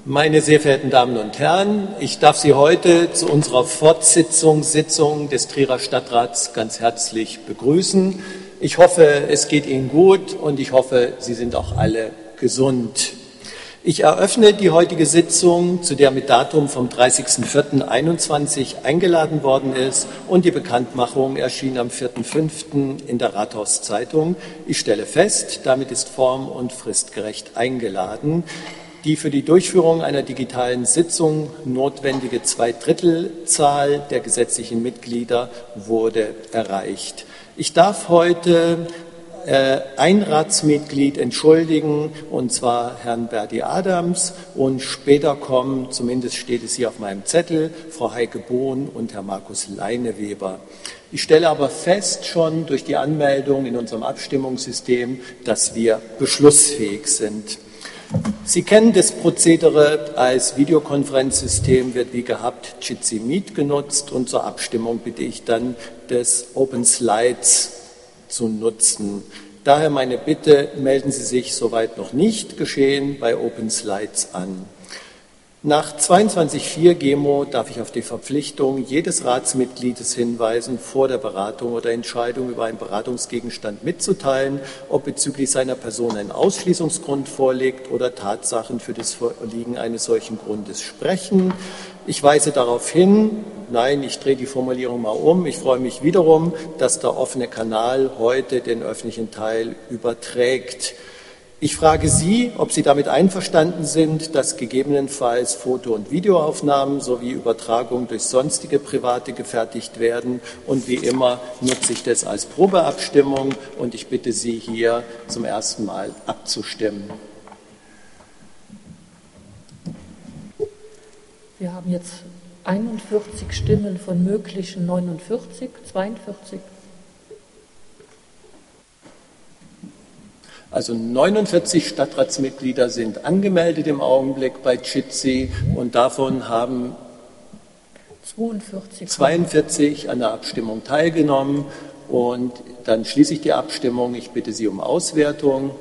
Meine sehr verehrten Damen und Herren, ich darf Sie heute zu unserer Fortsetzungssitzung des Trierer Stadtrats ganz herzlich begrüßen. Ich hoffe, es geht Ihnen gut und ich hoffe, Sie sind auch alle gesund. Ich eröffne die heutige Sitzung, zu der mit Datum vom 30.04.21 eingeladen worden ist, und die Bekanntmachung erschien am 4.05. in der Rathauszeitung. Ich stelle fest, damit ist form- und fristgerecht eingeladen. Die für die Durchführung einer digitalen Sitzung notwendige Zweidrittelzahl der gesetzlichen Mitglieder wurde erreicht. Ich darf heute ein Ratsmitglied entschuldigen, und zwar Herrn Berti Adams, und später kommen, zumindest steht es hier auf meinem Zettel, Frau Heike Bohn und Herr Markus Leineweber. Ich stelle aber fest, schon durch die Anmeldung in unserem Abstimmungssystem, dass wir beschlussfähig sind. Sie kennen das Prozedere. Als Videokonferenzsystem wird wie gehabt Jitsi Meet genutzt, und zur Abstimmung bitte ich dann, das Open Slides zu nutzen. Daher meine Bitte, melden Sie sich soweit noch nicht geschehen bei Open Slides an. Nach 22.4 GEMO darf ich auf die Verpflichtung jedes Ratsmitgliedes hinweisen, vor der Beratung oder Entscheidung über einen Beratungsgegenstand mitzuteilen, ob bezüglich seiner Person ein Ausschließungsgrund vorliegt oder Tatsachen für das Vorliegen eines solchen Grundes sprechen. Ich weise darauf hin, nein, ich drehe die Formulierung mal um, ich freue mich wiederum, dass der offene Kanal heute den öffentlichen Teil überträgt. Ich frage Sie, ob Sie damit einverstanden sind, dass gegebenenfalls Foto- und Videoaufnahmen sowie Übertragungen durch sonstige Private gefertigt werden. Und wie immer nutze ich das als Probeabstimmung, und ich bitte Sie hier zum ersten Mal abzustimmen. Wir haben jetzt 41 Stimmen von möglichen 49, 42. Also 49 Stadtratsmitglieder sind angemeldet im Augenblick bei Jitsi, und davon haben 42 an der Abstimmung teilgenommen. Und dann schließe ich die Abstimmung. Ich bitte Sie um Auswertung.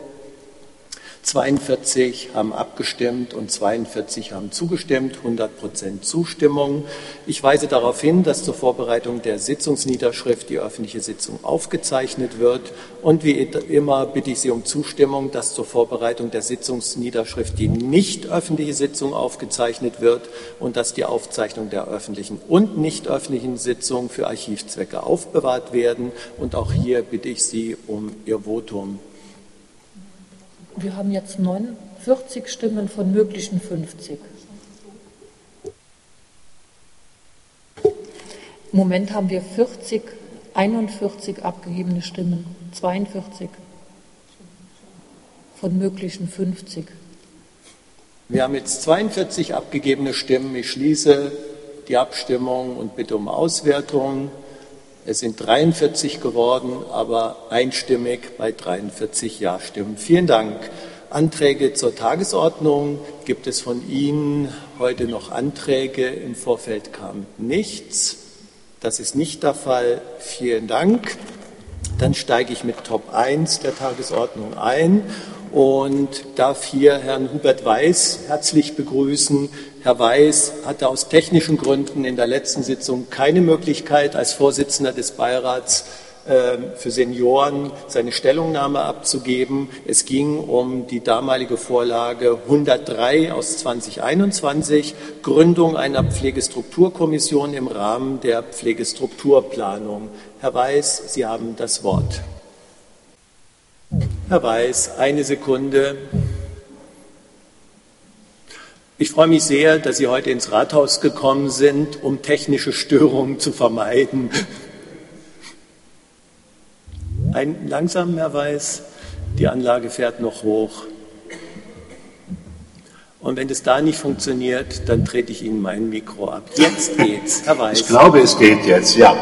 42 haben abgestimmt und 42 haben zugestimmt, 100% Zustimmung. Ich weise darauf hin, dass zur Vorbereitung der Sitzungsniederschrift die öffentliche Sitzung aufgezeichnet wird. Und wie immer bitte ich Sie um Zustimmung, dass zur Vorbereitung der Sitzungsniederschrift die nicht öffentliche Sitzung aufgezeichnet wird und dass die Aufzeichnung der öffentlichen und nicht öffentlichen Sitzungen für Archivzwecke aufbewahrt werden. Und auch hier bitte ich Sie um Ihr Votum. Wir haben jetzt 49 Stimmen von möglichen 50. Im Moment haben wir 41 abgegebene Stimmen, 42 von möglichen 50. Wir haben jetzt 42 abgegebene Stimmen. Ich schließe die Abstimmung und bitte um Auswertung. Es sind 43 geworden, aber einstimmig bei 43 Ja-Stimmen. Vielen Dank. Anträge zur Tagesordnung. Gibt es von Ihnen heute noch Anträge? Im Vorfeld kam nichts. Das ist nicht der Fall. Vielen Dank. Dann steige ich mit Top 1 der Tagesordnung ein und darf hier Herrn Hubert Weiß herzlich begrüßen. Herr Weiß hatte aus technischen Gründen in der letzten Sitzung keine Möglichkeit, als Vorsitzender des Beirats für Senioren seine Stellungnahme abzugeben. Es ging um die damalige Vorlage 103 aus 2021, Gründung einer Pflegestrukturkommission im Rahmen der Pflegestrukturplanung. Herr Weiß, Sie haben das Wort. Herr Weiß, eine Sekunde. Ich freue mich sehr, dass Sie heute ins Rathaus gekommen sind, um technische Störungen zu vermeiden. Langsam, Herr Weiß, die Anlage fährt noch hoch. Und wenn es da nicht funktioniert, dann trete ich Ihnen mein Mikro ab. Jetzt geht's, Herr Weiß. Ich glaube, es geht jetzt, ja.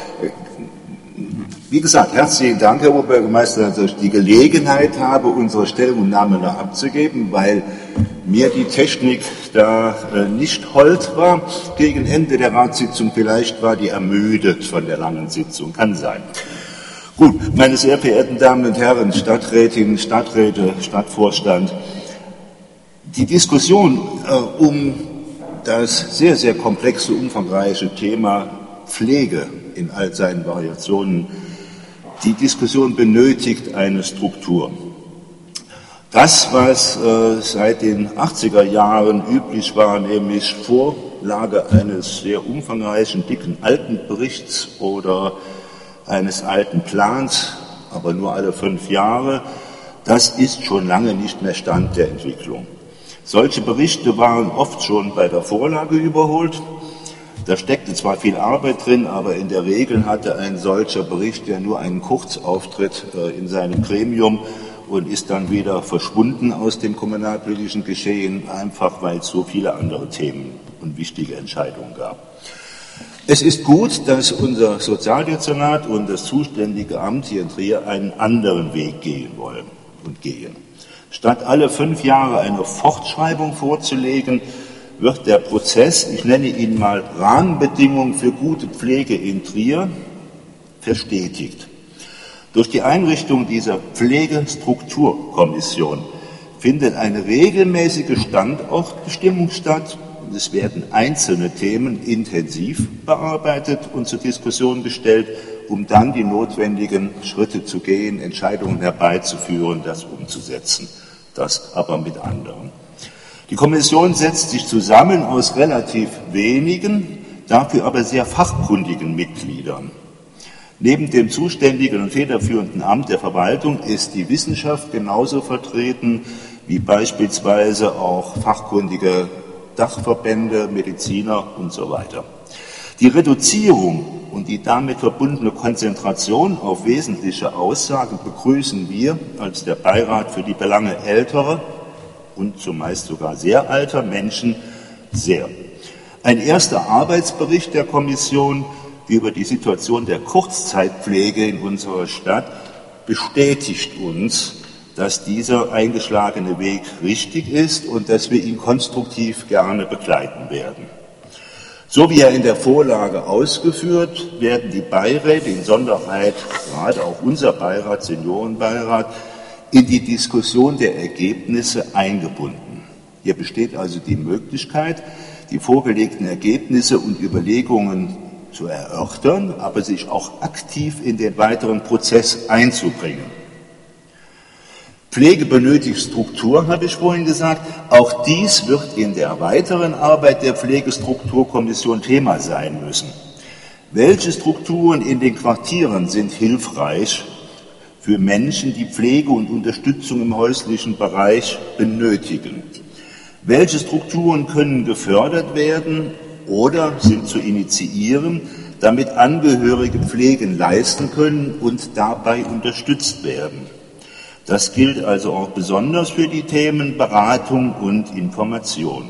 Wie gesagt, herzlichen Dank, Herr Oberbürgermeister, dass ich die Gelegenheit habe, unsere Stellungnahme noch abzugeben, weil mir die Technik da nicht hold war gegen Ende der Ratssitzung. Vielleicht war die ermüdet von der langen Sitzung, kann sein. Gut, meine sehr verehrten Damen und Herren, Stadträtinnen, Stadträte, Stadtvorstand, Die Diskussion um das sehr, sehr komplexe, umfangreiche Thema Pflege in all seinen Variationen, die Diskussion benötigt eine Struktur. Das, was seit den 80er Jahren üblich war, nämlich Vorlage eines sehr umfangreichen, dicken alten Berichts oder eines alten Plans, aber nur alle 5 Jahre, das ist schon lange nicht mehr Stand der Entwicklung. Solche Berichte waren oft schon bei der Vorlage überholt. Da steckte zwar viel Arbeit drin, aber in der Regel hatte ein solcher Bericht ja nur einen Kurzauftritt in seinem Gremium und ist dann wieder verschwunden aus dem kommunalpolitischen Geschehen, einfach weil es so viele andere Themen und wichtige Entscheidungen gab. Es ist gut, dass unser Sozialdezernat und das zuständige Amt hier in Trier einen anderen Weg gehen wollen und gehen. Statt alle 5 Jahre eine Fortschreibung vorzulegen, wird der Prozess, ich nenne ihn mal Rahmenbedingungen für gute Pflege in Trier, verstetigt. Durch die Einrichtung dieser Pflegestrukturkommission findet eine regelmäßige Standortbestimmung statt. Es werden einzelne Themen intensiv bearbeitet und zur Diskussion gestellt, um dann die notwendigen Schritte zu gehen, Entscheidungen herbeizuführen, das umzusetzen. Das aber mit anderen. Die Kommission setzt sich zusammen aus relativ wenigen, dafür aber sehr fachkundigen Mitgliedern. Neben dem zuständigen und federführenden Amt der Verwaltung ist die Wissenschaft genauso vertreten wie beispielsweise auch fachkundige Dachverbände, Mediziner und so weiter. Die Reduzierung und die damit verbundene Konzentration auf wesentliche Aussagen begrüßen wir als der Beirat für die Belange älterer und zumeist sogar sehr alter Menschen sehr. Ein erster Arbeitsbericht der Kommission über die Situation der Kurzzeitpflege in unserer Stadt bestätigt uns, dass dieser eingeschlagene Weg richtig ist und dass wir ihn konstruktiv gerne begleiten werden. So wie er in der Vorlage ausgeführt, werden die Beiräte, in Sonderheit gerade auch unser Beirat, Seniorenbeirat, in die Diskussion der Ergebnisse eingebunden. Hier besteht also die Möglichkeit, die vorgelegten Ergebnisse und Überlegungen zu erörtern, aber sich auch aktiv in den weiteren Prozess einzubringen. Pflege benötigt Struktur, habe ich vorhin gesagt. Auch dies wird in der weiteren Arbeit der Pflegestrukturkommission Thema sein müssen. Welche Strukturen in den Quartieren sind hilfreich für Menschen, die Pflege und Unterstützung im häuslichen Bereich benötigen? Welche Strukturen können gefördert werden oder sind zu initiieren, damit Angehörige Pflegen leisten können und dabei unterstützt werden? Das gilt also auch besonders für die Themen Beratung und Information.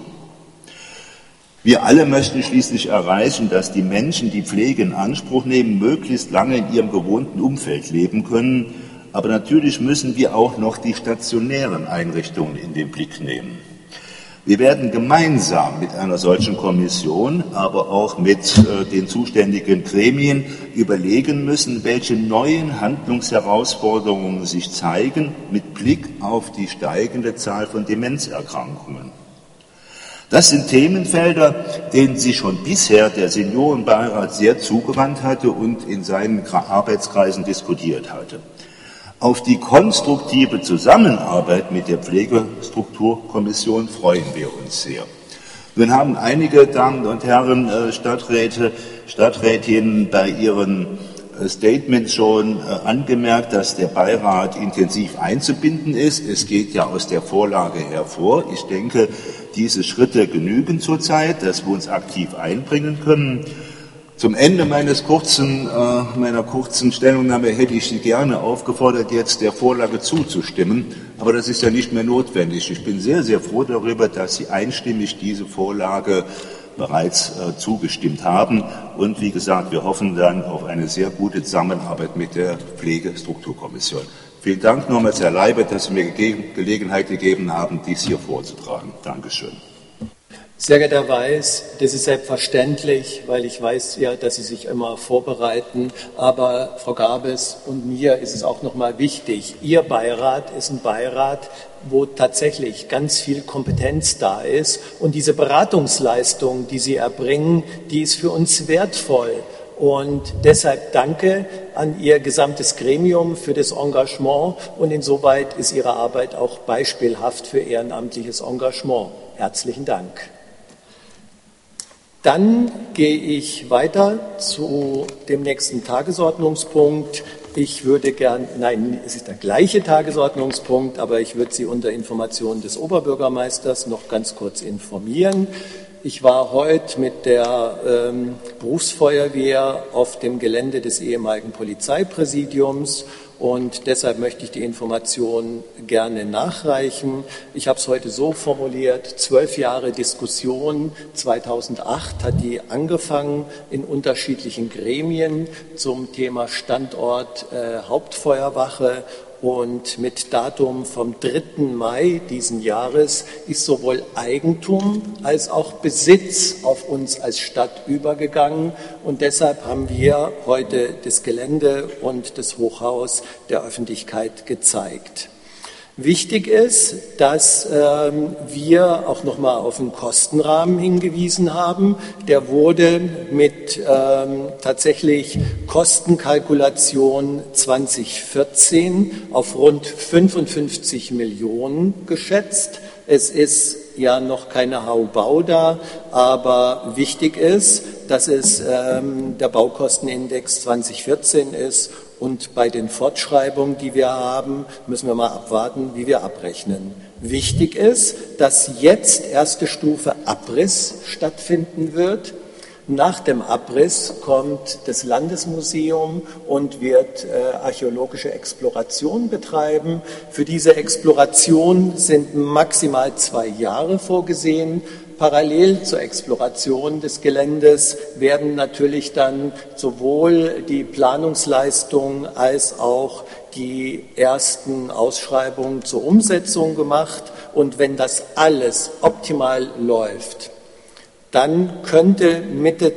Wir alle möchten schließlich erreichen, dass die Menschen, die Pflege in Anspruch nehmen, möglichst lange in ihrem gewohnten Umfeld leben können. Aber natürlich müssen wir auch noch die stationären Einrichtungen in den Blick nehmen. Wir werden gemeinsam mit einer solchen Kommission, aber auch mit den zuständigen Gremien überlegen müssen, welche neuen Handlungsherausforderungen sich zeigen mit Blick auf die steigende Zahl von Demenzerkrankungen. Das sind Themenfelder, denen sich schon bisher der Seniorenbeirat sehr zugewandt hatte und in seinen Arbeitskreisen diskutiert hatte. Auf die konstruktive Zusammenarbeit mit der Pflegestrukturkommission freuen wir uns sehr. Nun haben einige Damen und Herren Stadträte, Stadträtinnen bei ihren Statements schon angemerkt, dass der Beirat intensiv einzubinden ist. Es geht ja aus der Vorlage hervor. Ich denke, diese Schritte genügen zurzeit, dass wir uns aktiv einbringen können. Zum Ende meiner kurzen Stellungnahme hätte ich Sie gerne aufgefordert, jetzt der Vorlage zuzustimmen. Aber das ist ja nicht mehr notwendig. Ich bin sehr, sehr froh darüber, dass Sie einstimmig diese Vorlage bereits zugestimmt haben. Und wie gesagt, wir hoffen dann auf eine sehr gute Zusammenarbeit mit der Pflegestrukturkommission. Vielen Dank nochmals, Herr Leibert, dass Sie mir Gelegenheit gegeben haben, dies hier vorzutragen. Dankeschön. Sehr geehrter Herr Weiß, das ist selbstverständlich, weil ich weiß ja, dass Sie sich immer vorbereiten. Aber Frau Gabes und mir ist es auch nochmal wichtig. Ihr Beirat ist ein Beirat, wo tatsächlich ganz viel Kompetenz da ist. Und diese Beratungsleistung, die Sie erbringen, die ist für uns wertvoll. Und deshalb danke an Ihr gesamtes Gremium für das Engagement. Und insoweit ist Ihre Arbeit auch beispielhaft für ehrenamtliches Engagement. Herzlichen Dank. Dann gehe ich weiter zu dem nächsten Tagesordnungspunkt. Ich würde gern, nein, es ist der gleiche Tagesordnungspunkt, aber ich würde Sie unter Information des Oberbürgermeisters noch ganz kurz informieren. Ich war heute mit der Berufsfeuerwehr auf dem Gelände des ehemaligen Polizeipräsidiums und deshalb möchte ich die Information gerne nachreichen. Ich habe es heute so formuliert, 12 Jahre Diskussion, 2008 hat die angefangen in unterschiedlichen Gremien zum Thema Standort Hauptfeuerwache. Und mit Datum vom 3. Mai diesen Jahres ist sowohl Eigentum als auch Besitz auf uns als Stadt übergegangen. Und deshalb haben wir heute das Gelände und das Hochhaus der Öffentlichkeit gezeigt. Wichtig ist, dass wir auch nochmal auf den Kostenrahmen hingewiesen haben. Der wurde mit tatsächlich Kostenkalkulation 2014 auf rund 55 Millionen geschätzt. Es ist ja noch keine Haubau da, aber wichtig ist, dass es der Baukostenindex 2014 ist. Und bei den Fortschreibungen, die wir haben, müssen wir mal abwarten, wie wir abrechnen. Wichtig ist, dass jetzt erste Stufe Abriss stattfinden wird. Nach dem Abriss kommt das Landesmuseum und wird archäologische Exploration betreiben. Für diese Exploration sind maximal 2 Jahre vorgesehen. Parallel zur Exploration des Geländes werden natürlich dann sowohl die Planungsleistungen als auch die ersten Ausschreibungen zur Umsetzung gemacht. Und wenn das alles optimal läuft, dann könnte Mitte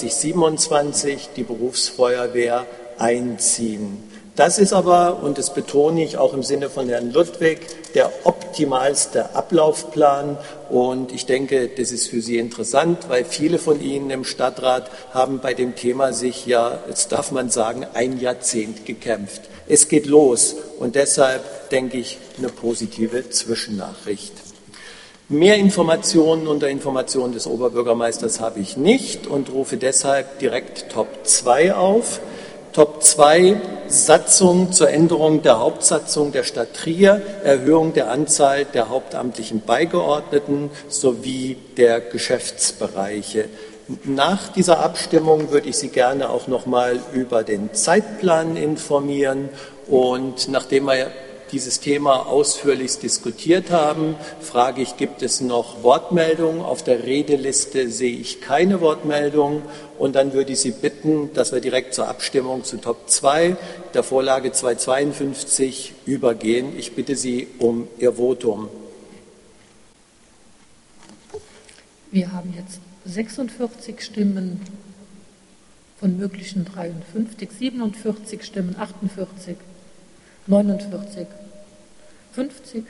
2027 die Berufsfeuerwehr einziehen. Das ist aber, und das betone ich auch im Sinne von Herrn Ludwig, der optimalste Ablaufplan. Und ich denke, das ist für Sie interessant, weil viele von Ihnen im Stadtrat haben bei dem Thema sich ja, jetzt darf man sagen, 1 Jahrzehnt gekämpft. Es geht los und deshalb denke ich eine positive Zwischennachricht. Mehr Informationen unter Informationen des Oberbürgermeisters habe ich nicht und rufe deshalb direkt Top 2 auf. Top 2, Satzung zur Änderung der Hauptsatzung der Stadt Trier, Erhöhung der Anzahl der hauptamtlichen Beigeordneten sowie der Geschäftsbereiche. Nach dieser Abstimmung würde ich Sie gerne auch noch mal über den Zeitplan informieren und nachdem wir dieses Thema ausführlich diskutiert haben, frage ich, gibt es noch Wortmeldungen? Auf der Redeliste sehe ich keine Wortmeldung. Und dann würde ich Sie bitten, dass wir direkt zur Abstimmung zu Top 2 der Vorlage 252 übergehen. Ich bitte Sie um Ihr Votum. Wir haben jetzt 46 Stimmen von möglichen 53, 47 Stimmen, 48, 49, 50.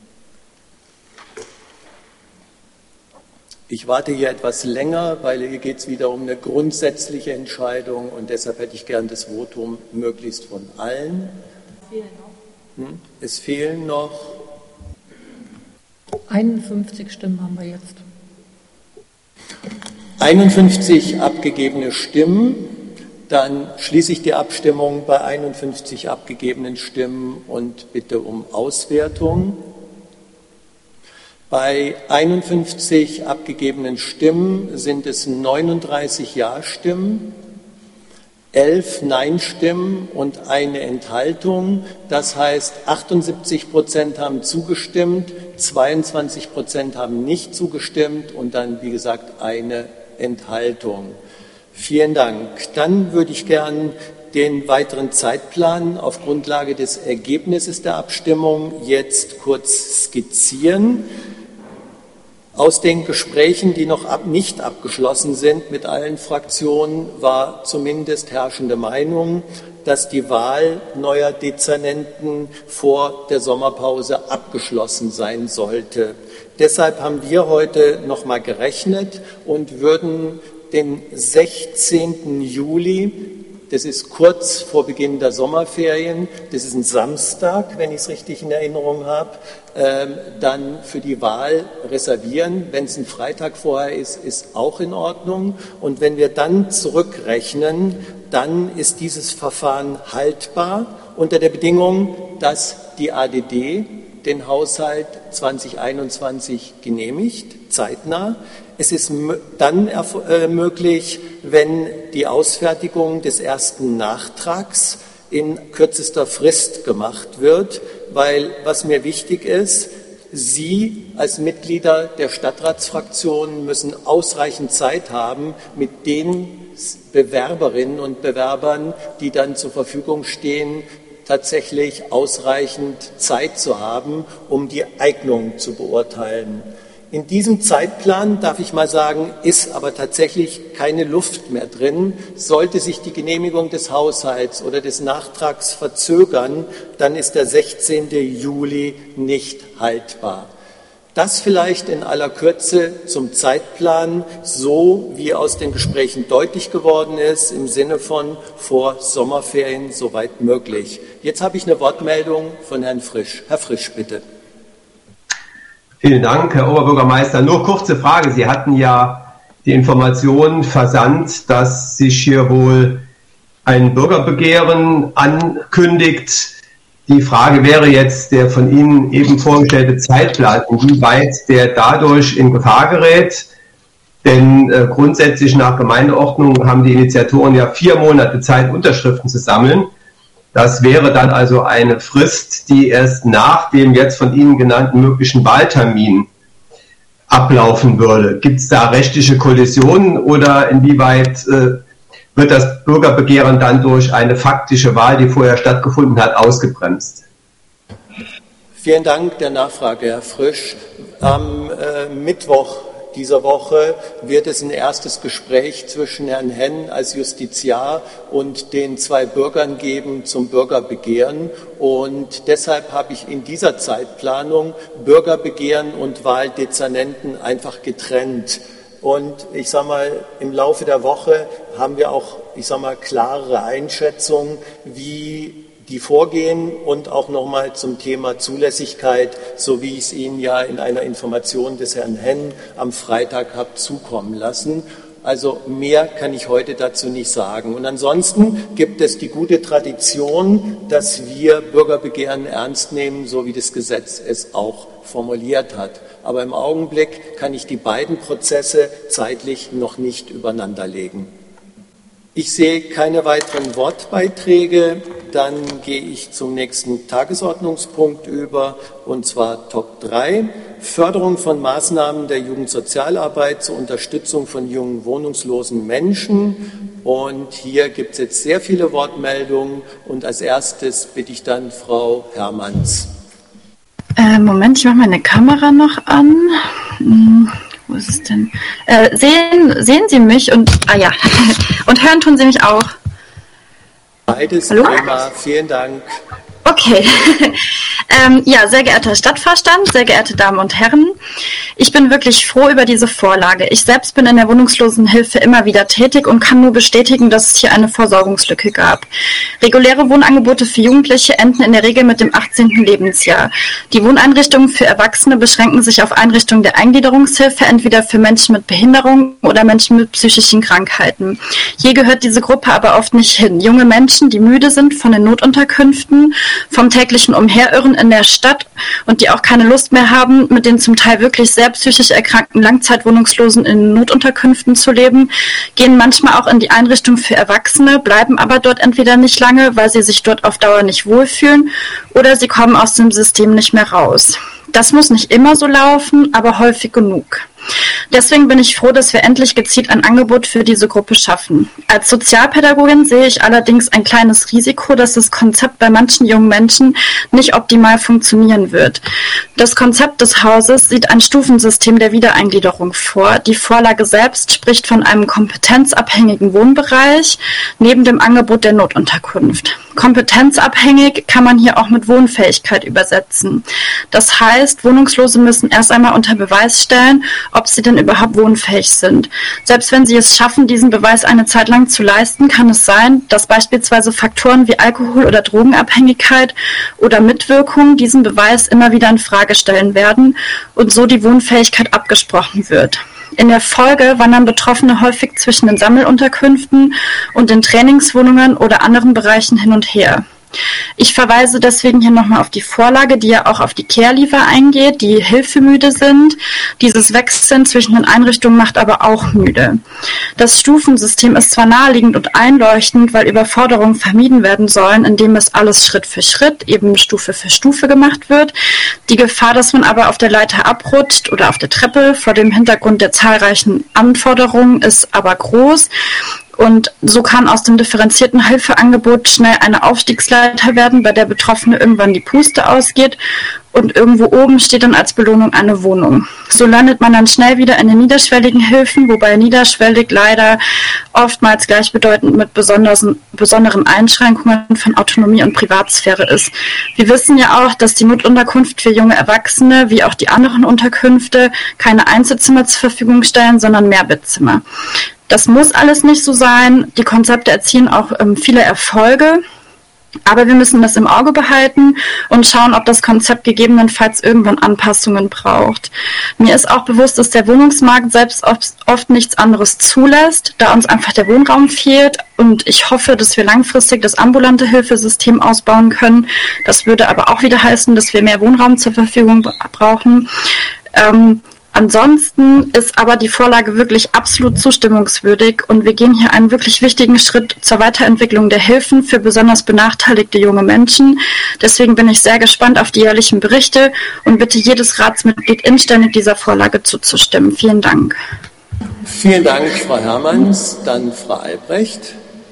Ich warte hier etwas länger, weil hier geht es wieder um eine grundsätzliche Entscheidung und deshalb hätte ich gern das Votum möglichst von allen. Es fehlen noch 51 Stimmen haben wir jetzt. 51 abgegebene Stimmen. Dann schließe ich die Abstimmung bei 51 abgegebenen Stimmen und bitte um Auswertung. Bei 51 abgegebenen Stimmen sind es 39 Ja-Stimmen, 11 Nein-Stimmen und eine Enthaltung. Das heißt, 78% haben zugestimmt, 22% haben nicht zugestimmt und dann, wie gesagt, eine Enthaltung. Vielen Dank. Dann würde ich gern den weiteren Zeitplan auf Grundlage des Ergebnisses der Abstimmung jetzt kurz skizzieren. Aus den Gesprächen, die noch nicht abgeschlossen sind mit allen Fraktionen, war zumindest herrschende Meinung, dass die Wahl neuer Dezernenten vor der Sommerpause abgeschlossen sein sollte. Deshalb haben wir heute noch mal gerechnet und würden den 16. Juli, das ist kurz vor Beginn der Sommerferien, das ist ein Samstag, wenn ich es richtig in Erinnerung habe, dann für die Wahl reservieren. Wenn es ein Freitag vorher ist, ist auch in Ordnung. Und wenn wir dann zurückrechnen, dann ist dieses Verfahren haltbar unter der Bedingung, dass die ADD den Haushalt 2021 genehmigt, zeitnah. Es ist dann möglich, wenn die Ausfertigung des ersten Nachtrags in kürzester Frist gemacht wird, weil was mir wichtig ist, Sie als Mitglieder der Stadtratsfraktionen müssen ausreichend Zeit haben, mit den Bewerberinnen und Bewerbern, die dann zur Verfügung stehen, tatsächlich ausreichend Zeit zu haben, um die Eignung zu beurteilen. In diesem Zeitplan, darf ich mal sagen, ist aber tatsächlich keine Luft mehr drin. Sollte sich die Genehmigung des Haushalts oder des Nachtrags verzögern, dann ist der 16. Juli nicht haltbar. Das vielleicht in aller Kürze zum Zeitplan, so wie aus den Gesprächen deutlich geworden ist, im Sinne von vor Sommerferien soweit möglich. Jetzt habe ich eine Wortmeldung von Herrn Frisch. Herr Frisch, bitte. Vielen Dank, Herr Oberbürgermeister. Nur kurze Frage. Sie hatten ja die Information versandt, dass sich hier wohl ein Bürgerbegehren ankündigt. Die Frage wäre jetzt der von Ihnen eben vorgestellte Zeitplan, inwieweit der dadurch in Gefahr gerät. Denn grundsätzlich nach Gemeindeordnung haben die Initiatoren ja 4 Monate Zeit, Unterschriften zu sammeln. Das wäre dann also eine Frist, die erst nach dem jetzt von Ihnen genannten möglichen Wahltermin ablaufen würde. Gibt es da rechtliche Kollisionen oder inwieweit wird das Bürgerbegehren dann durch eine faktische Wahl, die vorher stattgefunden hat, ausgebremst? Vielen Dank der Nachfrage, Herr Frisch. Am Mittwoch dieser Woche wird es ein erstes Gespräch zwischen Herrn Henn als Justiziar und den 2 Bürgern geben zum Bürgerbegehren. Und deshalb habe ich in dieser Zeitplanung Bürgerbegehren und Wahldezernenten einfach getrennt. Und ich sage mal, im Laufe der Woche haben wir auch, klarere Einschätzungen, wie die vorgehen und auch nochmal zum Thema Zulässigkeit, so wie ich es Ihnen ja in einer Information des Herrn Henn am Freitag habe zukommen lassen. Also mehr kann ich heute dazu nicht sagen. Und ansonsten gibt es die gute Tradition, dass wir Bürgerbegehren ernst nehmen, so wie das Gesetz es auch formuliert hat. Aber im Augenblick kann ich die beiden Prozesse zeitlich noch nicht übereinander legen. Ich sehe keine weiteren Wortbeiträge. Dann gehe ich zum nächsten Tagesordnungspunkt über, und zwar Top 3, Förderung von Maßnahmen der Jugendsozialarbeit zur Unterstützung von jungen wohnungslosen Menschen. Und hier gibt es jetzt sehr viele Wortmeldungen. Und als erstes bitte ich dann Frau Hermanns. Moment, ich mache meine Kamera noch an. Wo ist es denn? Sehen Sie mich? Und ja. Und hören tun Sie mich auch. Beides Hallo? Prima, vielen Dank. Okay. Ja, sehr geehrter Stadtvorstand, sehr geehrte Damen und Herren, ich bin wirklich froh über diese Vorlage. Ich selbst bin in der Wohnungslosenhilfe immer wieder tätig und kann nur bestätigen, dass es hier eine Versorgungslücke gab. Reguläre Wohnangebote für Jugendliche enden in der Regel mit dem 18. Lebensjahr. Die Wohneinrichtungen für Erwachsene beschränken sich auf Einrichtungen der Eingliederungshilfe, entweder für Menschen mit Behinderung oder Menschen mit psychischen Krankheiten. Hier gehört diese Gruppe aber oft nicht hin. Junge Menschen, die müde sind von den Notunterkünften, vom täglichen Umherirren in der Stadt und die auch keine Lust mehr haben, mit den zum Teil wirklich sehr psychisch erkrankten Langzeitwohnungslosen in Notunterkünften zu leben, gehen manchmal auch in die Einrichtung für Erwachsene, bleiben aber dort entweder nicht lange, weil sie sich dort auf Dauer nicht wohlfühlen, oder sie kommen aus dem System nicht mehr raus. Das muss nicht immer so laufen, aber häufig genug. Deswegen bin ich froh, dass wir endlich gezielt ein Angebot für diese Gruppe schaffen. Als Sozialpädagogin sehe ich allerdings ein kleines Risiko, dass das Konzept bei manchen jungen Menschen nicht optimal funktionieren wird. Das Konzept des Hauses sieht ein Stufensystem der Wiedereingliederung vor. Die Vorlage selbst spricht von einem kompetenzabhängigen Wohnbereich neben dem Angebot der Notunterkunft. Kompetenzabhängig kann man hier auch mit Wohnfähigkeit übersetzen. Das heißt, Wohnungslose müssen erst einmal unter Beweis stellen, ob sie denn überhaupt wohnfähig sind. Selbst wenn sie es schaffen, diesen Beweis eine Zeit lang zu leisten, kann es sein, dass beispielsweise Faktoren wie Alkohol- oder Drogenabhängigkeit oder Mitwirkung diesen Beweis immer wieder in Frage stellen werden und so die Wohnfähigkeit abgesprochen wird. In der Folge wandern Betroffene häufig zwischen den Sammelunterkünften und den Trainingswohnungen oder anderen Bereichen hin und her. Ich verweise deswegen hier nochmal auf die Vorlage, die ja auch auf die Care-Leaver eingeht, die hilfemüde sind. Dieses Wechseln zwischen den Einrichtungen macht aber auch müde. Das Stufensystem ist zwar naheliegend und einleuchtend, weil Überforderungen vermieden werden sollen, indem es alles Schritt für Schritt, eben Stufe für Stufe gemacht wird. Die Gefahr, dass man aber auf der Leiter abrutscht oder auf der Treppe vor dem Hintergrund der zahlreichen Anforderungen, ist aber groß. Und so kann aus dem differenzierten Hilfeangebot schnell eine Aufstiegsleiter werden, bei der Betroffene irgendwann die Puste ausgeht und irgendwo oben steht dann als Belohnung eine Wohnung. So landet man dann schnell wieder in den niederschwelligen Hilfen, wobei niederschwellig leider oftmals gleichbedeutend mit besonderen Einschränkungen von Autonomie und Privatsphäre ist. Wir wissen ja auch, dass die Notunterkunft für junge Erwachsene wie auch die anderen Unterkünfte keine Einzelzimmer zur Verfügung stellen, sondern Mehrbettzimmer. Das muss alles nicht so sein. Die Konzepte erzielen auch viele Erfolge. Aber wir müssen das im Auge behalten und schauen, ob das Konzept gegebenenfalls irgendwann Anpassungen braucht. Mir ist auch bewusst, dass der Wohnungsmarkt selbst oft nichts anderes zulässt, da uns einfach der Wohnraum fehlt. Und ich hoffe, dass wir langfristig das ambulante Hilfesystem ausbauen können. Das würde aber auch wieder heißen, dass wir mehr Wohnraum zur Verfügung brauchen. Ansonsten ist aber die Vorlage wirklich absolut zustimmungswürdig und wir gehen hier einen wirklich wichtigen Schritt zur Weiterentwicklung der Hilfen für besonders benachteiligte junge Menschen. Deswegen bin ich sehr gespannt auf die jährlichen Berichte und bitte jedes Ratsmitglied inständig dieser Vorlage zuzustimmen. Vielen Dank. Vielen Dank, Frau Hermanns. Dann Frau Albrecht.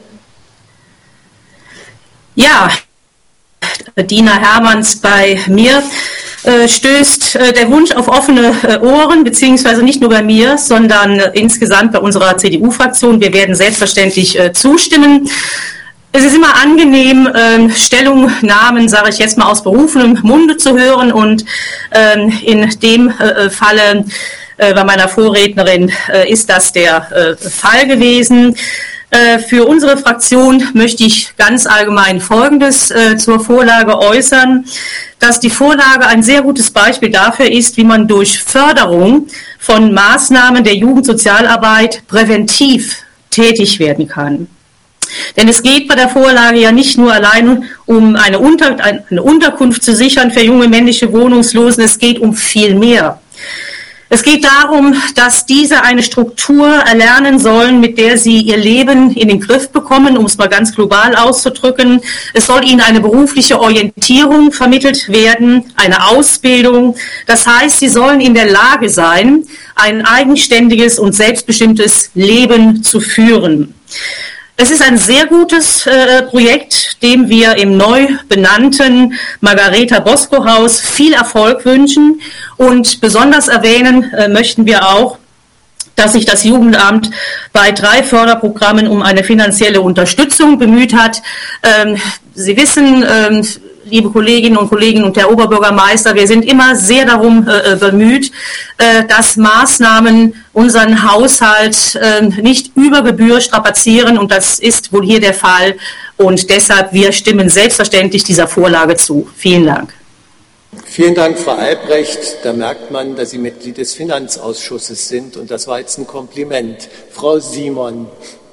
Ja, Dina Hermanns bei mir. Stößt der Wunsch auf offene Ohren, beziehungsweise nicht nur bei mir, sondern insgesamt bei unserer CDU-Fraktion. Wir werden selbstverständlich zustimmen. Es ist immer angenehm, Stellungnahmen, sage ich jetzt mal, aus berufenem Munde zu hören und in dem Falle bei meiner Vorrednerin ist das der Fall gewesen. Für unsere Fraktion möchte ich ganz allgemein Folgendes zur Vorlage äußern, dass die Vorlage ein sehr gutes Beispiel dafür ist, wie man durch Förderung von Maßnahmen der Jugendsozialarbeit präventiv tätig werden kann. Denn es geht bei der Vorlage ja nicht nur allein um eine Unterkunft zu sichern für junge männliche Wohnungslosen, es geht um viel mehr. Es geht darum, dass diese eine Struktur erlernen sollen, mit der sie ihr Leben in den Griff bekommen, um es mal ganz global auszudrücken. Es soll ihnen eine berufliche Orientierung vermittelt werden, eine Ausbildung. Das heißt, sie sollen in der Lage sein, ein eigenständiges und selbstbestimmtes Leben zu führen. Es ist ein sehr gutes Projekt, dem wir im neu benannten Margareta-Bosco-Haus viel Erfolg wünschen. Und besonders erwähnen möchten wir auch, dass sich das Jugendamt bei 3 Förderprogrammen um eine finanzielle Unterstützung bemüht hat. Sie wissen, liebe Kolleginnen und Kollegen und Herr Oberbürgermeister, wir sind immer sehr darum bemüht, dass Maßnahmen unseren Haushalt nicht über Gebühr strapazieren und das ist wohl hier der Fall und deshalb wir stimmen selbstverständlich dieser Vorlage zu. Vielen Dank. Vielen Dank, Frau Albrecht. Da merkt man, dass Sie Mitglied des Finanzausschusses sind und das war jetzt ein Kompliment. Frau Simon.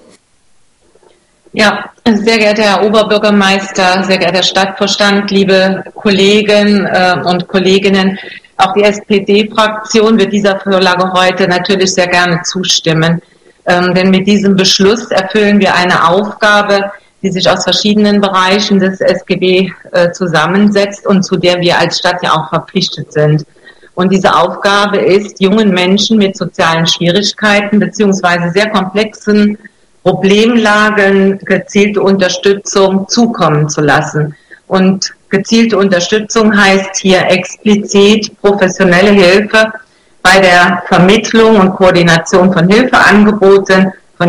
Ja, sehr geehrter Herr Oberbürgermeister, sehr geehrter Stadtvorstand, liebe Kollegen und Kolleginnen, auch die SPD-Fraktion wird dieser Vorlage heute natürlich sehr gerne zustimmen. Denn mit diesem Beschluss erfüllen wir eine Aufgabe, die sich aus verschiedenen Bereichen des SGB zusammensetzt und zu der wir als Stadt ja auch verpflichtet sind. Und diese Aufgabe ist, jungen Menschen mit sozialen Schwierigkeiten beziehungsweise sehr komplexen Problemlagen gezielte Unterstützung zukommen zu lassen. Und gezielte Unterstützung heißt hier explizit professionelle Hilfe bei der Vermittlung und Koordination von Hilfeangeboten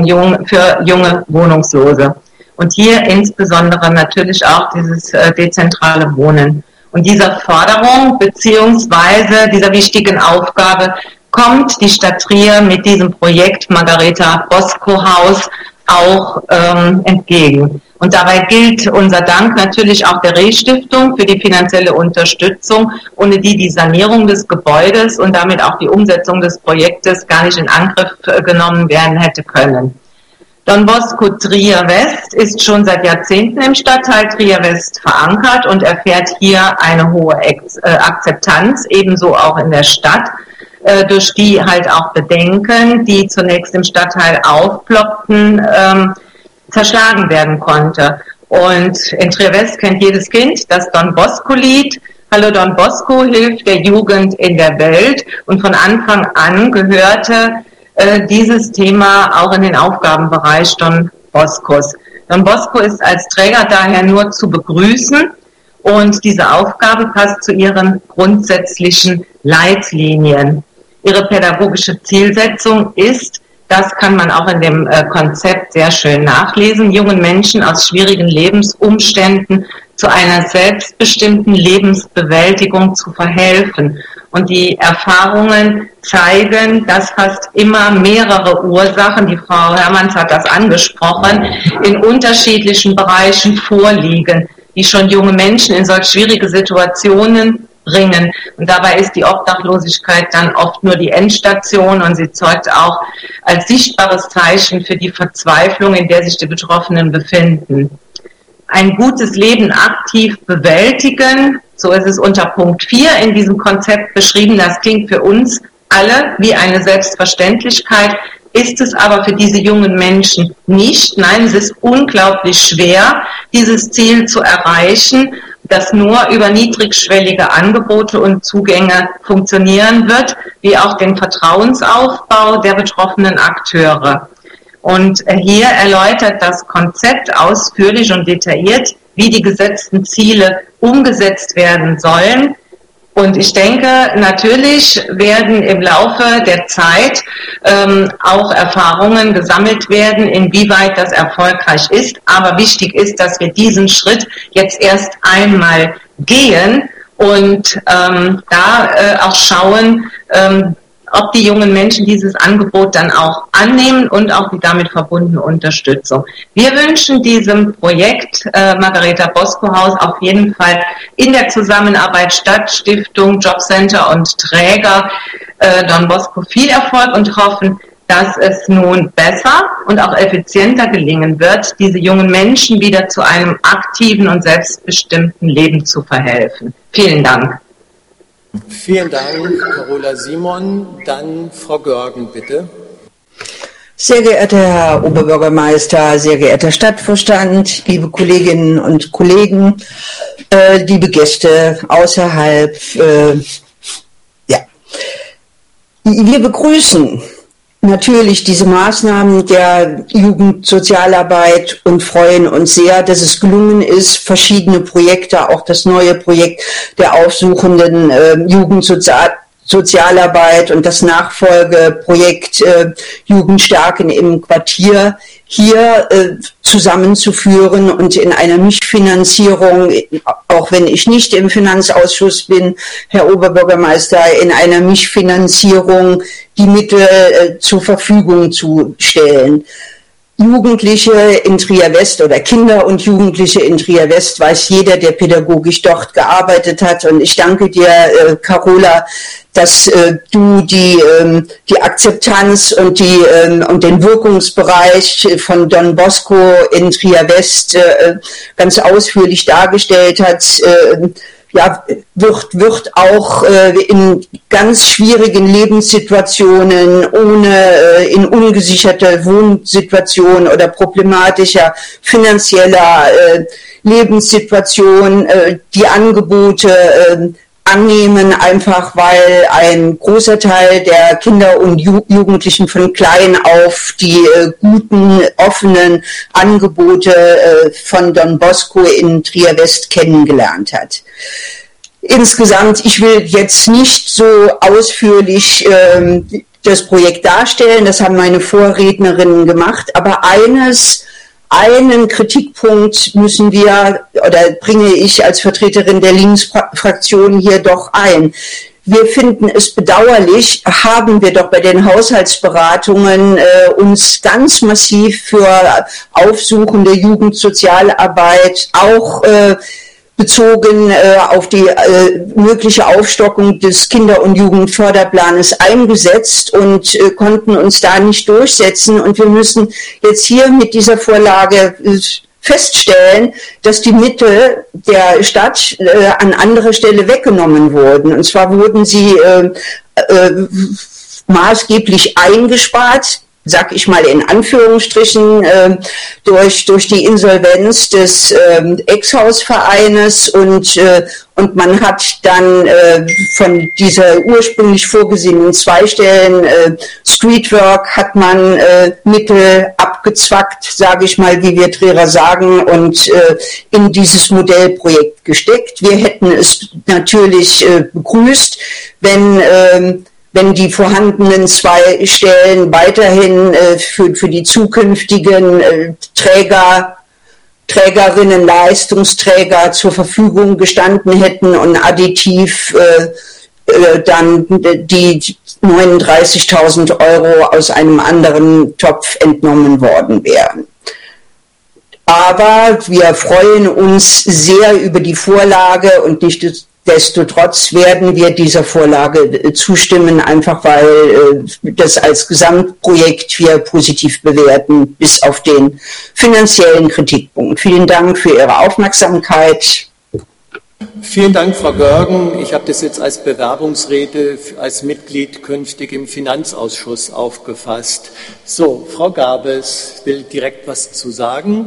für junge Wohnungslose. Und hier insbesondere natürlich auch dieses dezentrale Wohnen. Und dieser Forderung beziehungsweise dieser wichtigen Aufgabe kommt die Stadt Trier mit diesem Projekt Margareta Bosco Haus auch entgegen. Und dabei gilt unser Dank natürlich auch der Reh-Stiftung für die finanzielle Unterstützung, ohne die Sanierung des Gebäudes und damit auch die Umsetzung des Projektes gar nicht in Angriff genommen werden hätte können. Don Bosco Trier West ist schon seit Jahrzehnten im Stadtteil Trier West verankert und erfährt hier eine hohe Akzeptanz, ebenso auch in der Stadt, durch die halt auch Bedenken, die zunächst im Stadtteil aufploppten, zerschlagen werden konnte. Und in Trier West kennt jedes Kind das Don Bosco-Lied. Hallo Don Bosco hilft der Jugend in der Welt. Und von Anfang an gehörte dieses Thema auch in den Aufgabenbereich Don Boscos. Don Bosco ist als Träger daher nur zu begrüßen und diese Aufgabe passt zu ihren grundsätzlichen Leitlinien. Ihre pädagogische Zielsetzung ist, das kann man auch in dem Konzept sehr schön nachlesen, jungen Menschen aus schwierigen Lebensumständen zu einer selbstbestimmten Lebensbewältigung zu verhelfen. Und die Erfahrungen zeigen, dass fast immer mehrere Ursachen, die Frau Hermanns hat das angesprochen, in unterschiedlichen Bereichen vorliegen, die schon junge Menschen in solch schwierige Situationen bringen. Und dabei ist die Obdachlosigkeit dann oft nur die Endstation und sie zeugt auch als sichtbares Zeichen für die Verzweiflung, in der sich die Betroffenen befinden. Ein gutes Leben aktiv bewältigen, so ist es unter Punkt 4 in diesem Konzept beschrieben. Das klingt für uns alle wie eine Selbstverständlichkeit, ist es aber für diese jungen Menschen nicht. Nein, es ist unglaublich schwer, dieses Ziel zu erreichen, das nur über niedrigschwellige Angebote und Zugänge funktionieren wird, wie auch den Vertrauensaufbau der betroffenen Akteure. Und hier erläutert das Konzept ausführlich und detailliert, wie die gesetzten Ziele umgesetzt werden sollen. Und ich denke, natürlich werden im Laufe der Zeit auch Erfahrungen gesammelt werden, inwieweit das erfolgreich ist. Aber wichtig ist, dass wir diesen Schritt jetzt erst einmal gehen und auch schauen, ob die jungen Menschen dieses Angebot dann auch annehmen und auch die damit verbundene Unterstützung. Wir wünschen diesem Projekt Margareta Bosco Haus auf jeden Fall in der Zusammenarbeit Stadt, Stiftung, Jobcenter und Träger Don Bosco viel Erfolg und hoffen, dass es nun besser und auch effizienter gelingen wird, diese jungen Menschen wieder zu einem aktiven und selbstbestimmten Leben zu verhelfen. Vielen Dank. Vielen Dank, Carola Simon. Dann Frau Görgen, bitte. Sehr geehrter Herr Oberbürgermeister, sehr geehrter Stadtvorstand, liebe Kolleginnen und Kollegen, liebe Gäste außerhalb, wir begrüßen natürlich diese Maßnahmen der Jugendsozialarbeit und freuen uns sehr, dass es gelungen ist, verschiedene Projekte, auch das neue Projekt der aufsuchenden Jugendsozialarbeit und das Nachfolgeprojekt Jugendstärken im Quartier hier zusammenzuführen und in einer Mischfinanzierung, auch wenn ich nicht im Finanzausschuss bin, Herr Oberbürgermeister, in einer Mischfinanzierung die Mittel zur Verfügung zu stellen. Jugendliche in Trier West oder Kinder und Jugendliche in Trier West weiß jeder, der pädagogisch dort gearbeitet hat. Und ich danke dir, Carola, dass du die Akzeptanz und den Wirkungsbereich von Don Bosco in Trier West ganz ausführlich dargestellt hast. Wird auch in ganz schwierigen Lebenssituationen, in ungesicherter Wohnsituation oder problematischer finanzieller Lebenssituation die Angebote annehmen, einfach weil ein großer Teil der Kinder und Jugendlichen von klein auf die guten, offenen Angebote von Don Bosco in Trier-West kennengelernt hat. Insgesamt, ich will jetzt nicht so ausführlich das Projekt darstellen, das haben meine Vorrednerinnen gemacht, aber einen Kritikpunkt müssen wir, oder bringe ich als Vertreterin der Linksfraktion hier doch ein. Wir finden es bedauerlich, haben wir doch bei den Haushaltsberatungen uns ganz massiv für aufsuchende Jugendsozialarbeit auch bezogen auf die mögliche Aufstockung des Kinder- und Jugendförderplanes eingesetzt und konnten uns da nicht durchsetzen. Und wir müssen jetzt hier mit dieser Vorlage feststellen, dass die Mittel der Stadt an anderer Stelle weggenommen wurden. Und zwar wurden sie maßgeblich eingespart, sag ich mal in Anführungsstrichen, durch die Insolvenz des Ex-Hausvereines und man hat dann von dieser ursprünglich vorgesehenen 2 Stellen Streetwork hat man Mittel abgezwackt, sage ich mal, wie wir Trierer sagen, und in dieses Modellprojekt gesteckt. Wir hätten es natürlich begrüßt, wenn die vorhandenen 2 Stellen weiterhin für die zukünftigen Trägerinnen, Leistungsträger zur Verfügung gestanden hätten und additiv dann die 39.000 € aus einem anderen Topf entnommen worden wären. Aber wir freuen uns sehr über die Vorlage und nichtsdestotrotz werden wir dieser Vorlage zustimmen, einfach weil das als Gesamtprojekt wir positiv bewerten, bis auf den finanziellen Kritikpunkt. Vielen Dank für Ihre Aufmerksamkeit. Vielen Dank, Frau Görgen. Ich habe das jetzt als Bewerbungsrede als Mitglied künftig im Finanzausschuss aufgefasst. So, Frau Gabes will direkt was zu sagen.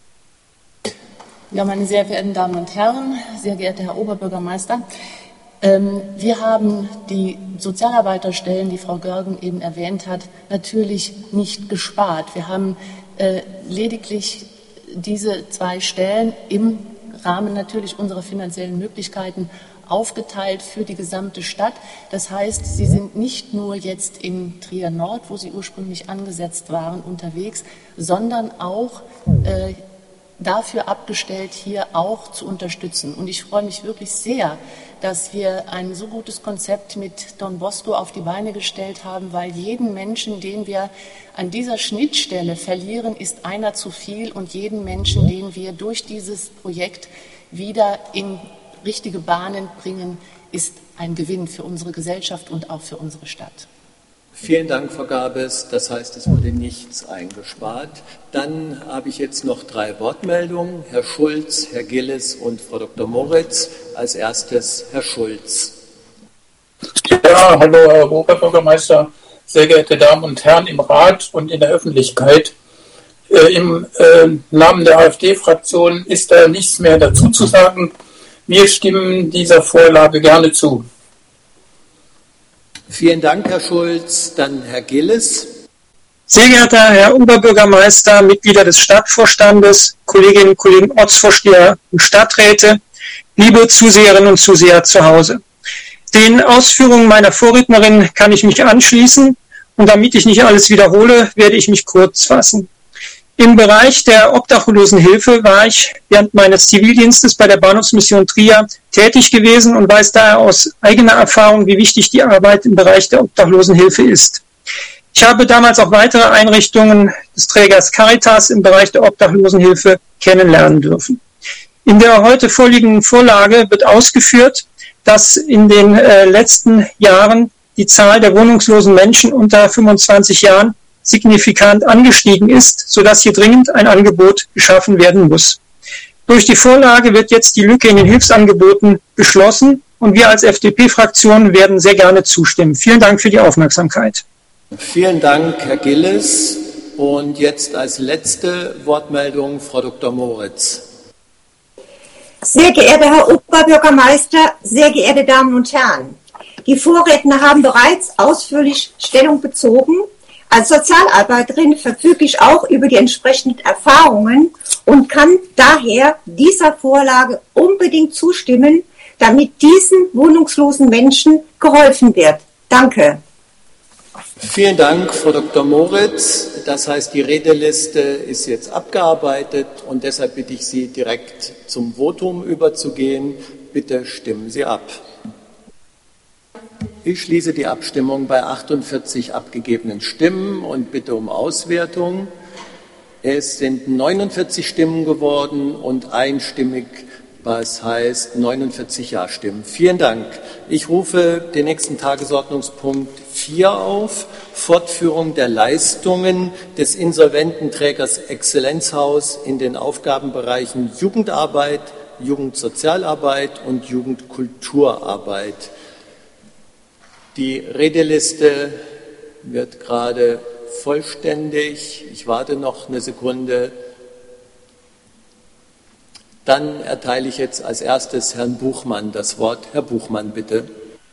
Ja, meine sehr verehrten Damen und Herren, sehr geehrter Herr Oberbürgermeister, wir haben die Sozialarbeiterstellen, die Frau Görgen eben erwähnt hat, natürlich nicht gespart. Wir haben lediglich diese 2 Stellen im Rahmen natürlich unserer finanziellen Möglichkeiten aufgeteilt für die gesamte Stadt. Das heißt, sie sind nicht nur jetzt in Trier Nord, wo sie ursprünglich angesetzt waren, unterwegs, sondern auch dafür abgestellt, hier auch zu unterstützen. Und ich freue mich wirklich sehr, dass wir ein so gutes Konzept mit Don Bosco auf die Beine gestellt haben, weil jeden Menschen, den wir an dieser Schnittstelle verlieren, ist einer zu viel, und jeden Menschen, den wir durch dieses Projekt wieder in richtige Bahnen bringen, ist ein Gewinn für unsere Gesellschaft und auch für unsere Stadt. Vielen Dank, Frau Gabes. Das heißt, es wurde nichts eingespart. Dann habe ich jetzt noch 3 Wortmeldungen. Herr Schulz, Herr Gilles und Frau Dr. Moritz. Als erstes Herr Schulz. Ja, hallo Herr Oberbürgermeister, sehr geehrte Damen und Herren im Rat und in der Öffentlichkeit. Im Namen der AfD-Fraktion ist da nichts mehr dazu zu sagen. Wir stimmen dieser Vorlage gerne zu. Vielen Dank, Herr Schulz. Dann Herr Gilles. Sehr geehrter Herr Oberbürgermeister, Mitglieder des Stadtvorstandes, Kolleginnen und Kollegen, Ortsvorsteher und Stadträte, liebe Zuseherinnen und Zuseher zu Hause. Den Ausführungen meiner Vorrednerin kann ich mich anschließen, und damit ich nicht alles wiederhole, werde ich mich kurz fassen. Im Bereich der Obdachlosenhilfe war ich während meines Zivildienstes bei der Bahnhofsmission Trier tätig gewesen und weiß daher aus eigener Erfahrung, wie wichtig die Arbeit im Bereich der Obdachlosenhilfe ist. Ich habe damals auch weitere Einrichtungen des Trägers Caritas im Bereich der Obdachlosenhilfe kennenlernen dürfen. In der heute vorliegenden Vorlage wird ausgeführt, dass in den letzten Jahren die Zahl der wohnungslosen Menschen unter 25 Jahren signifikant angestiegen ist, sodass hier dringend ein Angebot geschaffen werden muss. Durch die Vorlage wird jetzt die Lücke in den Hilfsangeboten geschlossen, und wir als FDP-Fraktion werden sehr gerne zustimmen. Vielen Dank für die Aufmerksamkeit. Vielen Dank, Herr Gilles. Und jetzt als letzte Wortmeldung Frau Dr. Moritz. Sehr geehrter Herr Oberbürgermeister, sehr geehrte Damen und Herren, die Vorredner haben bereits ausführlich Stellung bezogen. Als Sozialarbeiterin verfüge ich auch über die entsprechenden Erfahrungen und kann daher dieser Vorlage unbedingt zustimmen, damit diesen wohnungslosen Menschen geholfen wird. Danke. Vielen Dank, Frau Dr. Moritz. Das heißt, die Redeliste ist jetzt abgearbeitet und deshalb bitte ich Sie, direkt zum Votum überzugehen. Bitte stimmen Sie ab. Ich schließe die Abstimmung bei 48 abgegebenen Stimmen und bitte um Auswertung. Es sind 49 Stimmen geworden und einstimmig, was heißt 49 Ja-Stimmen. Vielen Dank. Ich rufe den nächsten Tagesordnungspunkt 4 auf, Fortführung der Leistungen des Insolvententrägers Exzellenzhaus in den Aufgabenbereichen Jugendarbeit, Jugendsozialarbeit und Jugendkulturarbeit. Die Redeliste wird gerade vollständig. Ich warte noch eine Sekunde. Dann erteile ich jetzt als erstes Herrn Buchmann das Wort. Herr Buchmann, bitte.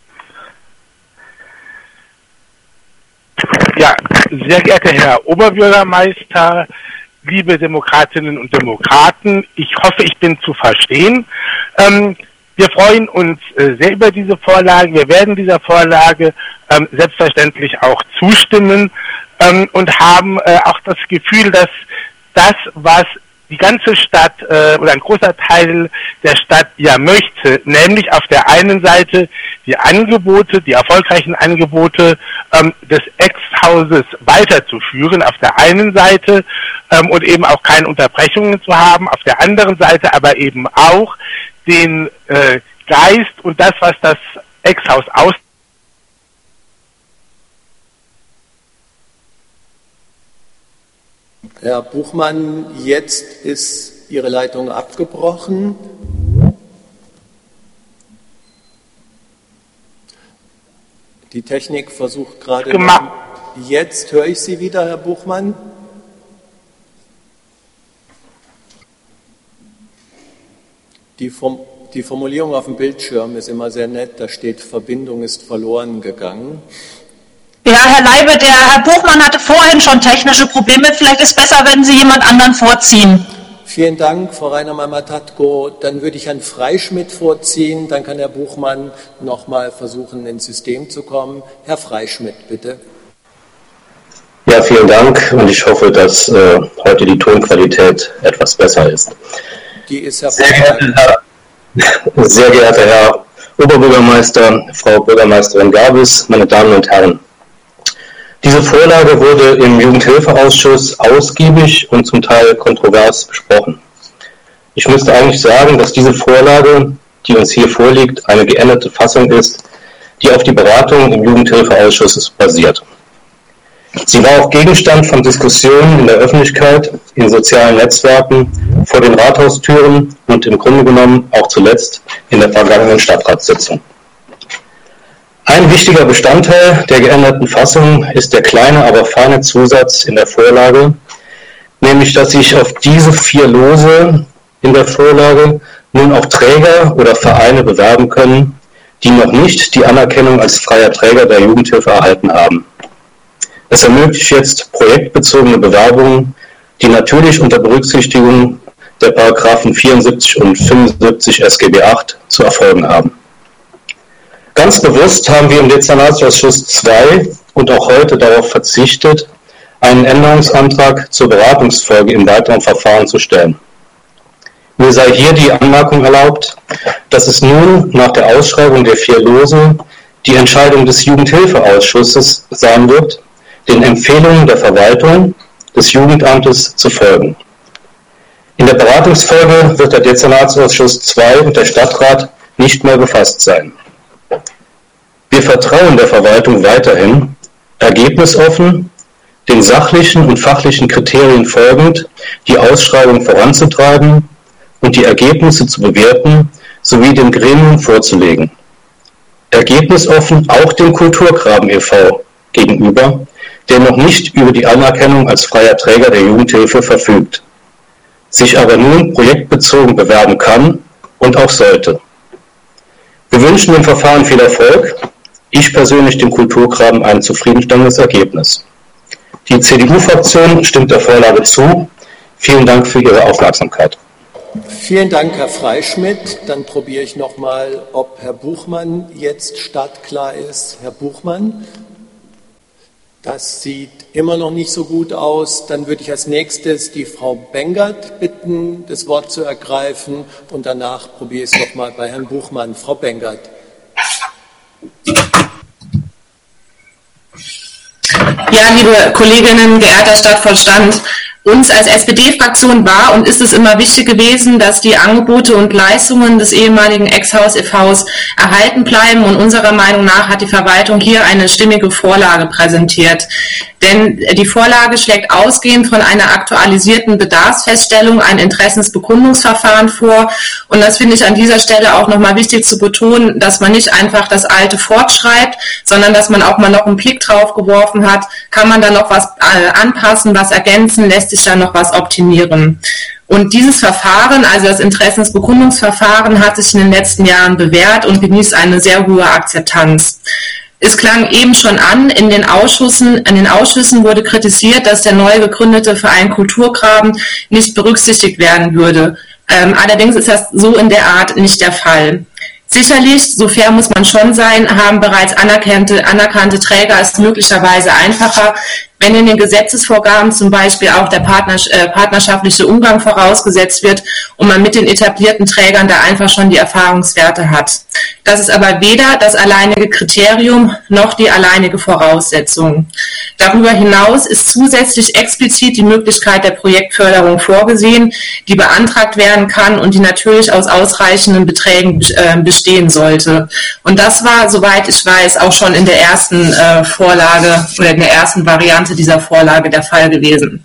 Ja, sehr geehrter Herr Oberbürgermeister, liebe Demokratinnen und Demokraten, ich hoffe, ich bin zu verstehen. Wir freuen uns sehr über diese Vorlage. Wir werden dieser Vorlage selbstverständlich auch zustimmen und haben auch das Gefühl, dass das, was die ganze Stadt oder ein großer Teil der Stadt ja möchte, nämlich auf der einen Seite die Angebote, die erfolgreichen Angebote des Ex-Hauses weiterzuführen, auf der einen Seite und eben auch keine Unterbrechungen zu haben, auf der anderen Seite aber eben auch den Geist und das, was das Ex-Haus aus. Herr Buchmann, jetzt ist Ihre Leitung abgebrochen. Die Technik versucht gerade. Jetzt höre ich Sie wieder, Herr Buchmann. Die Formulierung auf dem Bildschirm ist immer sehr nett. Da steht, Verbindung ist verloren gegangen. Ja, Herr Leibe, der Herr Buchmann hatte vorhin schon technische Probleme. Vielleicht ist es besser, wenn Sie jemand anderen vorziehen. Vielen Dank, Frau Rainer-Mamatko. Dann würde ich Herrn Freischmidt vorziehen. Dann kann Herr Buchmann noch mal versuchen, ins System zu kommen. Herr Freischmidt, bitte. Ja, vielen Dank. Und ich hoffe, dass heute die Tonqualität etwas besser ist. Die ist hervorragend. Sehr geehrter Herr Oberbürgermeister, Frau Bürgermeisterin Gabis, meine Damen und Herren. Diese Vorlage wurde im Jugendhilfeausschuss ausgiebig und zum Teil kontrovers besprochen. Ich müsste eigentlich sagen, dass diese Vorlage, die uns hier vorliegt, eine geänderte Fassung ist, die auf die Beratung im Jugendhilfeausschuss basiert. Sie war auch Gegenstand von Diskussionen in der Öffentlichkeit, in sozialen Netzwerken, vor den Rathaustüren und im Grunde genommen auch zuletzt in der vergangenen Stadtratssitzung. Ein wichtiger Bestandteil der geänderten Fassung ist der kleine, aber feine Zusatz in der Vorlage, nämlich dass sich auf diese 4 Lose in der Vorlage nun auch Träger oder Vereine bewerben können, die noch nicht die Anerkennung als freier Träger der Jugendhilfe erhalten haben. Es ermöglicht jetzt projektbezogene Bewerbungen, die natürlich unter Berücksichtigung der Paragraphen 74 und 75 SGB VIII zu erfolgen haben. Ganz bewusst haben wir im Dezernatsausschuss II und auch heute darauf verzichtet, einen Änderungsantrag zur Beratungsfolge im weiteren Verfahren zu stellen. Mir sei hier die Anmerkung erlaubt, dass es nun nach der Ausschreibung der 4 Lose die Entscheidung des Jugendhilfeausschusses sein wird, den Empfehlungen der Verwaltung des Jugendamtes zu folgen. In der Beratungsfolge wird der Dezernatsausschuss II und der Stadtrat nicht mehr befasst sein. Wir vertrauen der Verwaltung weiterhin, ergebnisoffen, den sachlichen und fachlichen Kriterien folgend, die Ausschreibung voranzutreiben und die Ergebnisse zu bewerten sowie dem Gremium vorzulegen. Ergebnisoffen auch dem Kulturgraben e.V. gegenüber, der noch nicht über die Anerkennung als freier Träger der Jugendhilfe verfügt, sich aber nun projektbezogen bewerben kann und auch sollte. Wir wünschen dem Verfahren viel Erfolg. Ich persönlich dem Kulturgraben ein zufriedenstellendes Ergebnis. Die CDU-Fraktion stimmt der Vorlage zu. Vielen Dank für Ihre Aufmerksamkeit. Vielen Dank, Herr Freischmidt. Dann probiere ich noch mal, ob Herr Buchmann jetzt startklar ist. Herr Buchmann, das sieht immer noch nicht so gut aus. Dann würde ich als nächstes die Frau Bengert bitten, das Wort zu ergreifen. Und danach probiere ich es noch mal bei Herrn Buchmann. Frau Bengert. Ja, liebe Kolleginnen, geehrter Stadtvorstand, uns als SPD-Fraktion war und ist es immer wichtig gewesen, dass die Angebote und Leistungen des ehemaligen Ex-Haus e.V.s erhalten bleiben, und unserer Meinung nach hat die Verwaltung hier eine stimmige Vorlage präsentiert. Denn die Vorlage schlägt ausgehend von einer aktualisierten Bedarfsfeststellung ein Interessensbekundungsverfahren vor, und das finde ich an dieser Stelle auch nochmal wichtig zu betonen, dass man nicht einfach das Alte fortschreibt, sondern dass man auch mal noch einen Blick drauf geworfen hat, kann man da noch was anpassen, was ergänzen, lässt sich da noch was optimieren. Und dieses Verfahren, also das Interessensbekundungsverfahren, hat sich in den letzten Jahren bewährt und genießt eine sehr hohe Akzeptanz. Es klang eben schon an, in den Ausschüssen wurde kritisiert, dass der neu gegründete Verein Kulturgraben nicht berücksichtigt werden würde. Allerdings ist das so in der Art nicht der Fall. Sicherlich, so fair muss man schon sein, haben bereits anerkannte Träger es möglicherweise einfacher, wenn in den Gesetzesvorgaben zum Beispiel auch der partnerschaftliche Umgang vorausgesetzt wird und man mit den etablierten Trägern da einfach schon die Erfahrungswerte hat. Das ist aber weder das alleinige Kriterium noch die alleinige Voraussetzung. Darüber hinaus ist zusätzlich explizit die Möglichkeit der Projektförderung vorgesehen, die beantragt werden kann und die natürlich aus ausreichenden Beträgen bestehen sollte. Und das war, soweit ich weiß, auch schon in der ersten Vorlage oder in der ersten Variante dieser Vorlage der Fall gewesen.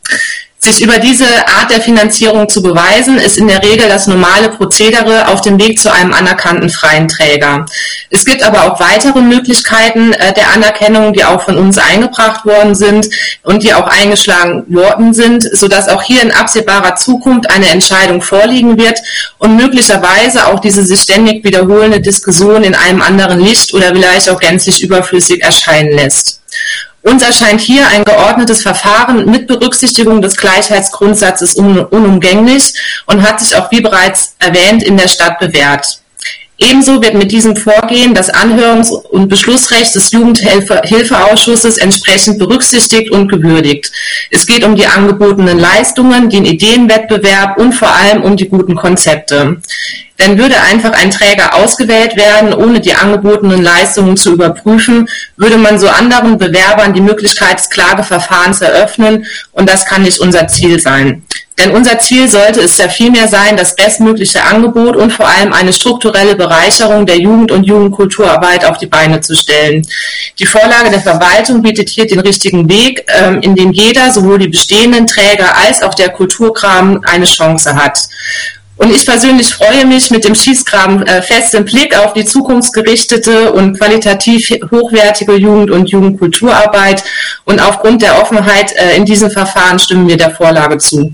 Sich über diese Art der Finanzierung zu beweisen, ist in der Regel das normale Prozedere auf dem Weg zu einem anerkannten freien Träger. Es gibt aber auch weitere Möglichkeiten der Anerkennung, die auch von uns eingebracht worden sind und die auch eingeschlagen worden sind, sodass auch hier in absehbarer Zukunft eine Entscheidung vorliegen wird und möglicherweise auch diese sich ständig wiederholende Diskussion in einem anderen Licht oder vielleicht auch gänzlich überflüssig erscheinen lässt. Uns erscheint hier ein geordnetes Verfahren mit Berücksichtigung des Gleichheitsgrundsatzes unumgänglich und hat sich auch, wie bereits erwähnt, in der Stadt bewährt. Ebenso wird mit diesem Vorgehen das Anhörungs- und Beschlussrecht des Jugendhilfeausschusses entsprechend berücksichtigt und gewürdigt. Es geht um die angebotenen Leistungen, den Ideenwettbewerb und vor allem um die guten Konzepte. Denn würde einfach ein Träger ausgewählt werden, ohne die angebotenen Leistungen zu überprüfen, würde man so anderen Bewerbern die Möglichkeit des Klageverfahrens eröffnen, und das kann nicht unser Ziel sein. Denn unser Ziel sollte es ja vielmehr sein, das bestmögliche Angebot und vor allem eine strukturelle Bereicherung der Jugend- und Jugendkulturarbeit auf die Beine zu stellen. Die Vorlage der Verwaltung bietet hier den richtigen Weg, in dem jeder, sowohl die bestehenden Träger als auch der Kulturgraben, eine Chance hat. Und ich persönlich freue mich mit dem Schießgraben fest im Blick auf die zukunftsgerichtete und qualitativ hochwertige Jugend- und Jugendkulturarbeit. Und aufgrund der Offenheit in diesem Verfahren stimmen wir der Vorlage zu.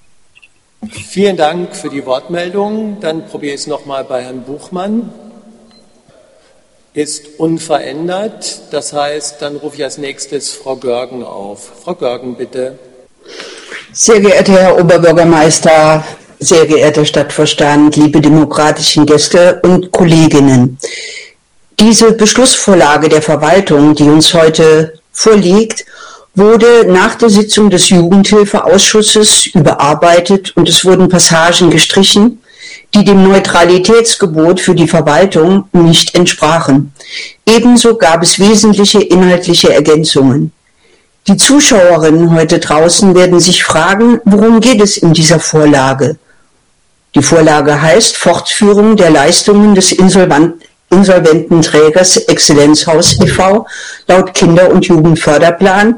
Vielen Dank für die Wortmeldung. Dann probiere ich es nochmal bei Herrn Buchmann. Ist unverändert. Das heißt, dann rufe ich als nächstes Frau Görgen auf. Frau Görgen, bitte. Sehr geehrter Herr Oberbürgermeister, sehr geehrter Stadtvorstand, liebe demokratischen Gäste und Kolleginnen. Diese Beschlussvorlage der Verwaltung, die uns heute vorliegt, wurde nach der Sitzung des Jugendhilfeausschusses überarbeitet und es wurden Passagen gestrichen, die dem Neutralitätsgebot für die Verwaltung nicht entsprachen. Ebenso gab es wesentliche inhaltliche Ergänzungen. Die Zuschauerinnen heute draußen werden sich fragen, worum geht es in dieser Vorlage? Die Vorlage heißt Fortführung der Leistungen des insolventen Trägers Exzellenzhaus e.V. laut Kinder- und Jugendförderplan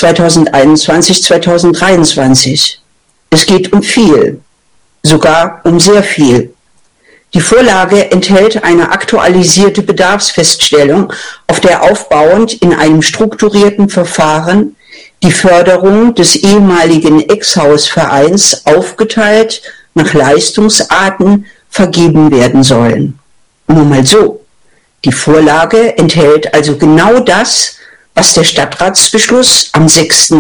2021-2023. Es geht um viel, sogar um sehr viel. Die Vorlage enthält eine aktualisierte Bedarfsfeststellung, auf der aufbauend in einem strukturierten Verfahren die Förderung des ehemaligen Ex-Hausvereins aufgeteilt nach Leistungsarten vergeben werden sollen. Nur mal so. Die Vorlage enthält also genau das, was der Stadtratsbeschluss am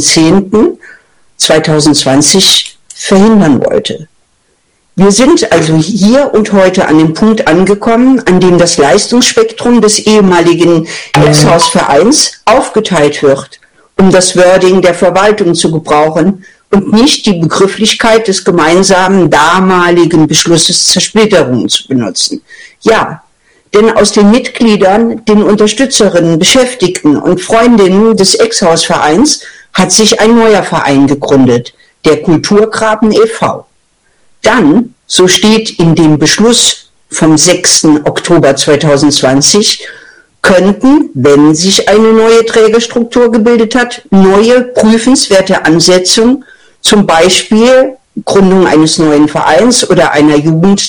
6.10.2020 verhindern wollte. Wir sind also hier und heute an dem Punkt angekommen, an dem das Leistungsspektrum des ehemaligen Ex-Hausvereins aufgeteilt wird, um das Wording der Verwaltung zu gebrauchen und nicht die Begrifflichkeit des gemeinsamen damaligen Beschlusses Zersplitterung zu benutzen. Ja, denn aus den Mitgliedern, den Unterstützerinnen, Beschäftigten und Freundinnen des Ex-Hausvereins hat sich ein neuer Verein gegründet, der Kulturgraben e.V. Dann, so steht in dem Beschluss vom 6. Oktober 2020, könnten, wenn sich eine neue Trägerstruktur gebildet hat, neue prüfenswerte Ansetzungen, zum Beispiel Gründung eines neuen Vereins oder einer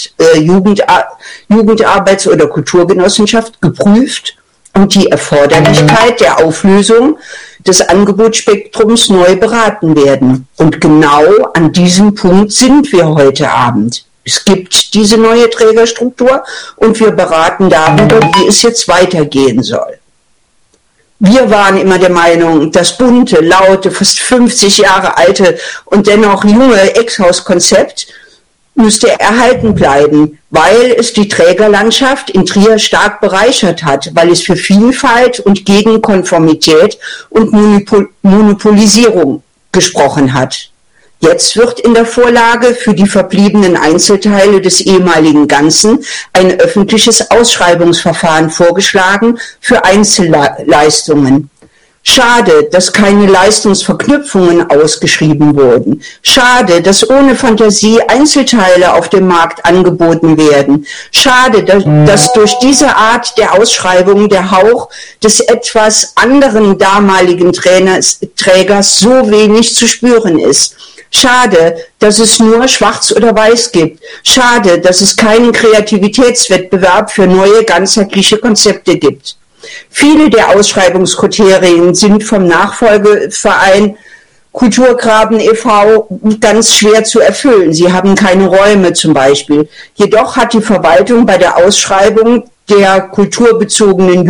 Jugendarbeits- oder Kulturgenossenschaft geprüft und die Erforderlichkeit der Auflösung des Angebotsspektrums neu beraten werden. Und genau an diesem Punkt sind wir heute Abend. Es gibt diese neue Trägerstruktur und wir beraten darüber, wie es jetzt weitergehen soll. Wir waren immer der Meinung, das bunte, laute, fast 50 Jahre alte und dennoch junge Ex-Haus-Konzept müsste erhalten bleiben, weil es die Trägerlandschaft in Trier stark bereichert hat, weil es für Vielfalt und gegen Konformität und Monopolisierung gesprochen hat. Jetzt wird in der Vorlage für die verbliebenen Einzelteile des ehemaligen Ganzen ein öffentliches Ausschreibungsverfahren vorgeschlagen für Einzelleistungen. Schade, dass keine Leistungsverknüpfungen ausgeschrieben wurden. Schade, dass ohne Fantasie Einzelteile auf dem Markt angeboten werden. Schade, dass durch diese Art der Ausschreibung der Hauch des etwas anderen damaligen Trägers so wenig zu spüren ist. Schade, dass es nur Schwarz oder Weiß gibt. Schade, dass es keinen Kreativitätswettbewerb für neue ganzheitliche Konzepte gibt. Viele der Ausschreibungskriterien sind vom Nachfolgeverein Kulturgraben e.V. ganz schwer zu erfüllen. Sie haben keine Räume zum Beispiel. Jedoch hat die Verwaltung bei der Ausschreibung der kulturbezogenen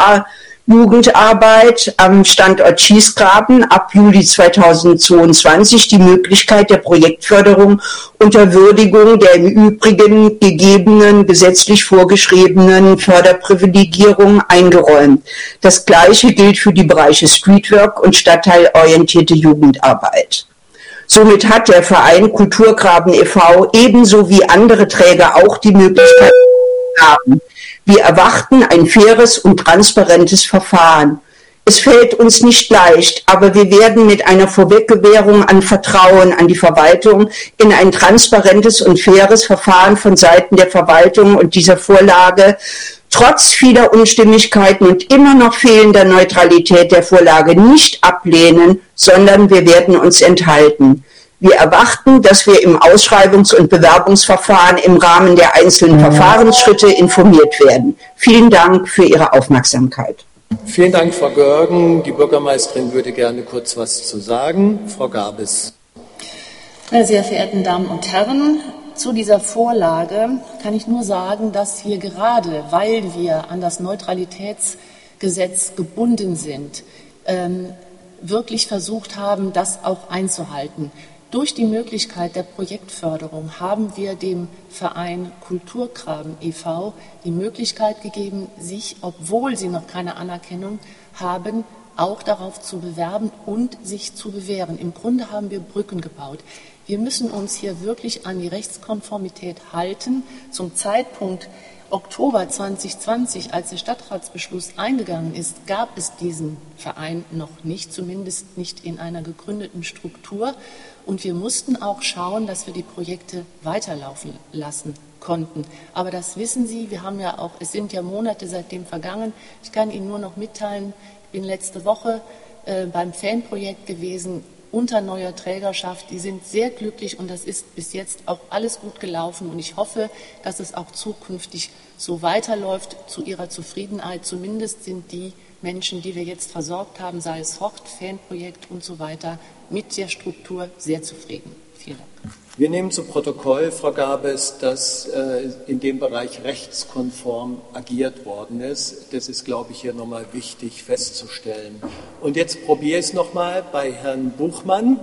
Jugendarbeit am Standort Schießgraben ab Juli 2022 die Möglichkeit der Projektförderung unter Würdigung der im Übrigen gegebenen, gesetzlich vorgeschriebenen Förderprivilegierung eingeräumt. Das Gleiche gilt für die Bereiche Streetwork und stadtteilorientierte Jugendarbeit. Somit hat der Verein Kulturgraben e.V. ebenso wie andere Träger auch die Möglichkeit haben. Wir erwarten ein faires und transparentes Verfahren. Es fällt uns nicht leicht, aber wir werden mit einer Vorweggewährung an Vertrauen an die Verwaltung in ein transparentes und faires Verfahren von Seiten der Verwaltung und dieser Vorlage trotz vieler Unstimmigkeiten und immer noch fehlender Neutralität der Vorlage nicht ablehnen, sondern wir werden uns enthalten. Wir erwarten, dass wir im Ausschreibungs- und Bewerbungsverfahren im Rahmen der einzelnen Verfahrensschritte informiert werden. Vielen Dank für Ihre Aufmerksamkeit. Vielen Dank, Frau Görgen. Die Bürgermeisterin würde gerne kurz was zu sagen. Frau Gabis. Meine sehr verehrten Damen und Herren, zu dieser Vorlage kann ich nur sagen, dass wir gerade, weil wir an das Neutralitätsgesetz gebunden sind, wirklich versucht haben, das auch einzuhalten. Durch die Möglichkeit der Projektförderung haben wir dem Verein Kulturgraben e.V. die Möglichkeit gegeben, sich, obwohl sie noch keine Anerkennung haben, auch darauf zu bewerben und sich zu bewähren. Im Grunde haben wir Brücken gebaut. Wir müssen uns hier wirklich an die Rechtskonformität halten. Zum Zeitpunkt Oktober 2020, als der Stadtratsbeschluss eingegangen ist, gab es diesen Verein noch nicht, zumindest nicht in einer gegründeten Struktur. Und wir mussten auch schauen, dass wir die Projekte weiterlaufen lassen konnten. Aber das wissen Sie, wir haben ja auch, es sind ja Monate seitdem vergangen. Ich kann Ihnen nur noch mitteilen, ich bin letzte Woche beim Fanprojekt gewesen, unter neuer Trägerschaft. Die sind sehr glücklich und das ist bis jetzt auch alles gut gelaufen. Und ich hoffe, dass es auch zukünftig so weiterläuft zu ihrer Zufriedenheit. Zumindest sind die Menschen, die wir jetzt versorgt haben, sei es Hort, Fanprojekt und so weiter, mit der Struktur sehr zufrieden. Vielen Dank. Wir nehmen zu Protokoll, Frau Gabes, dass in dem Bereich rechtskonform agiert worden ist. Das ist, glaube ich, hier nochmal wichtig festzustellen. Und jetzt probiere ich es nochmal bei Herrn Buchmann.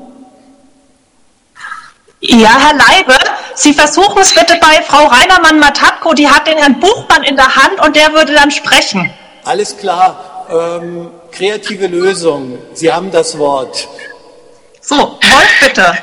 Ja, Herr Leibe, Sie versuchen es bitte bei Frau Reinermann-Matatko, die hat den Herrn Buchmann in der Hand und der würde dann sprechen. Alles klar, kreative Lösung. Sie haben das Wort. So, Wolf, bitte.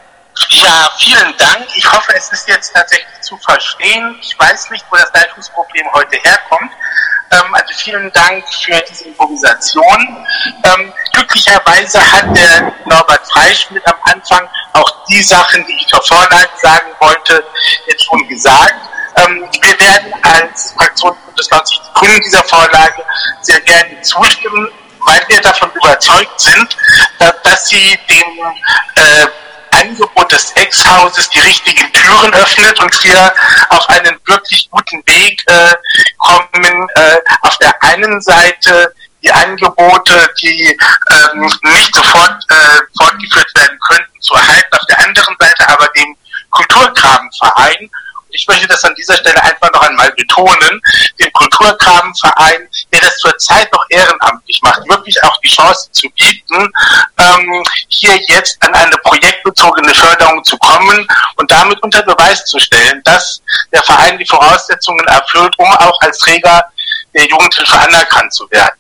Ja, vielen Dank. Ich hoffe, es ist jetzt tatsächlich zu verstehen. Ich weiß nicht, wo das Leitungsproblem heute herkommt. Also vielen Dank für diese Improvisation. Glücklicherweise hat der Norbert Freischmidt am Anfang auch die Sachen, die ich zur Vorlage sagen wollte, jetzt schon gesagt. Wir werden als Fraktion des 90 Sekunden dieser Vorlage sehr gerne zustimmen, weil wir davon überzeugt sind, dass sie dem Angebot des Ex-Hauses die richtigen Türen öffnet und wir auf einen wirklich guten Weg kommen. Auf der einen Seite die Angebote, die nicht sofort fortgeführt werden könnten, zu erhalten, auf der anderen Seite aber dem Kulturkramverein. Ich möchte das an dieser Stelle einfach noch einmal betonen, dem Kulturkramverein, der das zurzeit noch ehrenamtlich macht, wirklich auch die Chance zu bieten, hier jetzt an eine projektbezogene Förderung zu kommen und damit unter Beweis zu stellen, dass der Verein die Voraussetzungen erfüllt, um auch als Träger der Jugendhilfe anerkannt zu werden.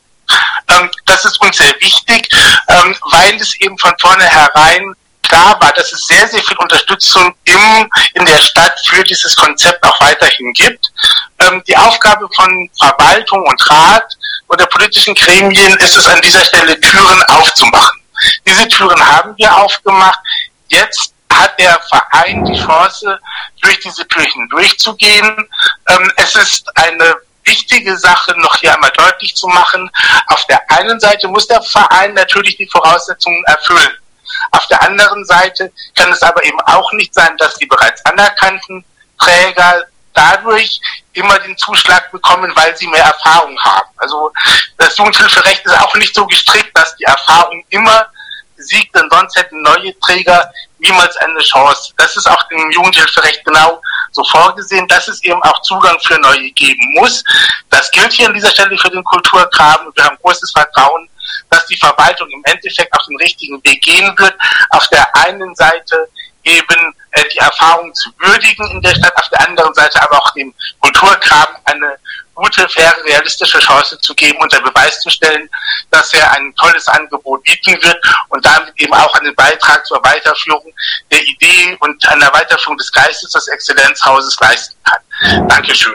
Das ist uns sehr wichtig, weil es eben von vornherein klar war, dass es sehr, sehr viel Unterstützung in der Stadt für dieses Konzept auch weiterhin gibt. Die Aufgabe von Verwaltung und Rat und der politischen Gremien ist es an dieser Stelle, Türen aufzumachen. Diese Türen haben wir aufgemacht. Jetzt hat der Verein die Chance, durch diese Tür hindurchzugehen. Es ist eine wichtige Sache, noch hier einmal deutlich zu machen. Auf der einen Seite muss der Verein natürlich die Voraussetzungen erfüllen. Auf der anderen Seite kann es aber eben auch nicht sein, dass die bereits anerkannten Träger dadurch immer den Zuschlag bekommen, weil sie mehr Erfahrung haben. Also das Jugendhilferecht ist auch nicht so gestrickt, dass die Erfahrung immer siegt, denn sonst hätten neue Träger niemals eine Chance. Das ist auch im Jugendhilferecht genau so vorgesehen, dass es eben auch Zugang für Neue geben muss. Das gilt hier an dieser Stelle für den Kulturkram und wir haben großes Vertrauen, dass die Verwaltung im Endeffekt auf den richtigen Weg gehen wird. Auf der einen Seite eben die Erfahrung zu würdigen in der Stadt, auf der anderen Seite aber auch dem Kulturkram eine gute, faire, realistische Chance zu geben, unter Beweis zu stellen, dass er ein tolles Angebot bieten wird und damit eben auch einen Beitrag zur Weiterführung der Idee und einer Weiterführung des Geistes des Exzellenzhauses leisten kann. Dankeschön.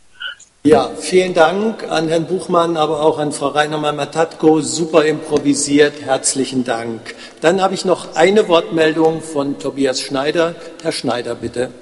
Ja, vielen Dank an Herrn Buchmann, aber auch an Frau Reinermann-Matatko. Super improvisiert. Herzlichen Dank. Dann habe ich noch eine Wortmeldung von Tobias Schneider. Herr Schneider, bitte.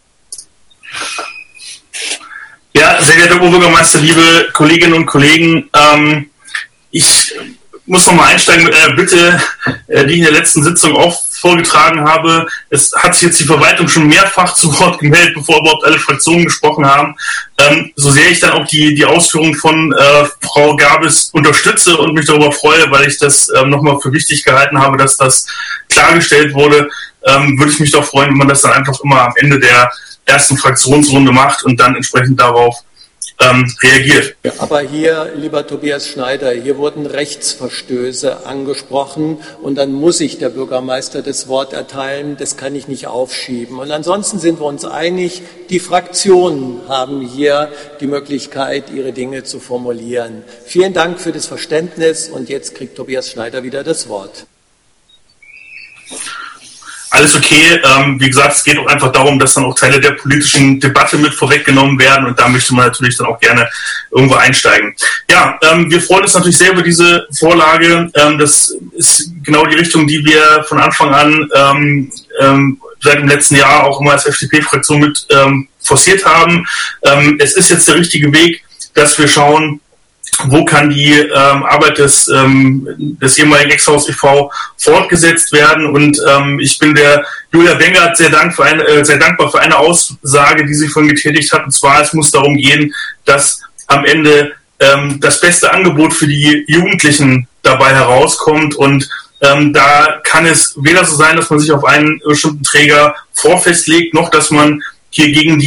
Ja, sehr geehrter Oberbürgermeister, liebe Kolleginnen und Kollegen, ich muss nochmal einsteigen mit einer Bitte, die ich in der letzten Sitzung auch vorgetragen habe. Es hat sich jetzt die Verwaltung schon mehrfach zu Wort gemeldet, bevor überhaupt alle Fraktionen gesprochen haben. So sehr ich dann auch die Ausführungen von Frau Gabes unterstütze und mich darüber freue, weil ich das nochmal für wichtig gehalten habe, dass das klargestellt wurde, würde ich mich doch freuen, wenn man das dann einfach immer am Ende der ersten Fraktionsrunde macht und dann entsprechend darauf reagiert. Ja, aber hier, lieber Tobias Schneider, hier wurden Rechtsverstöße angesprochen und dann muss ich der Bürgermeister das Wort erteilen, das kann ich nicht aufschieben. Und ansonsten sind wir uns einig, die Fraktionen haben hier die Möglichkeit, ihre Dinge zu formulieren. Vielen Dank für das Verständnis und jetzt kriegt Tobias Schneider wieder das Wort. Alles okay. Wie gesagt, es geht auch einfach darum, dass dann auch Teile der politischen Debatte mit vorweggenommen werden und da möchte man natürlich dann auch gerne irgendwo einsteigen. Ja, wir freuen uns natürlich sehr über diese Vorlage. Das ist genau die Richtung, die wir von Anfang an seit dem letzten Jahr auch immer als FDP-Fraktion mit forciert haben. Es ist jetzt der richtige Weg, dass wir schauen, wo kann die Arbeit des ehemaligen Ex-Haus e.V. fortgesetzt werden. Und ich bin der Julia Wengert sehr dankbar für eine Aussage, die sie vorhin getätigt hat. Und zwar, es muss darum gehen, dass am Ende das beste Angebot für die Jugendlichen dabei herauskommt. Und Da kann es weder so sein, dass man sich auf einen bestimmten Träger vorfestlegt, noch dass man hier gegen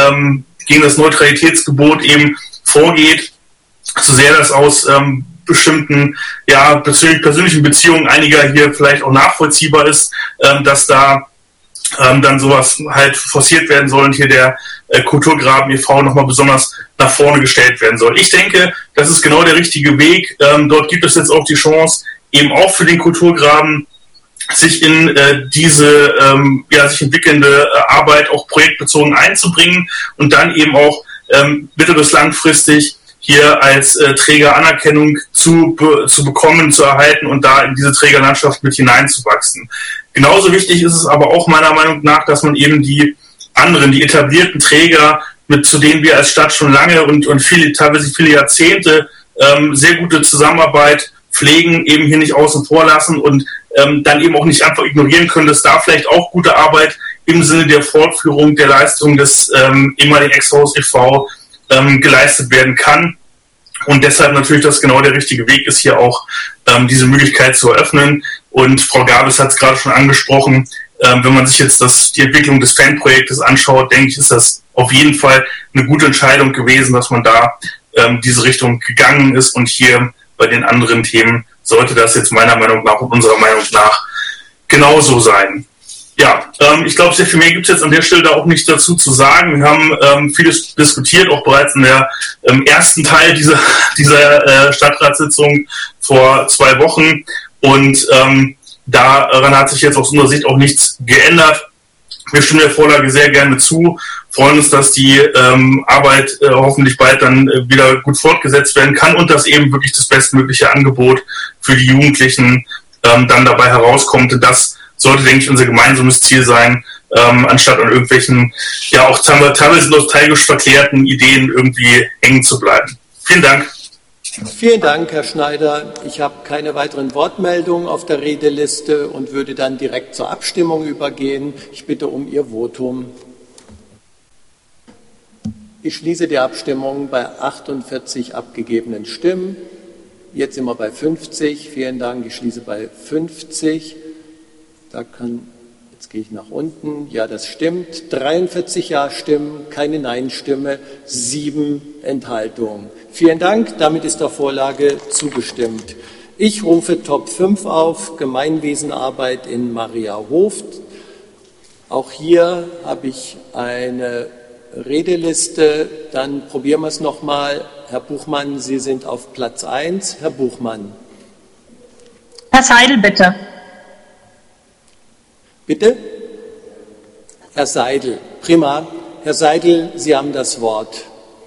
das Neutralitätsgebot eben vorgeht, so sehr das aus bestimmten persönlichen Beziehungen einiger hier vielleicht auch nachvollziehbar ist, dass da dann sowas halt forciert werden soll und hier der Kulturgraben e.V. nochmal besonders nach vorne gestellt werden soll. Ich denke, das ist genau der richtige Weg. Dort gibt es jetzt auch die Chance, eben auch für den Kulturgraben sich in diese sich entwickelnde Arbeit auch projektbezogen einzubringen und dann eben auch mittel- bis langfristig hier als Träger Anerkennung zu bekommen, zu erhalten und da in diese Trägerlandschaft mit hineinzuwachsen. Genauso wichtig ist es aber auch meiner Meinung nach, dass man eben die etablierten Träger, zu denen wir als Stadt schon lange und teilweise viele Jahrzehnte sehr gute Zusammenarbeit pflegen, eben hier nicht außen vor lassen und dann eben auch nicht einfach ignorieren können, dass da vielleicht auch gute Arbeit im Sinne der Fortführung der Leistung des ehemaligen Ex-Haus e.V. Geleistet werden kann. Und deshalb natürlich, dass genau der richtige Weg ist, hier auch diese Möglichkeit zu eröffnen. Und Frau Gabis hat es gerade schon angesprochen, wenn man sich jetzt die Entwicklung des Fanprojektes anschaut, denke ich, ist das auf jeden Fall eine gute Entscheidung gewesen, dass man da diese Richtung gegangen ist. Und hier bei den anderen Themen sollte das jetzt meiner Meinung nach und unserer Meinung nach genauso sein. Ja, ich glaube, sehr viel mehr gibt es jetzt an der Stelle da auch nicht dazu zu sagen. Wir haben vieles diskutiert, auch bereits in der ersten Teil dieser Stadtratssitzung vor 2 Wochen. Und daran hat sich jetzt aus unserer Sicht auch nichts geändert. Wir stimmen der Vorlage sehr gerne zu, freuen uns, dass die Arbeit hoffentlich bald dann wieder gut fortgesetzt werden kann und dass eben wirklich das bestmögliche Angebot für die Jugendlichen dann dabei herauskommt. Und das sollte, denke ich, unser gemeinsames Ziel sein, anstatt an irgendwelchen, auch teilweise nostalgisch verklärten Ideen irgendwie hängen zu bleiben. Vielen Dank. Vielen Dank, Herr Schneider. Ich habe keine weiteren Wortmeldungen auf der Redeliste und würde dann direkt zur Abstimmung übergehen. Ich bitte um Ihr Votum. Ich schließe die Abstimmung bei 48 abgegebenen Stimmen. Jetzt sind wir bei 50. Vielen Dank. Ich schließe bei 50. Jetzt gehe ich nach unten. Ja, das stimmt. 43 Ja-Stimmen, keine Nein-Stimme, 7 Enthaltungen. Vielen Dank. Damit ist der Vorlage zugestimmt. Ich rufe Top 5 auf, Gemeinwesenarbeit in Mariahof. Auch hier habe ich eine Redeliste. Dann probieren wir es nochmal. Herr Buchmann, Sie sind auf Platz 1. Herr Buchmann. Herr Seidel, bitte. Bitte? Herr Seidel. Prima. Herr Seidel, Sie haben das Wort.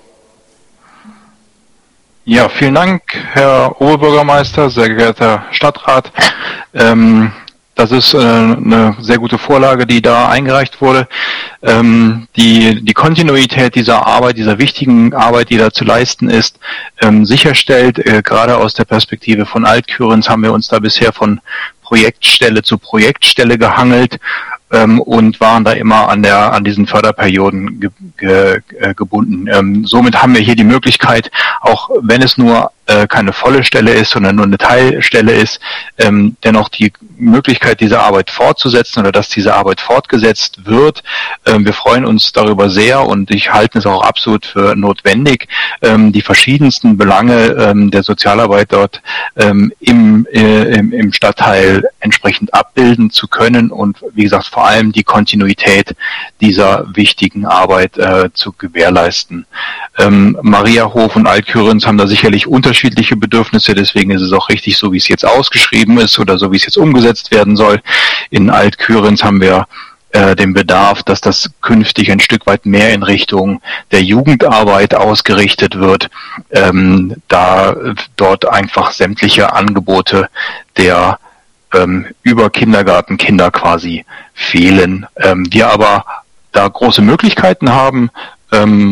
Ja, vielen Dank, Herr Oberbürgermeister, sehr geehrter Stadtrat. Das ist eine sehr gute Vorlage, die da eingereicht wurde. Die Kontinuität dieser Arbeit, dieser wichtigen Arbeit, die da zu leisten ist, sicherstellt. Gerade aus der Perspektive von Alt-Kyrinz haben wir uns da bisher von Projektstelle zu Projektstelle gehangelt und waren da immer an diesen Förderperioden gebunden. Somit haben wir hier die Möglichkeit, auch wenn es nur keine volle Stelle ist, sondern nur eine Teilstelle ist, dennoch die Möglichkeit, diese Arbeit fortzusetzen oder dass diese Arbeit fortgesetzt wird. Wir freuen uns darüber sehr und ich halte es auch absolut für notwendig, die verschiedensten Belange der Sozialarbeit dort im Stadtteil entsprechend abbilden zu können und wie gesagt vor allem die Kontinuität dieser wichtigen Arbeit zu gewährleisten. Mariahof und Alt-Kyrinz haben da sicherlich unterschiedliche Bedürfnisse, deswegen ist es auch richtig, so wie es jetzt ausgeschrieben ist oder so wie es jetzt umgesetzt werden soll. In Alt-Kyrinz haben wir den Bedarf, dass das künftig ein Stück weit mehr in Richtung der Jugendarbeit ausgerichtet wird, da dort einfach sämtliche Angebote der über Kindergartenkinder quasi fehlen. Wir aber da große Möglichkeiten haben,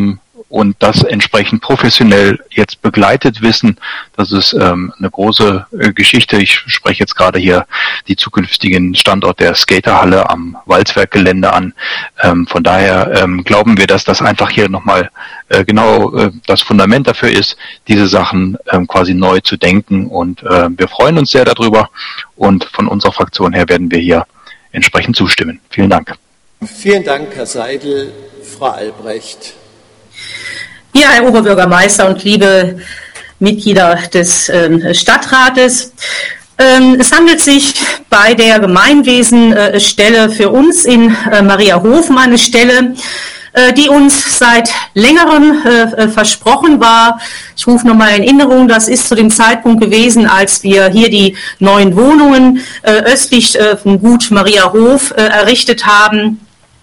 und das entsprechend professionell jetzt begleitet wissen. Das ist eine große Geschichte. Ich spreche jetzt gerade hier die zukünftigen Standort der Skaterhalle am Walzwerkgelände an. Von daher glauben wir, dass das einfach hier nochmal genau das Fundament dafür ist, diese Sachen quasi neu zu denken. Und wir freuen uns sehr darüber. Und von unserer Fraktion her werden wir hier entsprechend zustimmen. Vielen Dank. Vielen Dank, Herr Seidel. Frau Albrecht. Ja, Herr Oberbürgermeister und liebe Mitglieder des Stadtrates. Es handelt sich bei der Gemeinwesenstelle für uns in Mariahof um eine Stelle, die uns seit längerem versprochen war. Ich rufe nochmal in Erinnerung, das ist zu dem Zeitpunkt gewesen, als wir hier die neuen Wohnungen östlich vom Gut Mariahof errichtet haben.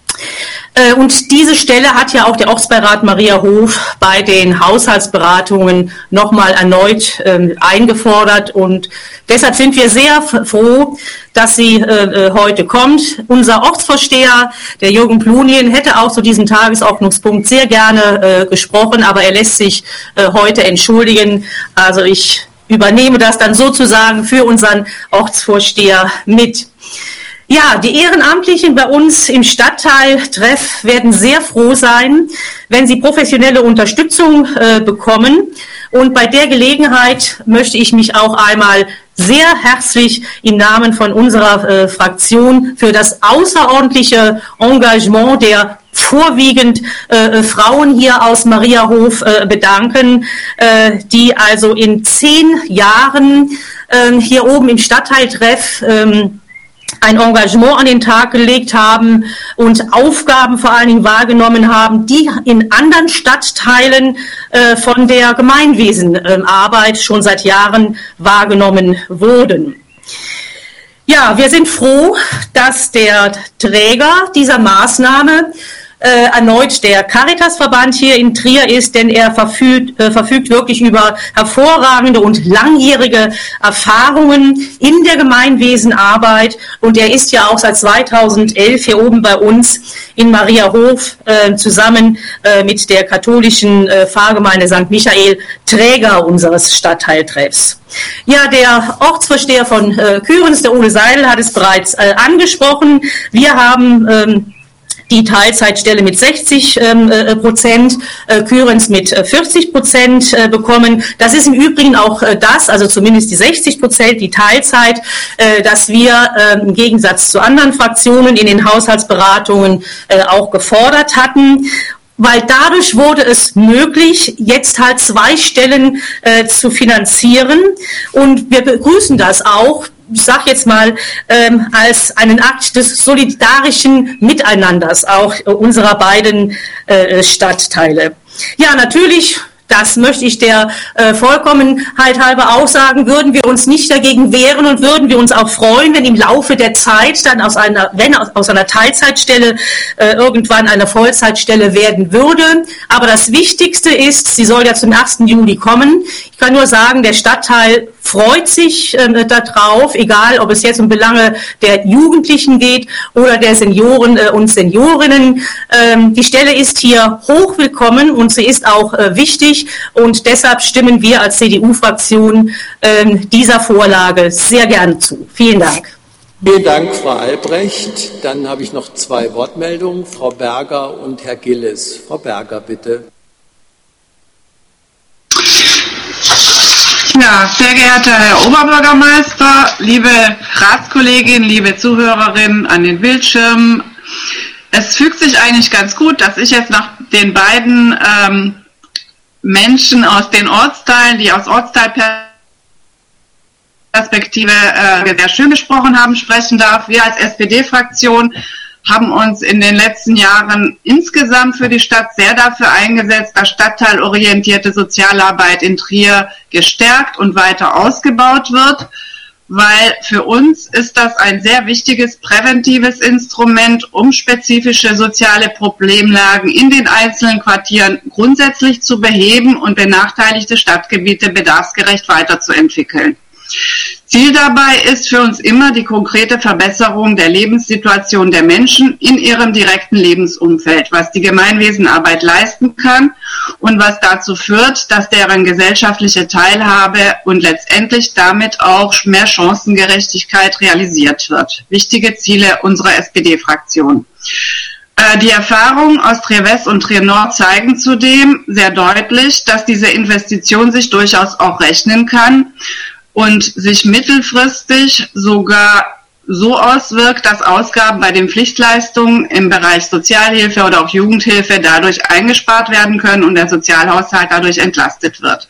Und diese Stelle hat ja auch der Ortsbeirat Mariahof bei den Haushaltsberatungen nochmal erneut eingefordert. Und deshalb sind wir sehr froh, dass sie heute kommt. Unser Ortsvorsteher, der Jürgen Plunien, hätte auch zu diesem Tagesordnungspunkt sehr gerne gesprochen, aber er lässt sich heute entschuldigen. Also ich übernehme das dann sozusagen für unseren Ortsvorsteher mit. Ja, die Ehrenamtlichen bei uns im Stadtteil Treff werden sehr froh sein, wenn sie professionelle Unterstützung bekommen. Und bei der Gelegenheit möchte ich mich auch einmal sehr herzlich im Namen von unserer Fraktion für das außerordentliche Engagement der vorwiegend Frauen hier aus Mariahof bedanken, die also in 10 Jahren hier oben im Stadtteil Treff ein Engagement an den Tag gelegt haben und Aufgaben vor allen Dingen wahrgenommen haben, die in anderen Stadtteilen von der Gemeinwesenarbeit schon seit Jahren wahrgenommen wurden. Ja, wir sind froh, dass der Träger dieser Maßnahme erneut der Caritasverband hier in Trier ist, denn er verfügt wirklich über hervorragende und langjährige Erfahrungen in der Gemeinwesenarbeit und er ist ja auch seit 2011 hier oben bei uns in Mariahof zusammen mit der katholischen Pfarrgemeinde St. Michael Träger unseres Stadtteiltreffs. Ja, der Ortsvorsteher von Kührens, der Ole Seidel, hat es bereits angesprochen. Wir haben die Teilzeitstelle mit 60%, Kührens mit 40% bekommen. Das ist im Übrigen auch das, also zumindest die 60%, die Teilzeit, dass wir im Gegensatz zu anderen Fraktionen in den Haushaltsberatungen auch gefordert hatten. Weil dadurch wurde es möglich, jetzt halt 2 Stellen zu finanzieren. Und wir begrüßen das auch, ich sage jetzt mal, als einen Akt des solidarischen Miteinanders auch unserer beiden Stadtteile. Ja, natürlich, das möchte ich der Vollkommenheit halber auch sagen, würden wir uns nicht dagegen wehren und würden wir uns auch freuen, wenn im Laufe der Zeit dann aus einer Teilzeitstelle irgendwann eine Vollzeitstelle werden würde. Aber das Wichtigste ist, sie soll ja zum 1. Juli kommen. Ich kann nur sagen, der Stadtteil freut sich darauf, egal ob es jetzt um Belange der Jugendlichen geht oder der Senioren und Seniorinnen. Die Stelle ist hier hochwillkommen und sie ist auch wichtig und deshalb stimmen wir als CDU-Fraktion dieser Vorlage sehr gerne zu. Vielen Dank. Vielen Dank, Frau Albrecht. Dann habe ich noch 2 Wortmeldungen, Frau Berger und Herr Gilles. Frau Berger, bitte. Ja, sehr geehrter Herr Oberbürgermeister, liebe Ratskolleginnen, liebe Zuhörerinnen an den Bildschirmen. Es fügt sich eigentlich ganz gut, dass ich jetzt nach den beiden Menschen aus den Ortsteilen, die aus Ortsteilperspektive sehr schön gesprochen haben, sprechen darf. Wir als SPD-Fraktion haben uns in den letzten Jahren insgesamt für die Stadt sehr dafür eingesetzt, dass stadtteilorientierte Sozialarbeit in Trier gestärkt und weiter ausgebaut wird, weil für uns ist das ein sehr wichtiges präventives Instrument, um spezifische soziale Problemlagen in den einzelnen Quartieren grundsätzlich zu beheben und benachteiligte Stadtgebiete bedarfsgerecht weiterzuentwickeln. Ziel dabei ist für uns immer die konkrete Verbesserung der Lebenssituation der Menschen in ihrem direkten Lebensumfeld, was die Gemeinwesenarbeit leisten kann und was dazu führt, dass deren gesellschaftliche Teilhabe und letztendlich damit auch mehr Chancengerechtigkeit realisiert wird. Wichtige Ziele unserer SPD-Fraktion. Die Erfahrungen aus Trier West und Trier Nord zeigen zudem sehr deutlich, dass diese Investition sich durchaus auch rechnen kann und sich mittelfristig sogar so auswirkt, dass Ausgaben bei den Pflichtleistungen im Bereich Sozialhilfe oder auch Jugendhilfe dadurch eingespart werden können und der Sozialhaushalt dadurch entlastet wird.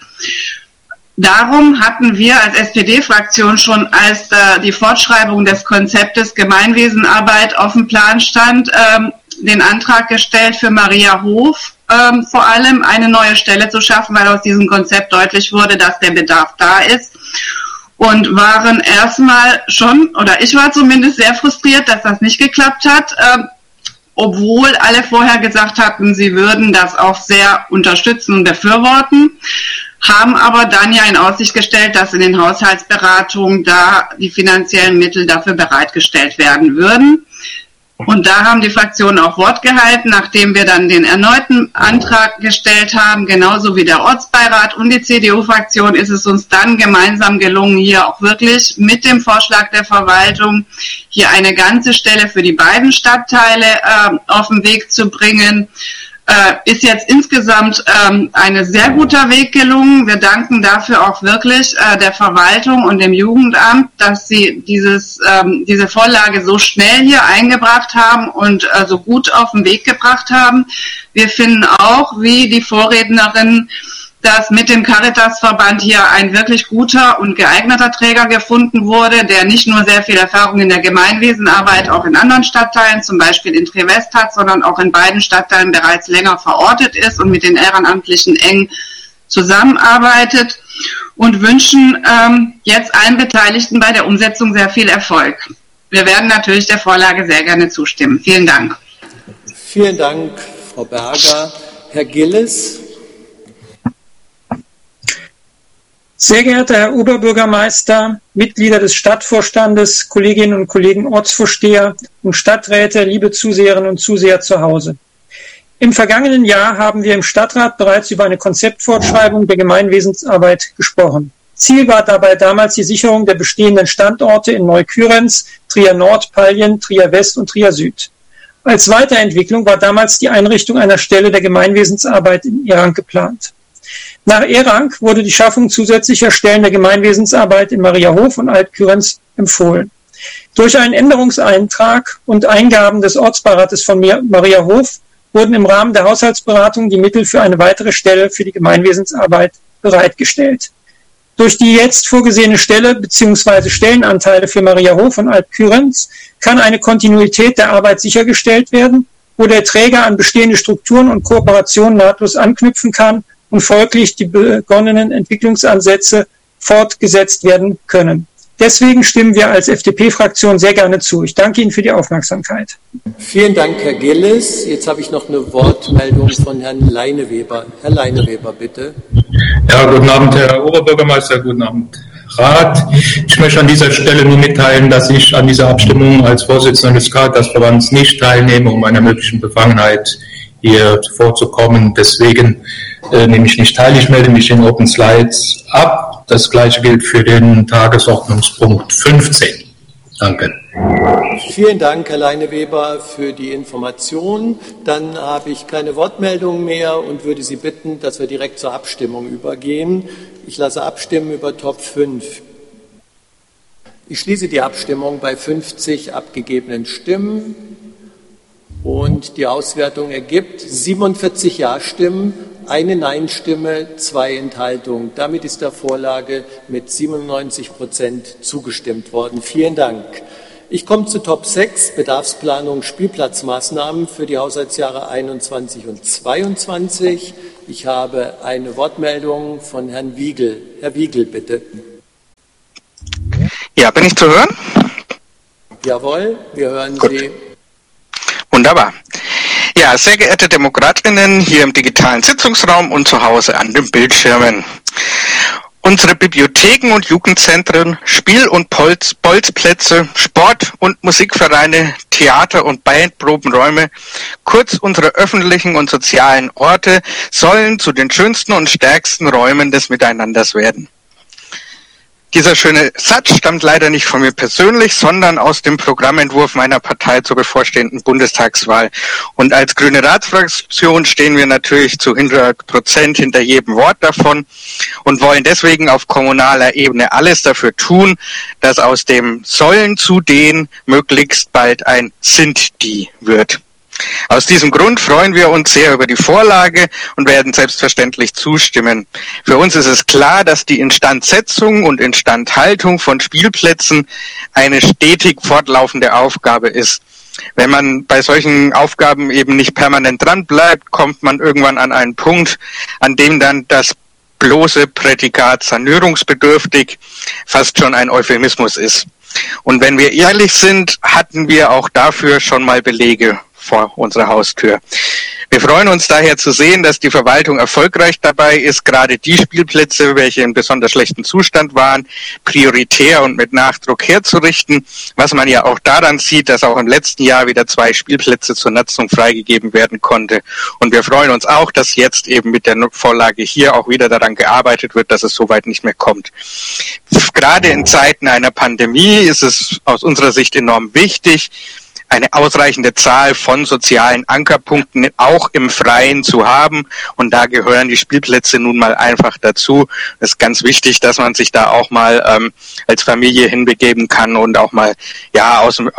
Darum hatten wir als SPD-Fraktion schon, als die Fortschreibung des Konzeptes Gemeinwesenarbeit auf dem Plan stand, den Antrag gestellt, für Mariahof vor allem eine neue Stelle zu schaffen, weil aus diesem Konzept deutlich wurde, dass der Bedarf da ist. Und waren erstmal schon, oder ich war zumindest sehr frustriert, dass das nicht geklappt hat, obwohl alle vorher gesagt hatten, sie würden das auch sehr unterstützen und befürworten, haben aber dann ja in Aussicht gestellt, dass in den Haushaltsberatungen da die finanziellen Mittel dafür bereitgestellt werden würden. Und da haben die Fraktionen auch Wort gehalten, nachdem wir dann den erneuten Antrag gestellt haben, genauso wie der Ortsbeirat und die CDU-Fraktion, ist es uns dann gemeinsam gelungen, hier auch wirklich mit dem Vorschlag der Verwaltung hier eine ganze Stelle für die beiden Stadtteile auf den Weg zu bringen. Ist jetzt insgesamt ein sehr guter Weg gelungen. Wir danken dafür auch wirklich der Verwaltung und dem Jugendamt, dass sie diese Vorlage so schnell hier eingebracht haben und so gut auf den Weg gebracht haben. Wir finden auch, wie die Vorrednerin, dass mit dem Caritasverband hier ein wirklich guter und geeigneter Träger gefunden wurde, der nicht nur sehr viel Erfahrung in der Gemeinwesenarbeit auch in anderen Stadtteilen, zum Beispiel in Trier West hat, sondern auch in beiden Stadtteilen bereits länger verortet ist und mit den Ehrenamtlichen eng zusammenarbeitet, und wünschen jetzt allen Beteiligten bei der Umsetzung sehr viel Erfolg. Wir werden natürlich der Vorlage sehr gerne zustimmen. Vielen Dank. Vielen Dank, Frau Berger. Herr Gilles. Sehr geehrter Herr Oberbürgermeister, Mitglieder des Stadtvorstandes, Kolleginnen und Kollegen Ortsvorsteher und Stadträte, liebe Zuseherinnen und Zuseher zu Hause. Im vergangenen Jahr haben wir im Stadtrat bereits über eine Konzeptfortschreibung der Gemeinwesensarbeit gesprochen. Ziel war dabei damals die Sicherung der bestehenden Standorte in Neukyrenz, Trier Nord, Pallien, Trier West und Trier Süd. Als Weiterentwicklung war damals die Einrichtung einer Stelle der Gemeinwesensarbeit in Erang geplant. Nach Erang wurde die Schaffung zusätzlicher Stellen der Gemeinwesensarbeit in Mariahof und Altkyrenz empfohlen. Durch einen Änderungseintrag und Eingaben des Ortsbeirates von Mariahof wurden im Rahmen der Haushaltsberatung die Mittel für eine weitere Stelle für die Gemeinwesensarbeit bereitgestellt. Durch die jetzt vorgesehene Stelle bzw. Stellenanteile für Mariahof und Altkyrenz kann eine Kontinuität der Arbeit sichergestellt werden, wo der Träger an bestehende Strukturen und Kooperationen nahtlos anknüpfen kann und folglich die begonnenen Entwicklungsansätze fortgesetzt werden können. Deswegen stimmen wir als FDP-Fraktion sehr gerne zu. Ich danke Ihnen für die Aufmerksamkeit. Vielen Dank, Herr Gilles. Jetzt habe ich noch eine Wortmeldung von Herrn Leineweber. Herr Leineweber, bitte. Ja, guten Abend, Herr Oberbürgermeister, guten Abend, Rat. Ich möchte an dieser Stelle nur mitteilen, dass ich an dieser Abstimmung als Vorsitzender des Caritasverbands nicht teilnehme, um einer möglichen Befangenheit hier vorzukommen. Deswegen nehme ich nicht teil. Ich melde mich in Open Slides ab. Das Gleiche gilt für den Tagesordnungspunkt 15. Danke. Vielen Dank, Herr Leineweber, für die Information. Dann habe ich keine Wortmeldungen mehr und würde Sie bitten, dass wir direkt zur Abstimmung übergehen. Ich lasse abstimmen über Top 5. Ich schließe die Abstimmung bei 50 abgegebenen Stimmen. Und die Auswertung ergibt 47 Ja-Stimmen, eine Nein-Stimme, 2 Enthaltungen. Damit ist der Vorlage mit 97% zugestimmt worden. Vielen Dank. Ich komme zu Top 6, Bedarfsplanung Spielplatzmaßnahmen für die Haushaltsjahre 21 und 22. Ich habe eine Wortmeldung von Herrn Wiegel. Herr Wiegel, bitte. Ja, bin ich zu hören? Jawohl, wir hören Gut. Sie. Wunderbar. Ja, sehr geehrte Demokratinnen hier im digitalen Sitzungsraum und zu Hause an den Bildschirmen. Unsere Bibliotheken und Jugendzentren, Spiel- und Bolzplätze, Sport- und Musikvereine, Theater- und Bandprobenräume, kurz unsere öffentlichen und sozialen Orte sollen zu den schönsten und stärksten Räumen des Miteinanders werden. Dieser schöne Satz stammt leider nicht von mir persönlich, sondern aus dem Programmentwurf meiner Partei zur bevorstehenden Bundestagswahl. Und als Grüne Ratsfraktion stehen wir natürlich zu 100% hinter jedem Wort davon und wollen deswegen auf kommunaler Ebene alles dafür tun, dass aus dem Sollen zu den möglichst bald ein Sind die wird. Aus diesem Grund freuen wir uns sehr über die Vorlage und werden selbstverständlich zustimmen. Für uns ist es klar, dass die Instandsetzung und Instandhaltung von Spielplätzen eine stetig fortlaufende Aufgabe ist. Wenn man bei solchen Aufgaben eben nicht permanent dran bleibt, kommt man irgendwann an einen Punkt, an dem dann das bloße Prädikat sanierungsbedürftig fast schon ein Euphemismus ist. Und wenn wir ehrlich sind, hatten wir auch dafür schon mal Belege vor unserer Haustür. Wir freuen uns daher zu sehen, dass die Verwaltung erfolgreich dabei ist, gerade die Spielplätze, welche in besonders schlechtem Zustand waren, prioritär und mit Nachdruck herzurichten, was man ja auch daran sieht, dass auch im letzten Jahr wieder 2 Spielplätze zur Nutzung freigegeben werden konnte. Und wir freuen uns auch, dass jetzt eben mit der Vorlage hier auch wieder daran gearbeitet wird, dass es soweit nicht mehr kommt. Gerade in Zeiten einer Pandemie ist es aus unserer Sicht enorm wichtig, eine ausreichende Zahl von sozialen Ankerpunkten auch im Freien zu haben. Und da gehören die Spielplätze nun mal einfach dazu. Es ist ganz wichtig, dass man sich da auch mal als Familie hinbegeben kann und auch mal aus dem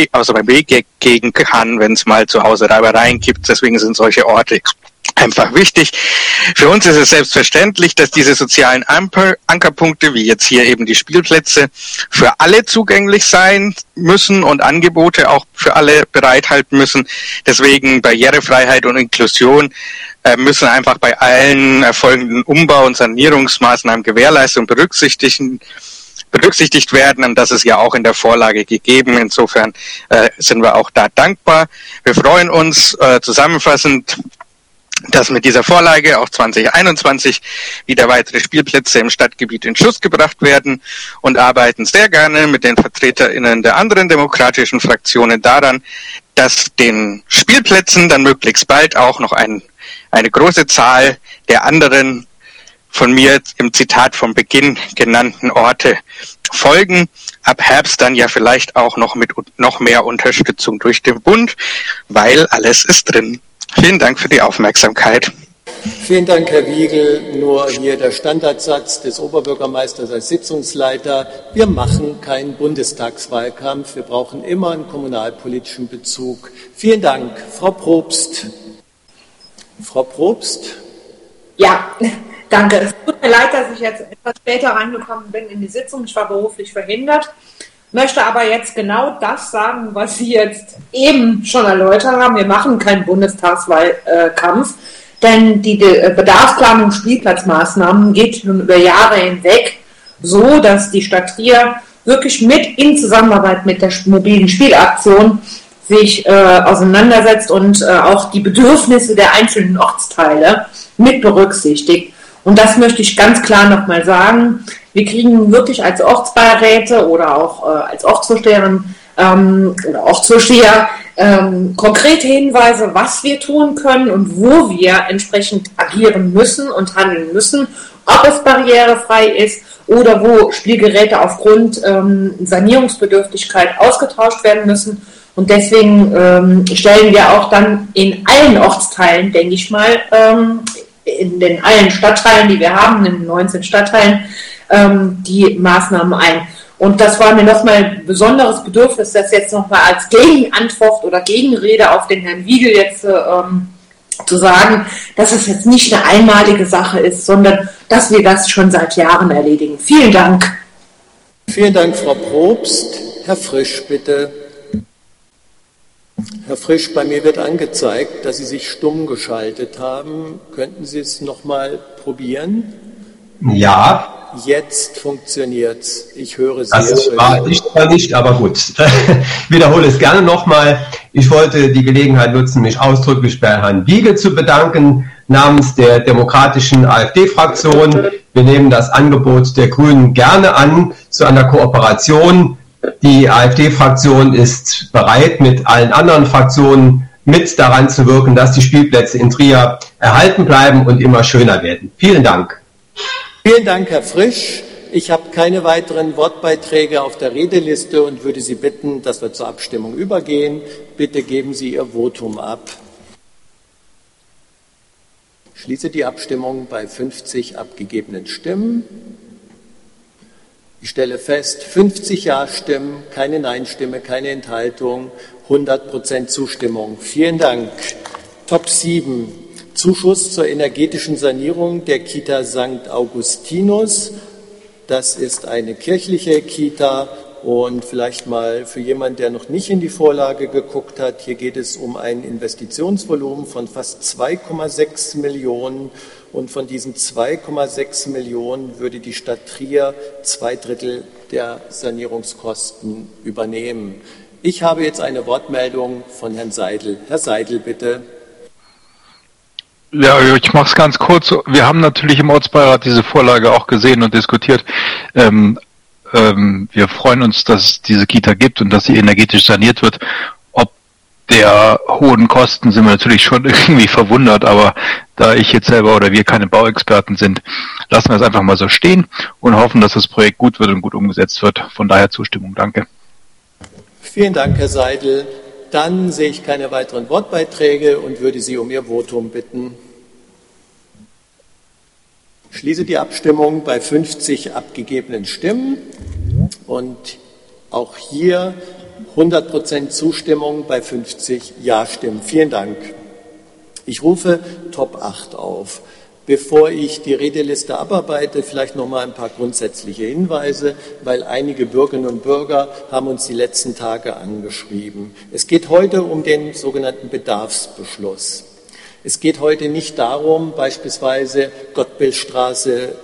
Weg gehen kann, wenn es mal zu Hause Reibereien gibt. Deswegen sind solche Orte einfach wichtig. Für uns ist es selbstverständlich, dass diese sozialen Ankerpunkte, wie jetzt hier eben die Spielplätze, für alle zugänglich sein müssen und Angebote auch für alle bereithalten müssen. Deswegen Barrierefreiheit und Inklusion müssen einfach bei allen erfolgenden Umbau- und Sanierungsmaßnahmen gewährleistet und berücksichtigt werden, und das ist ja auch in der Vorlage gegeben. Insofern sind wir auch da dankbar. Wir freuen uns zusammenfassend, dass mit dieser Vorlage auch 2021 wieder weitere Spielplätze im Stadtgebiet in Schuss gebracht werden und arbeiten sehr gerne mit den VertreterInnen der anderen demokratischen Fraktionen daran, dass den Spielplätzen dann möglichst bald auch noch eine große Zahl der anderen von mir im Zitat vom Beginn genannten Orte folgen. Ab Herbst dann ja vielleicht auch noch mit noch mehr Unterstützung durch den Bund, weil alles ist drin. Vielen Dank für die Aufmerksamkeit. Vielen Dank, Herr Wiegel. Nur hier der Standardsatz des Oberbürgermeisters als Sitzungsleiter. Wir machen keinen Bundestagswahlkampf. Wir brauchen immer einen kommunalpolitischen Bezug. Vielen Dank. Frau Probst. Frau Probst? Ja, danke. Es tut mir leid, dass ich jetzt etwas später reingekommen bin in die Sitzung. Ich war beruflich verhindert. Möchte aber jetzt genau das sagen, was Sie jetzt eben schon erläutert haben. Wir machen keinen Bundestagswahlkampf, denn die Bedarfsplanung Spielplatzmaßnahmen geht schon über Jahre hinweg so, dass die Stadt Trier wirklich in Zusammenarbeit mit der mobilen Spielaktion sich auseinandersetzt und auch die Bedürfnisse der einzelnen Ortsteile mit berücksichtigt. Und das möchte ich ganz klar nochmal sagen. Wir kriegen wirklich als Ortsbeiräte oder auch als Ortsvorsteherin oder Ortsvorsteher konkrete Hinweise, was wir tun können und wo wir entsprechend agieren müssen und handeln müssen, ob es barrierefrei ist oder wo Spielgeräte aufgrund Sanierungsbedürftigkeit ausgetauscht werden müssen. Und deswegen stellen wir auch dann in allen Ortsteilen, denke ich mal, in den allen Stadtteilen, die wir haben, in den 19 Stadtteilen, die Maßnahmen ein. Und das war mir nochmal ein besonderes Bedürfnis, das jetzt nochmal als Gegenantwort oder Gegenrede auf den Herrn Wiegel jetzt zu sagen, dass es jetzt nicht eine einmalige Sache ist, sondern dass wir das schon seit Jahren erledigen. Vielen Dank. Vielen Dank, Frau Probst. Herr Frisch, bitte. Herr Frisch, bei mir wird angezeigt, dass Sie sich stumm geschaltet haben. Könnten Sie es nochmal probieren? Ja. Jetzt funktioniert's. Ich höre Sie. Das war nicht, aber gut. Ich wiederhole es gerne nochmal. Ich wollte die Gelegenheit nutzen, mich ausdrücklich bei Herrn Wiegel zu bedanken, namens der demokratischen AfD-Fraktion, Wir nehmen das Angebot der Grünen gerne an zu einer Kooperation. Die AfD-Fraktion ist bereit, mit allen anderen Fraktionen mit daran zu wirken, dass die Spielplätze in Trier erhalten bleiben und immer schöner werden. Vielen Dank. Vielen Dank, Herr Frisch. Ich habe keine weiteren Wortbeiträge auf der Redeliste und würde Sie bitten, dass wir zur Abstimmung übergehen. Bitte geben Sie Ihr Votum ab. Ich schließe die Abstimmung bei 50 abgegebenen Stimmen. Ich stelle fest, 50 Ja-Stimmen, keine Nein-Stimme, keine Enthaltung, 100% Zustimmung. Vielen Dank. Top 7. Zuschuss zur energetischen Sanierung der Kita St. Augustinus. Das ist eine kirchliche Kita und vielleicht mal für jemanden, der noch nicht in die Vorlage geguckt hat, hier geht es um ein Investitionsvolumen von fast 2,6 Millionen und von diesen 2,6 Millionen würde die Stadt Trier 2/3 der Sanierungskosten übernehmen. Ich habe jetzt eine Wortmeldung von Herrn Seidel. Herr Seidel, bitte. Ja, ich mache es ganz kurz. Wir haben natürlich im Ortsbeirat diese Vorlage auch gesehen und diskutiert. Wir freuen uns, dass es diese Kita gibt und dass sie energetisch saniert wird. Ob der hohen Kosten sind wir natürlich schon irgendwie verwundert, aber da ich jetzt selber oder wir keine Bauexperten sind, lassen wir es einfach mal so stehen und hoffen, dass das Projekt gut wird und gut umgesetzt wird. Von daher Zustimmung. Danke. Vielen Dank, Herr Seidel. Dann sehe ich keine weiteren Wortbeiträge und würde Sie um Ihr Votum bitten. Ich schließe die Abstimmung bei 50 abgegebenen Stimmen und auch hier 100% Zustimmung bei 50 Ja-Stimmen. Vielen Dank. Ich rufe Top 8 auf. Bevor ich die Redeliste abarbeite, vielleicht noch mal ein paar grundsätzliche Hinweise, weil einige Bürgerinnen und Bürger haben uns die letzten Tage angeschrieben. Es geht heute um den sogenannten Bedarfsbeschluss. Es geht heute nicht darum, beispielsweise Gottbildstraße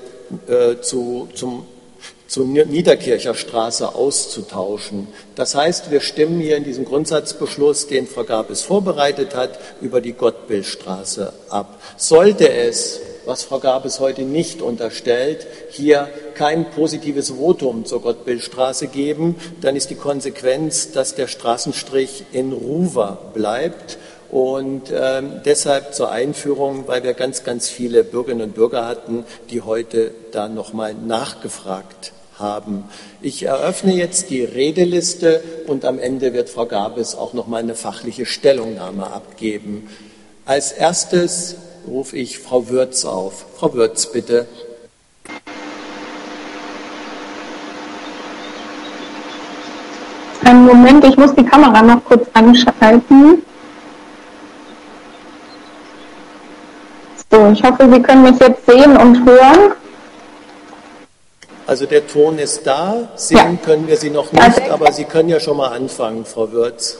zur Niederkircher Straße auszutauschen. Das heißt, wir stimmen hier in diesem Grundsatzbeschluss, den Frau Gabis vorbereitet hat, über die Gottbildstraße ab. Sollte es, was Frau Gabis heute nicht unterstellt, hier kein positives Votum zur Gottbildstraße geben, dann ist die Konsequenz, dass der Straßenstrich in Ruwer bleibt. Und deshalb zur Einführung, weil wir ganz, ganz viele Bürgerinnen und Bürger hatten, die heute da nochmal nachgefragt haben. Ich eröffne jetzt die Redeliste und am Ende wird Frau Gabis auch nochmal eine fachliche Stellungnahme abgeben. Als erstes rufe ich Frau Würz auf. Frau Würz, bitte. Einen Moment, ich muss die Kamera noch kurz anschalten. So, ich hoffe, Sie können mich jetzt sehen und hören. Also der Ton ist da, sehen können wir Sie noch nicht, aber Sie können ja schon mal anfangen, Frau Würz.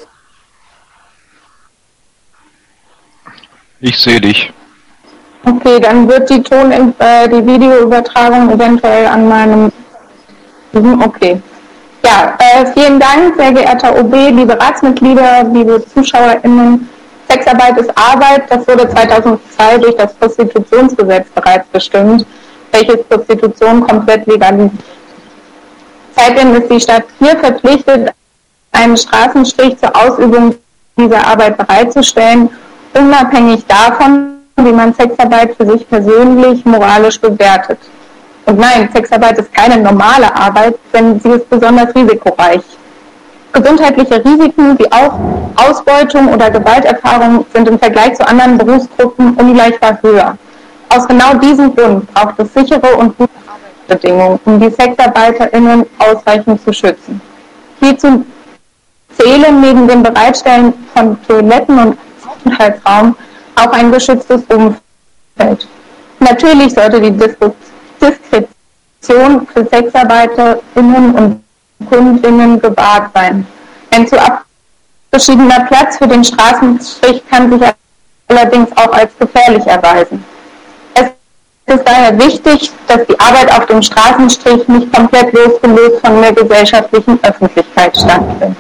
Ich sehe dich. Okay, dann wird die die Videoübertragung eventuell an meinem... Okay. Ja, vielen Dank, sehr geehrter OB, liebe Ratsmitglieder, liebe ZuschauerInnen. Sexarbeit ist Arbeit, das wurde 2002 durch das Prostitutionsgesetz bereits bestimmt, welches Prostitution komplett legalisiert. Seitdem ist die Stadt hier verpflichtet, einen Straßenstrich zur Ausübung dieser Arbeit bereitzustellen, unabhängig davon, wie man Sexarbeit für sich persönlich moralisch bewertet. Und nein, Sexarbeit ist keine normale Arbeit, denn sie ist besonders risikoreich. Gesundheitliche Risiken wie auch Ausbeutung oder Gewalterfahrung sind im Vergleich zu anderen Berufsgruppen ungleichbar höher. Aus genau diesem Grund braucht es sichere und gute Arbeitsbedingungen, um die SexarbeiterInnen ausreichend zu schützen. Hierzu zählen neben dem Bereitstellen von Toiletten und Aufenthaltsraum auch ein geschütztes Umfeld. Natürlich sollte die Diskretion für SexarbeiterInnen und Kundinnen gewahrt sein. Ein zu abgeschiedener Platz für den Straßenstrich kann sich allerdings auch als gefährlich erweisen. Es ist daher wichtig, dass die Arbeit auf dem Straßenstrich nicht komplett losgelöst von der gesellschaftlichen Öffentlichkeit stattfindet.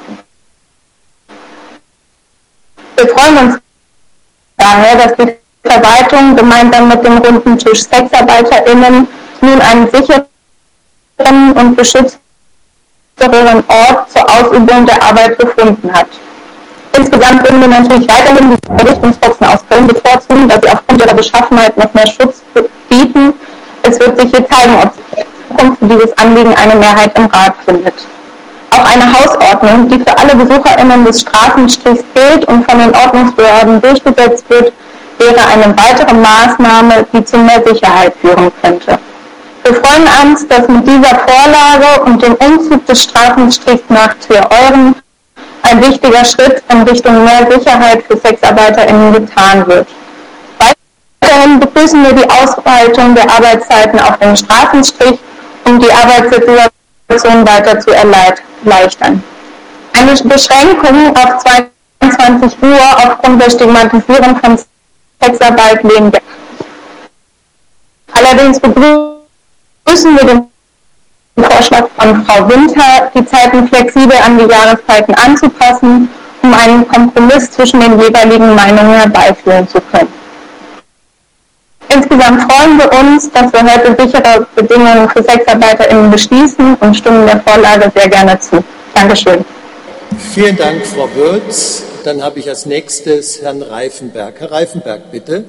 Wir freuen uns daher, dass die Verwaltung gemeinsam mit dem runden Tisch SexarbeiterInnen nun einen sicheren und beschützteren Ort zur Ausübung der Arbeit gefunden hat. Insgesamt würden wir natürlich weiterhin die Errichtungsboxen aus Köln bevorzugen, da sie aufgrund ihrer Beschaffenheit noch mehr Schutz bieten. Es wird sich hier zeigen, ob sich in Zukunft für dieses Anliegen eine Mehrheit im Rat findet. Auch eine Hausordnung, die für alle BesucherInnen des Straßenstrichs gilt und von den Ordnungsbehörden durchgesetzt wird, wäre eine weitere Maßnahme, die zu mehr Sicherheit führen könnte. Wir freuen uns, dass mit dieser Vorlage und dem Umzug des Straßenstrichs nach Trier-Euren ein wichtiger Schritt in Richtung mehr Sicherheit für SexarbeiterInnen getan wird. Weiterhin begrüßen wir die Ausweitung der Arbeitszeiten auf den Straßenstrich, um die Arbeitssituation weiter zu erleichtern. Eine Beschränkung auf 22 Uhr aufgrund der Stigmatisierung von Sexarbeit lehnen wir. Allerdings begrüßen wir den Vorschlag von Frau Winter, die Zeiten flexibel an die Jahreszeiten anzupassen, um einen Kompromiss zwischen den jeweiligen Meinungen herbeiführen zu können. Insgesamt freuen wir uns, dass wir heute sichere Bedingungen für SexarbeiterInnen beschließen und stimmen der Vorlage sehr gerne zu. Dankeschön. Vielen Dank, Frau Würz. Dann habe ich als nächstes Herrn Reifenberg. Herr Reifenberg, bitte.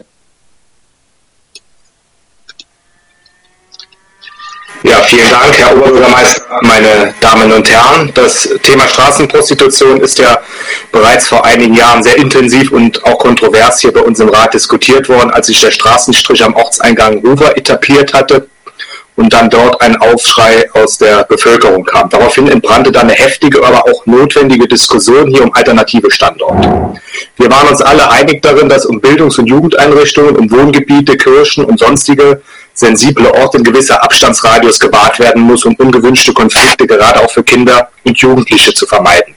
Ja, vielen Dank, Herr Oberbürgermeister, meine Damen und Herren. Das Thema Straßenprostitution ist ja bereits vor einigen Jahren sehr intensiv und auch kontrovers hier bei uns im Rat diskutiert worden, als sich der Straßenstrich am Ortseingang Ruwer etabliert hatte und dann dort ein Aufschrei aus der Bevölkerung kam. Daraufhin entbrannte dann eine heftige, aber auch notwendige Diskussion hier um alternative Standorte. Wir waren uns alle einig darin, dass um Bildungs- und Jugendeinrichtungen, um Wohngebiete, Kirchen und sonstige sensible Orte in gewisser Abstandsradius gewahrt werden muss, um ungewünschte Konflikte gerade auch für Kinder und Jugendliche zu vermeiden.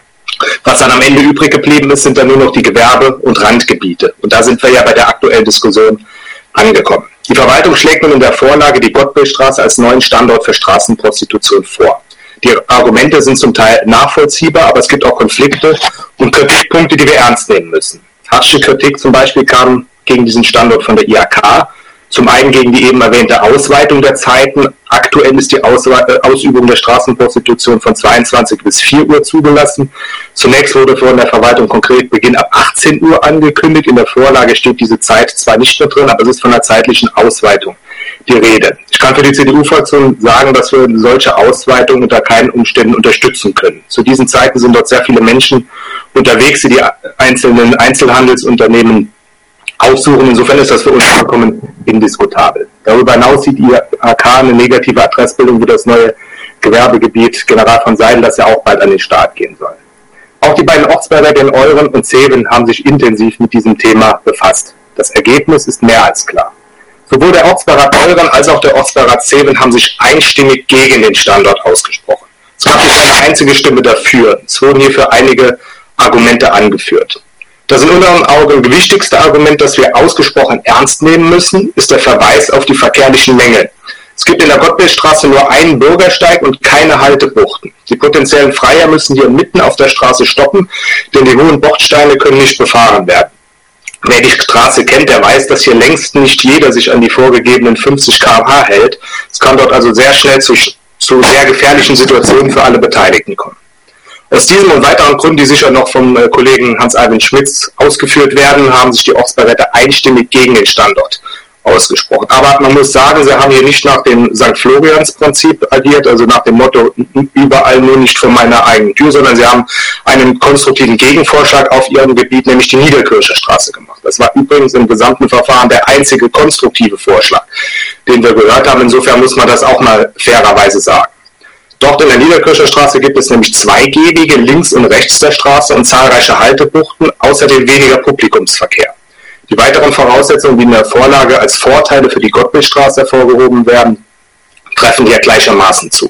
Was dann am Ende übrig geblieben ist, sind dann nur noch die Gewerbe- und Randgebiete. Und da sind wir ja bei der aktuellen Diskussion angekommen. Die Verwaltung schlägt nun in der Vorlage die Gottbildstraße als neuen Standort für Straßenprostitution vor. Die Argumente sind zum Teil nachvollziehbar, aber es gibt auch Konflikte und Kritikpunkte, die wir ernst nehmen müssen. Harsche Kritik zum Beispiel kam gegen diesen Standort von der IHK. Zum einen gegen die eben erwähnte Ausweitung der Zeiten. Aktuell ist die Ausübung der Straßenprostitution von 22 bis 4 Uhr zugelassen. Zunächst wurde von der Verwaltung konkret Beginn ab 18 Uhr angekündigt. In der Vorlage steht diese Zeit zwar nicht mehr drin, aber es ist von einer zeitlichen Ausweitung die Rede. Ich kann für die CDU-Fraktion sagen, dass wir solche Ausweitungen unter keinen Umständen unterstützen können. Zu diesen Zeiten sind dort sehr viele Menschen unterwegs, die die einzelnen Einzelhandelsunternehmen aussuchen. Insofern ist das für uns vollkommen indiskutabel. Darüber hinaus sieht die IHK eine negative Adressbildung für das neue Gewerbegebiet General von Seidel, das ja auch bald an den Start gehen soll. Auch die beiden Ortsbeiräte in Euren und Zeven haben sich intensiv mit diesem Thema befasst. Das Ergebnis ist mehr als klar. Sowohl der Ortsbeirat Euren als auch der Ortsbeirat Zeven haben sich einstimmig gegen den Standort ausgesprochen. Es gab nicht eine einzige Stimme dafür. Es wurden hierfür einige Argumente angeführt. Das in unseren Augen wichtigste Argument, das wir ausgesprochen ernst nehmen müssen, ist der Verweis auf die verkehrlichen Mängel. Es gibt in der Gottbildstraße nur einen Bürgersteig und keine Haltebuchten. Die potenziellen Freier müssen hier mitten auf der Straße stoppen, denn die hohen Bordsteine können nicht befahren werden. Wer die Straße kennt, der weiß, dass hier längst nicht jeder sich an die vorgegebenen 50 km/h hält. Es kann dort also sehr schnell zu sehr gefährlichen Situationen für alle Beteiligten kommen. Aus diesem und weiteren Gründen, die sicher noch vom Kollegen Hans-Albin Schmitz ausgeführt werden, haben sich die Ortsbeiräte einstimmig gegen den Standort ausgesprochen. Aber man muss sagen, sie haben hier nicht nach dem St. Florians-Prinzip agiert, also nach dem Motto, überall nur nicht vor meiner eigenen Tür, sondern sie haben einen konstruktiven Gegenvorschlag auf ihrem Gebiet, nämlich die Niederkircher Straße gemacht. Das war übrigens im gesamten Verfahren der einzige konstruktive Vorschlag, den wir gehört haben. Insofern muss man das auch mal fairerweise sagen. Dort in der Niederkircher Straße gibt es nämlich 2 Gehwege links und rechts der Straße und zahlreiche Haltebuchten, außerdem weniger Publikumsverkehr. Die weiteren Voraussetzungen, die in der Vorlage als Vorteile für die Gottbildstraße hervorgehoben werden, treffen hier gleichermaßen zu.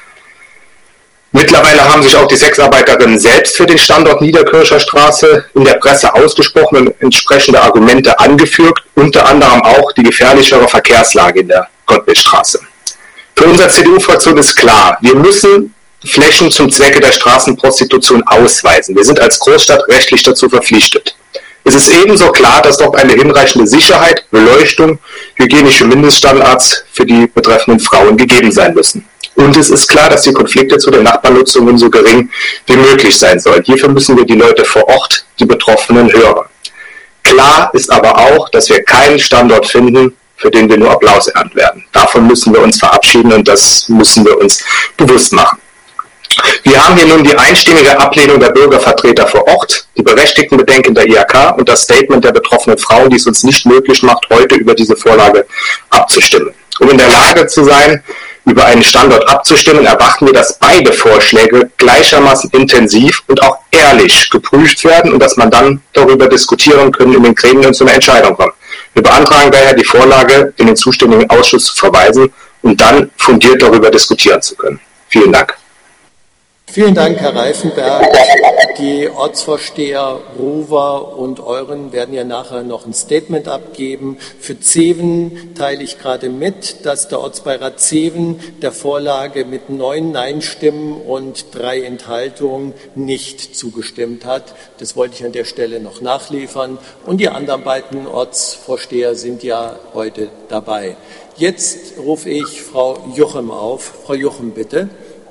Mittlerweile haben sich auch die Sexarbeiterinnen selbst für den Standort Niederkircher Straße in der Presse ausgesprochen und entsprechende Argumente angeführt, unter anderem auch die gefährlichere Verkehrslage in der Gottbildstraße. Für unsere CDU-Fraktion ist klar, wir müssen Flächen zum Zwecke der Straßenprostitution ausweisen. Wir sind als Großstadt rechtlich dazu verpflichtet. Es ist ebenso klar, dass dort eine hinreichende Sicherheit, Beleuchtung, hygienische Mindeststandards für die betreffenden Frauen gegeben sein müssen. Und es ist klar, dass die Konflikte zu den Nachbarnutzungen so gering wie möglich sein sollen. Hierfür müssen wir die Leute vor Ort, die Betroffenen, hören. Klar ist aber auch, dass wir keinen Standort finden, für den wir nur Applaus ernten werden. Davon müssen wir uns verabschieden und das müssen wir uns bewusst machen. Wir haben hier nun die einstimmige Ablehnung der Bürgervertreter vor Ort, die berechtigten Bedenken der IHK und das Statement der betroffenen Frauen, die es uns nicht möglich macht, heute über diese Vorlage abzustimmen. Um in der Lage zu sein, über einen Standort abzustimmen, erwarten wir, dass beide Vorschläge gleichermaßen intensiv und auch ehrlich geprüft werden und dass man dann darüber diskutieren können in den Gremien und zu einer Entscheidung kommen. Wir beantragen daher, die Vorlage in den zuständigen Ausschuss zu verweisen und dann fundiert darüber diskutieren zu können. Vielen Dank. Vielen Dank, Herr Reifenberg. Die Ortsvorsteher Rover und Euren werden ja nachher noch ein Statement abgeben. Für Zeven teile ich gerade mit, dass der Ortsbeirat Zeven der Vorlage mit 9 Nein-Stimmen und 3 Enthaltungen nicht zugestimmt hat. Das wollte ich an der Stelle noch nachliefern. Und die anderen beiden Ortsvorsteher sind ja heute dabei. Jetzt rufe ich Frau Juchem auf. Frau Juchem, bitte.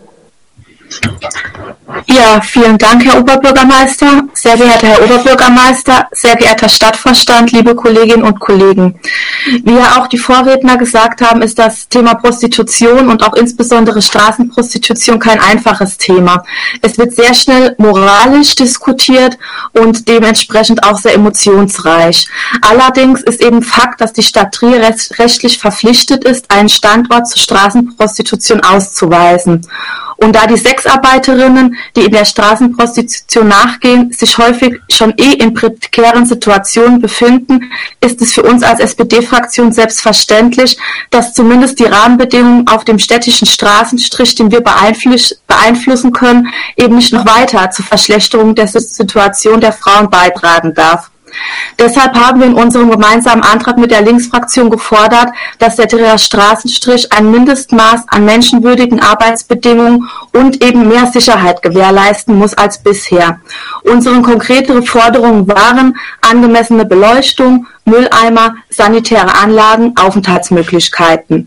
Ja, vielen Dank, Herr Oberbürgermeister. Sehr geehrter Herr Oberbürgermeister, sehr geehrter Stadtvorstand, liebe Kolleginnen und Kollegen. Wie ja auch die Vorredner gesagt haben, ist das Thema Prostitution und auch insbesondere Straßenprostitution kein einfaches Thema. Es wird sehr schnell moralisch diskutiert und dementsprechend auch sehr emotionsreich. Allerdings ist eben Fakt, dass die Stadt Trier rechtlich verpflichtet ist, einen Standort zur Straßenprostitution auszuweisen. Und da die Sexarbeiterinnen, die in der Straßenprostitution nachgehen, sich häufig schon in prekären Situationen befinden, ist es für uns als SPD-Fraktion selbstverständlich, dass zumindest die Rahmenbedingungen auf dem städtischen Straßenstrich, den wir beeinflussen können, eben nicht noch weiter zur Verschlechterung der Situation der Frauen beitragen darf. Deshalb haben wir in unserem gemeinsamen Antrag mit der Linksfraktion gefordert, dass der Trierer Straßenstrich ein Mindestmaß an menschenwürdigen Arbeitsbedingungen und eben mehr Sicherheit gewährleisten muss als bisher. Unsere konkretere Forderungen waren angemessene Beleuchtung, Mülleimer, sanitäre Anlagen, Aufenthaltsmöglichkeiten.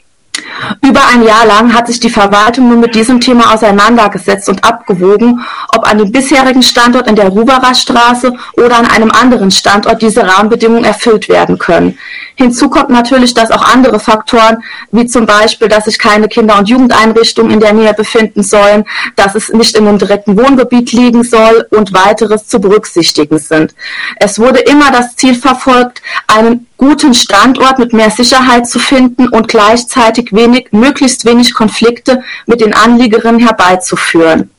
Über ein Jahr lang hat sich die Verwaltung nun mit diesem Thema auseinandergesetzt und abgewogen, ob an dem bisherigen Standort in der Ruberer Straße oder an einem anderen Standort diese Rahmenbedingungen erfüllt werden können. Hinzu kommt natürlich, dass auch andere Faktoren, wie zum Beispiel, dass sich keine Kinder- und Jugendeinrichtungen in der Nähe befinden sollen, dass es nicht in einem direkten Wohngebiet liegen soll und weiteres zu berücksichtigen sind. Es wurde immer das Ziel verfolgt, einen guten Standort mit mehr Sicherheit zu finden und gleichzeitig möglichst wenig Konflikte mit den Anliegerinnen herbeizuführen.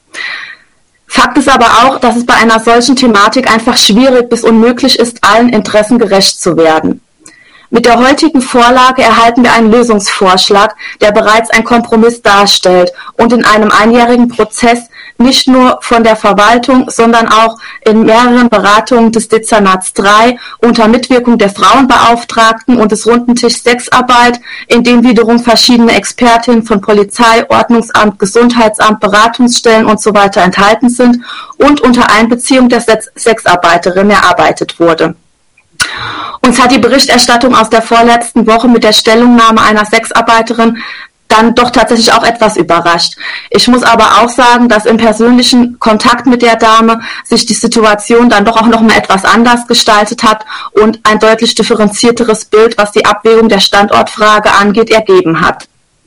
Fakt ist aber auch, dass es bei einer solchen Thematik einfach schwierig bis unmöglich ist, allen Interessen gerecht zu werden. Mit der heutigen Vorlage erhalten wir einen Lösungsvorschlag, der bereits einen Kompromiss darstellt und in einem einjährigen Prozess nicht nur von der Verwaltung, sondern auch in mehreren Beratungen des Dezernats 3 unter Mitwirkung der Frauenbeauftragten und des Rundentischs Sexarbeit, in dem wiederum verschiedene Expertinnen von Polizei, Ordnungsamt, Gesundheitsamt, Beratungsstellen usw. enthalten sind und unter Einbeziehung der Sexarbeiterinnen erarbeitet wurde. Uns hat die Berichterstattung aus der vorletzten Woche mit der Stellungnahme einer Sexarbeiterin dann doch tatsächlich auch etwas überrascht. Ich muss aber auch sagen, dass im persönlichen Kontakt mit der Dame sich die Situation dann doch auch noch mal etwas anders gestaltet hat und ein deutlich differenzierteres Bild, was die Abwägung der Standortfrage angeht, ergeben hat.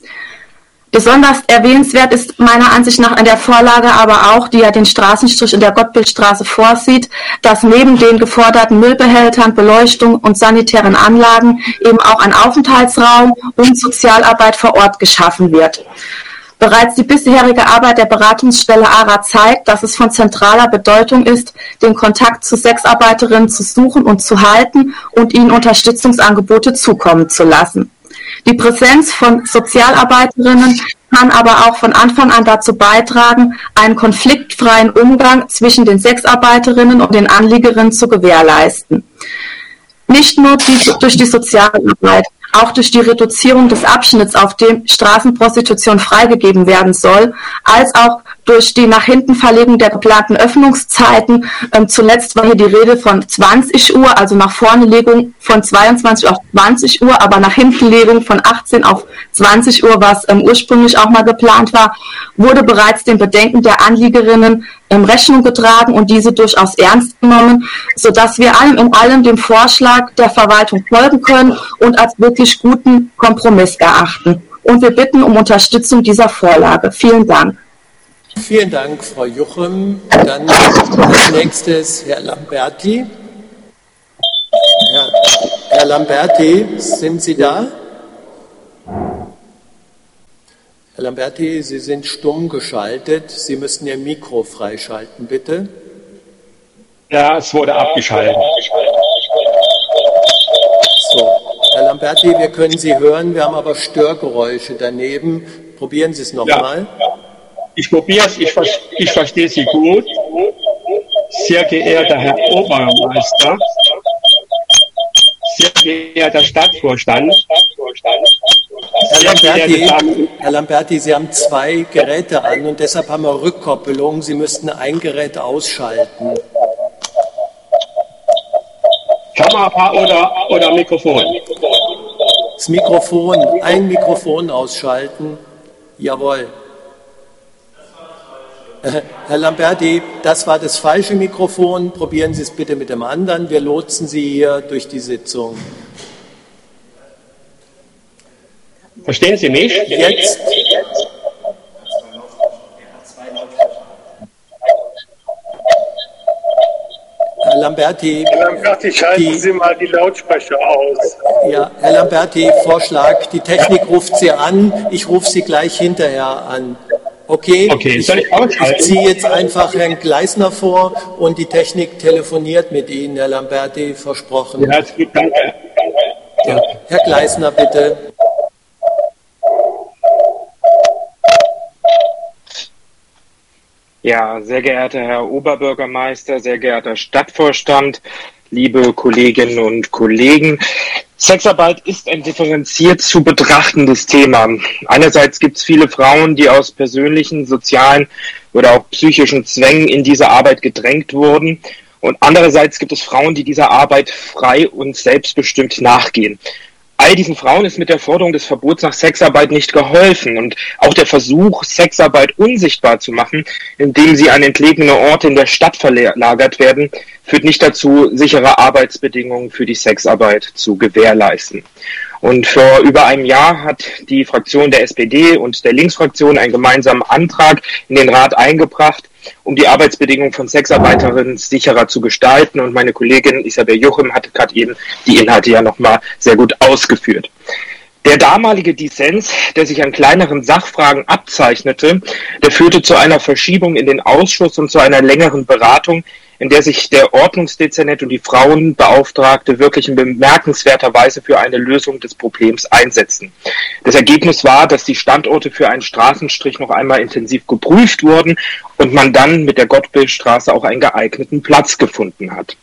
Besonders erwähnenswert ist meiner Ansicht nach an der Vorlage aber auch, die ja den Straßenstrich in der Gottbildstraße vorsieht, dass neben den geforderten Müllbehältern, Beleuchtung und sanitären Anlagen eben auch ein Aufenthaltsraum und Sozialarbeit vor Ort geschaffen wird. Bereits die bisherige Arbeit der Beratungsstelle ARA zeigt, dass es von zentraler Bedeutung ist, den Kontakt zu Sexarbeiterinnen zu suchen und zu halten und ihnen Unterstützungsangebote zukommen zu lassen. Die Präsenz von Sozialarbeiterinnen kann aber auch von Anfang an dazu beitragen, einen konfliktfreien Umgang zwischen den Sexarbeiterinnen und den Anliegerinnen zu gewährleisten. Nicht nur durch die Sozialarbeit, auch durch die Reduzierung des Abschnitts, auf dem Straßenprostitution freigegeben werden soll, als auch durch die nach hinten Verlegung der geplanten Öffnungszeiten. Zuletzt war hier die Rede von 20 Uhr, also nach vorne Legung von 22 auf 20 Uhr, aber nach hinten Legung von 18 auf 20 Uhr, was ursprünglich auch mal geplant war, wurde bereits den Bedenken der Anliegerinnen Rechnung getragen und diese durchaus ernst genommen, sodass wir allem in allem dem Vorschlag der Verwaltung folgen können und als wirklich guten Kompromiss erachten. Und wir bitten um Unterstützung dieser Vorlage. Vielen Dank. Vielen Dank, Frau Juchem. Dann als nächstes Herr Lamberti. Herr Lamberti, sind Sie da? Herr Lamberti, Sie sind stumm geschaltet. Sie müssten Ihr Mikro freischalten, bitte. Ja, es wurde abgeschaltet. So, Herr Lamberti, wir können Sie hören, wir haben aber Störgeräusche daneben. Probieren Sie es nochmal. Ja. Ich probiere es, ich verstehe Sie gut. Sehr geehrter Herr Oberbürgermeister, sehr geehrter Stadtvorstand, Herr Lamberti, Sie haben 2 Geräte an und deshalb haben wir Rückkoppelung. Sie müssten ein Gerät ausschalten. Kamera oder Mikrofon? Das Mikrofon, ein Mikrofon ausschalten. Jawohl. Herr Lamberti, das war das falsche Mikrofon. Probieren Sie es bitte mit dem anderen. Wir lotsen Sie hier durch die Sitzung. Verstehen Sie mich? Jetzt. Herr Lamberti, schalten Sie mal die Lautsprecher aus. Ja, Herr Lamberti, Vorschlag, die Technik ruft Sie an, ich rufe Sie gleich hinterher an. Okay, ich ziehe jetzt einfach Herrn Gleisner vor und die Technik telefoniert mit Ihnen, Herr Lamberti, versprochen. Ja, ist gut, danke. Ja, Herr Gleisner, bitte. Ja, sehr geehrter Herr Oberbürgermeister, sehr geehrter Stadtvorstand, liebe Kolleginnen und Kollegen. Sexarbeit ist ein differenziert zu betrachtendes Thema. Einerseits gibt es viele Frauen, die aus persönlichen, sozialen oder auch psychischen Zwängen in diese Arbeit gedrängt wurden. Und andererseits gibt es Frauen, die dieser Arbeit frei und selbstbestimmt nachgehen. All diesen Frauen ist mit der Forderung des Verbots nach Sexarbeit nicht geholfen und auch der Versuch, Sexarbeit unsichtbar zu machen, indem sie an entlegene Orte in der Stadt verlagert werden, führt nicht dazu, sichere Arbeitsbedingungen für die Sexarbeit zu gewährleisten. Und vor über einem Jahr hat die Fraktion der SPD und der Linksfraktion einen gemeinsamen Antrag in den Rat eingebracht, um die Arbeitsbedingungen von Sexarbeiterinnen sicherer zu gestalten. Und meine Kollegin Isabel Juchem hat gerade eben die Inhalte ja nochmal sehr gut ausgeführt. Der damalige Dissens, der sich an kleineren Sachfragen abzeichnete, der führte zu einer Verschiebung in den Ausschuss und zu einer längeren Beratung, in der sich der Ordnungsdezernent und die Frauenbeauftragte wirklich in bemerkenswerter Weise für eine Lösung des Problems einsetzten. Das Ergebnis war, dass die Standorte für einen Straßenstrich noch einmal intensiv geprüft wurden und man dann mit der Gottbildstraße auch einen geeigneten Platz gefunden hat.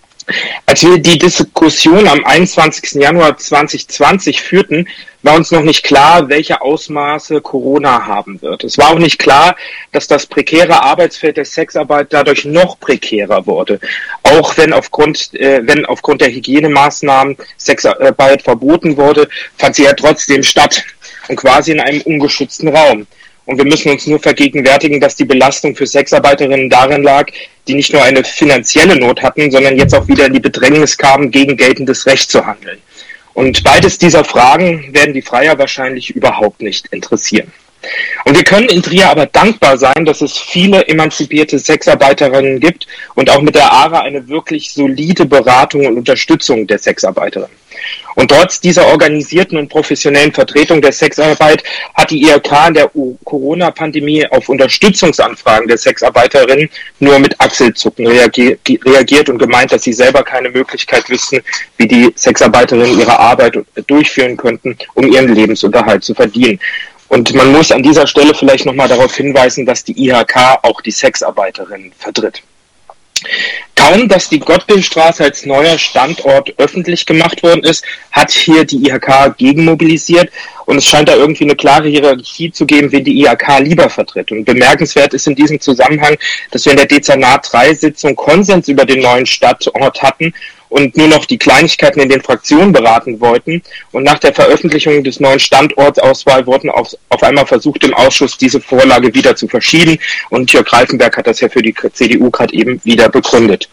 Als wir die Diskussion am 21. Januar 2020 führten, war uns noch nicht klar, welche Ausmaße Corona haben wird. Es war auch nicht klar, dass das prekäre Arbeitsfeld der Sexarbeit dadurch noch prekärer wurde. Auch wenn aufgrund der Hygienemaßnahmen Sexarbeit verboten wurde, fand sie ja trotzdem statt und quasi in einem ungeschützten Raum. Und wir müssen uns nur vergegenwärtigen, dass die Belastung für Sexarbeiterinnen darin lag, die nicht nur eine finanzielle Not hatten, sondern jetzt auch wieder in die Bedrängnis kamen, gegen geltendes Recht zu handeln. Und beides dieser Fragen werden die Freier wahrscheinlich überhaupt nicht interessieren. Und wir können in Trier aber dankbar sein, dass es viele emanzipierte Sexarbeiterinnen gibt und auch mit der ARA eine wirklich solide Beratung und Unterstützung der Sexarbeiterinnen. Und trotz dieser organisierten und professionellen Vertretung der Sexarbeit hat die IHK in der Corona-Pandemie auf Unterstützungsanfragen der Sexarbeiterinnen nur mit Achselzucken reagiert und gemeint, dass sie selber keine Möglichkeit wüssten, wie die Sexarbeiterinnen ihre Arbeit durchführen könnten, um ihren Lebensunterhalt zu verdienen. Und man muss an dieser Stelle vielleicht nochmal darauf hinweisen, dass die IHK auch die Sexarbeiterinnen vertritt. Kaum, dass die Gottwillstraße als neuer Standort öffentlich gemacht worden ist, hat hier die IHK gegenmobilisiert und es scheint da irgendwie eine klare Hierarchie zu geben, wen die IHK lieber vertritt. Und bemerkenswert ist in diesem Zusammenhang, dass wir in der Dezernat 3 Sitzung Konsens über den neuen Standort hatten und nur noch die Kleinigkeiten in den Fraktionen beraten wollten. Und nach der Veröffentlichung des neuen Standortsauswahl wurden auf einmal versucht, im Ausschuss diese Vorlage wieder zu verschieben. Und Jörg Reifenberg hat das ja für die CDU gerade eben wieder begründet.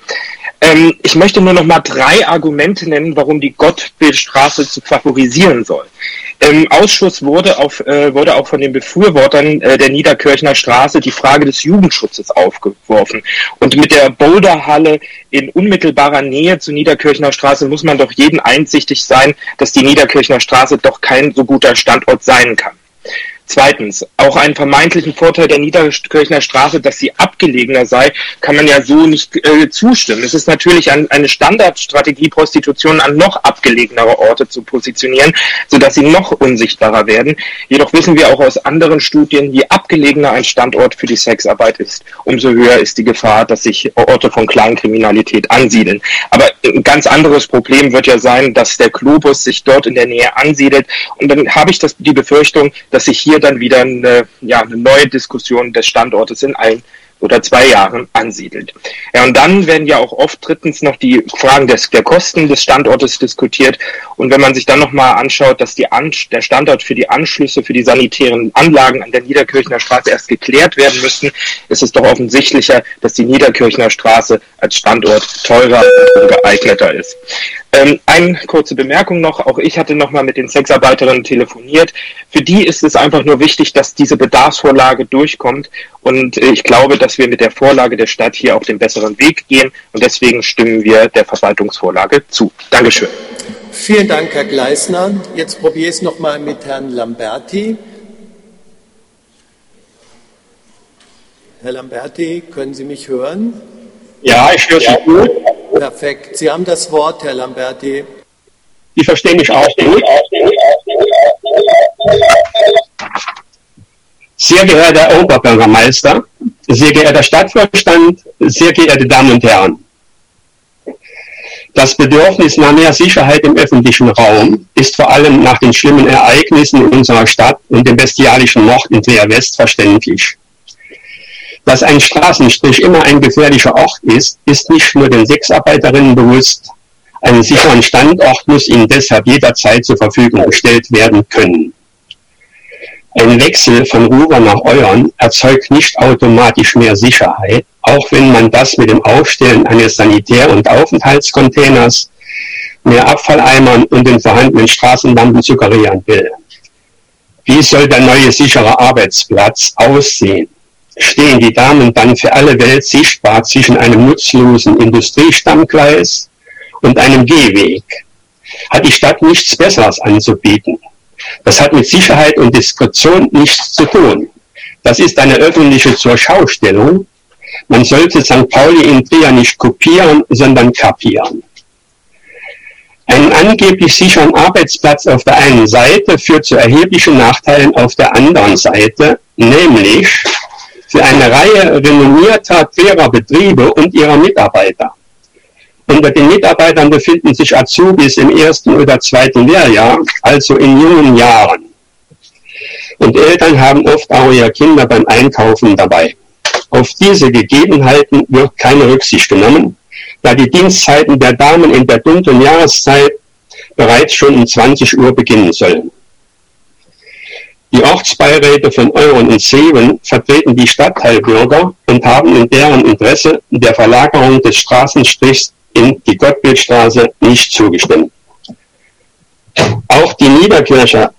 Ich möchte nur noch mal 3 Argumente nennen, warum die Gottwillstraße zu favorisieren soll. Im Ausschuss wurde auch von den Befürwortern der Niederkirchner Straße die Frage des Jugendschutzes aufgeworfen. Und mit der Boulderhalle in unmittelbarer Nähe zur Niederkirchner Straße muss man doch jedem einsichtig sein, dass die Niederkirchner Straße doch kein so guter Standort sein kann. Zweitens, auch einen vermeintlichen Vorteil der Niederkirchner Straße, dass sie abgelegener sei, kann man ja so nicht zustimmen. Es ist natürlich eine Standardstrategie, Prostitution an noch abgelegenere Orte zu positionieren, sodass sie noch unsichtbarer werden. Jedoch wissen wir auch aus anderen Studien, je abgelegener ein Standort für die Sexarbeit ist, umso höher ist die Gefahr, dass sich Orte von Kleinkriminalität ansiedeln. Aber ein ganz anderes Problem wird ja sein, dass der Globus sich dort in der Nähe ansiedelt. Und dann habe ich die Befürchtung, dass sich hier dann wieder eine neue Diskussion des Standortes in 1 oder 2 Jahren ansiedelt. Ja, und dann werden ja auch oft drittens noch die Fragen der Kosten des Standortes diskutiert. Und wenn man sich dann nochmal anschaut, dass der Standort für die Anschlüsse, für die sanitären Anlagen an der Niederkirchner Straße erst geklärt werden müssten, ist es doch offensichtlicher, dass die Niederkirchner Straße als Standort teurer und ungeeigneter ist. Eine kurze Bemerkung noch. Auch ich hatte nochmal mit den Sexarbeiterinnen telefoniert. Für die ist es einfach nur wichtig, dass diese Bedarfsvorlage durchkommt. Und ich glaube, dass wir mit der Vorlage der Stadt hier auf den besseren Weg gehen. Und deswegen stimmen wir der Verwaltungsvorlage zu. Dankeschön. Vielen Dank, Herr Gleisner. Jetzt probiere ich es nochmal mit Herrn Lamberti. Herr Lamberti, können Sie mich hören? Ja, ich höre Sie gut. Perfekt. Sie haben das Wort, Herr Lamberti. Sie verstehen mich auch gut. Sehr geehrter Herr Oberbürgermeister, sehr geehrter Stadtvorstand, sehr geehrte Damen und Herren. Das Bedürfnis nach mehr Sicherheit im öffentlichen Raum ist vor allem nach den schlimmen Ereignissen in unserer Stadt und dem bestialischen Mord in Trier West verständlich. Dass ein Straßenstrich immer ein gefährlicher Ort ist, ist nicht nur den Sexarbeiterinnen bewusst. Einen sicheren Standort muss ihnen deshalb jederzeit zur Verfügung gestellt werden können. Ein Wechsel von Ruhr nach Euren erzeugt nicht automatisch mehr Sicherheit, auch wenn man das mit dem Aufstellen eines Sanitär- und Aufenthaltscontainers, mehr Abfalleimern und den vorhandenen Straßenlampen suggerieren will. Wie soll der neue sichere Arbeitsplatz aussehen? Stehen die Damen dann für alle Welt sichtbar zwischen einem nutzlosen Industriestammgleis und einem Gehweg? Hat die Stadt nichts Besseres anzubieten? Das hat mit Sicherheit und Diskretion nichts zu tun. Das ist eine öffentliche Zurschaustellung. Man sollte St. Pauli in Trier nicht kopieren, sondern kapieren. Einen angeblich sicheren Arbeitsplatz auf der einen Seite führt zu erheblichen Nachteilen auf der anderen Seite, nämlich für eine Reihe renommierter, fairer Betriebe und ihrer Mitarbeiter. Unter den Mitarbeitern befinden sich Azubis im 1. oder 2. Lehrjahr, also in jungen Jahren. Und Eltern haben oft auch ihre Kinder beim Einkaufen dabei. Auf diese Gegebenheiten wird keine Rücksicht genommen, da die Dienstzeiten der Damen in der dunklen Jahreszeit bereits schon um 20 Uhr beginnen sollen. Die Ortsbeiräte von Euren und Seewen vertreten die Stadtteilbürger und haben in deren Interesse der Verlagerung des Straßenstrichs in die Gottwillstraße nicht zugestimmt. Auch die Niederkircher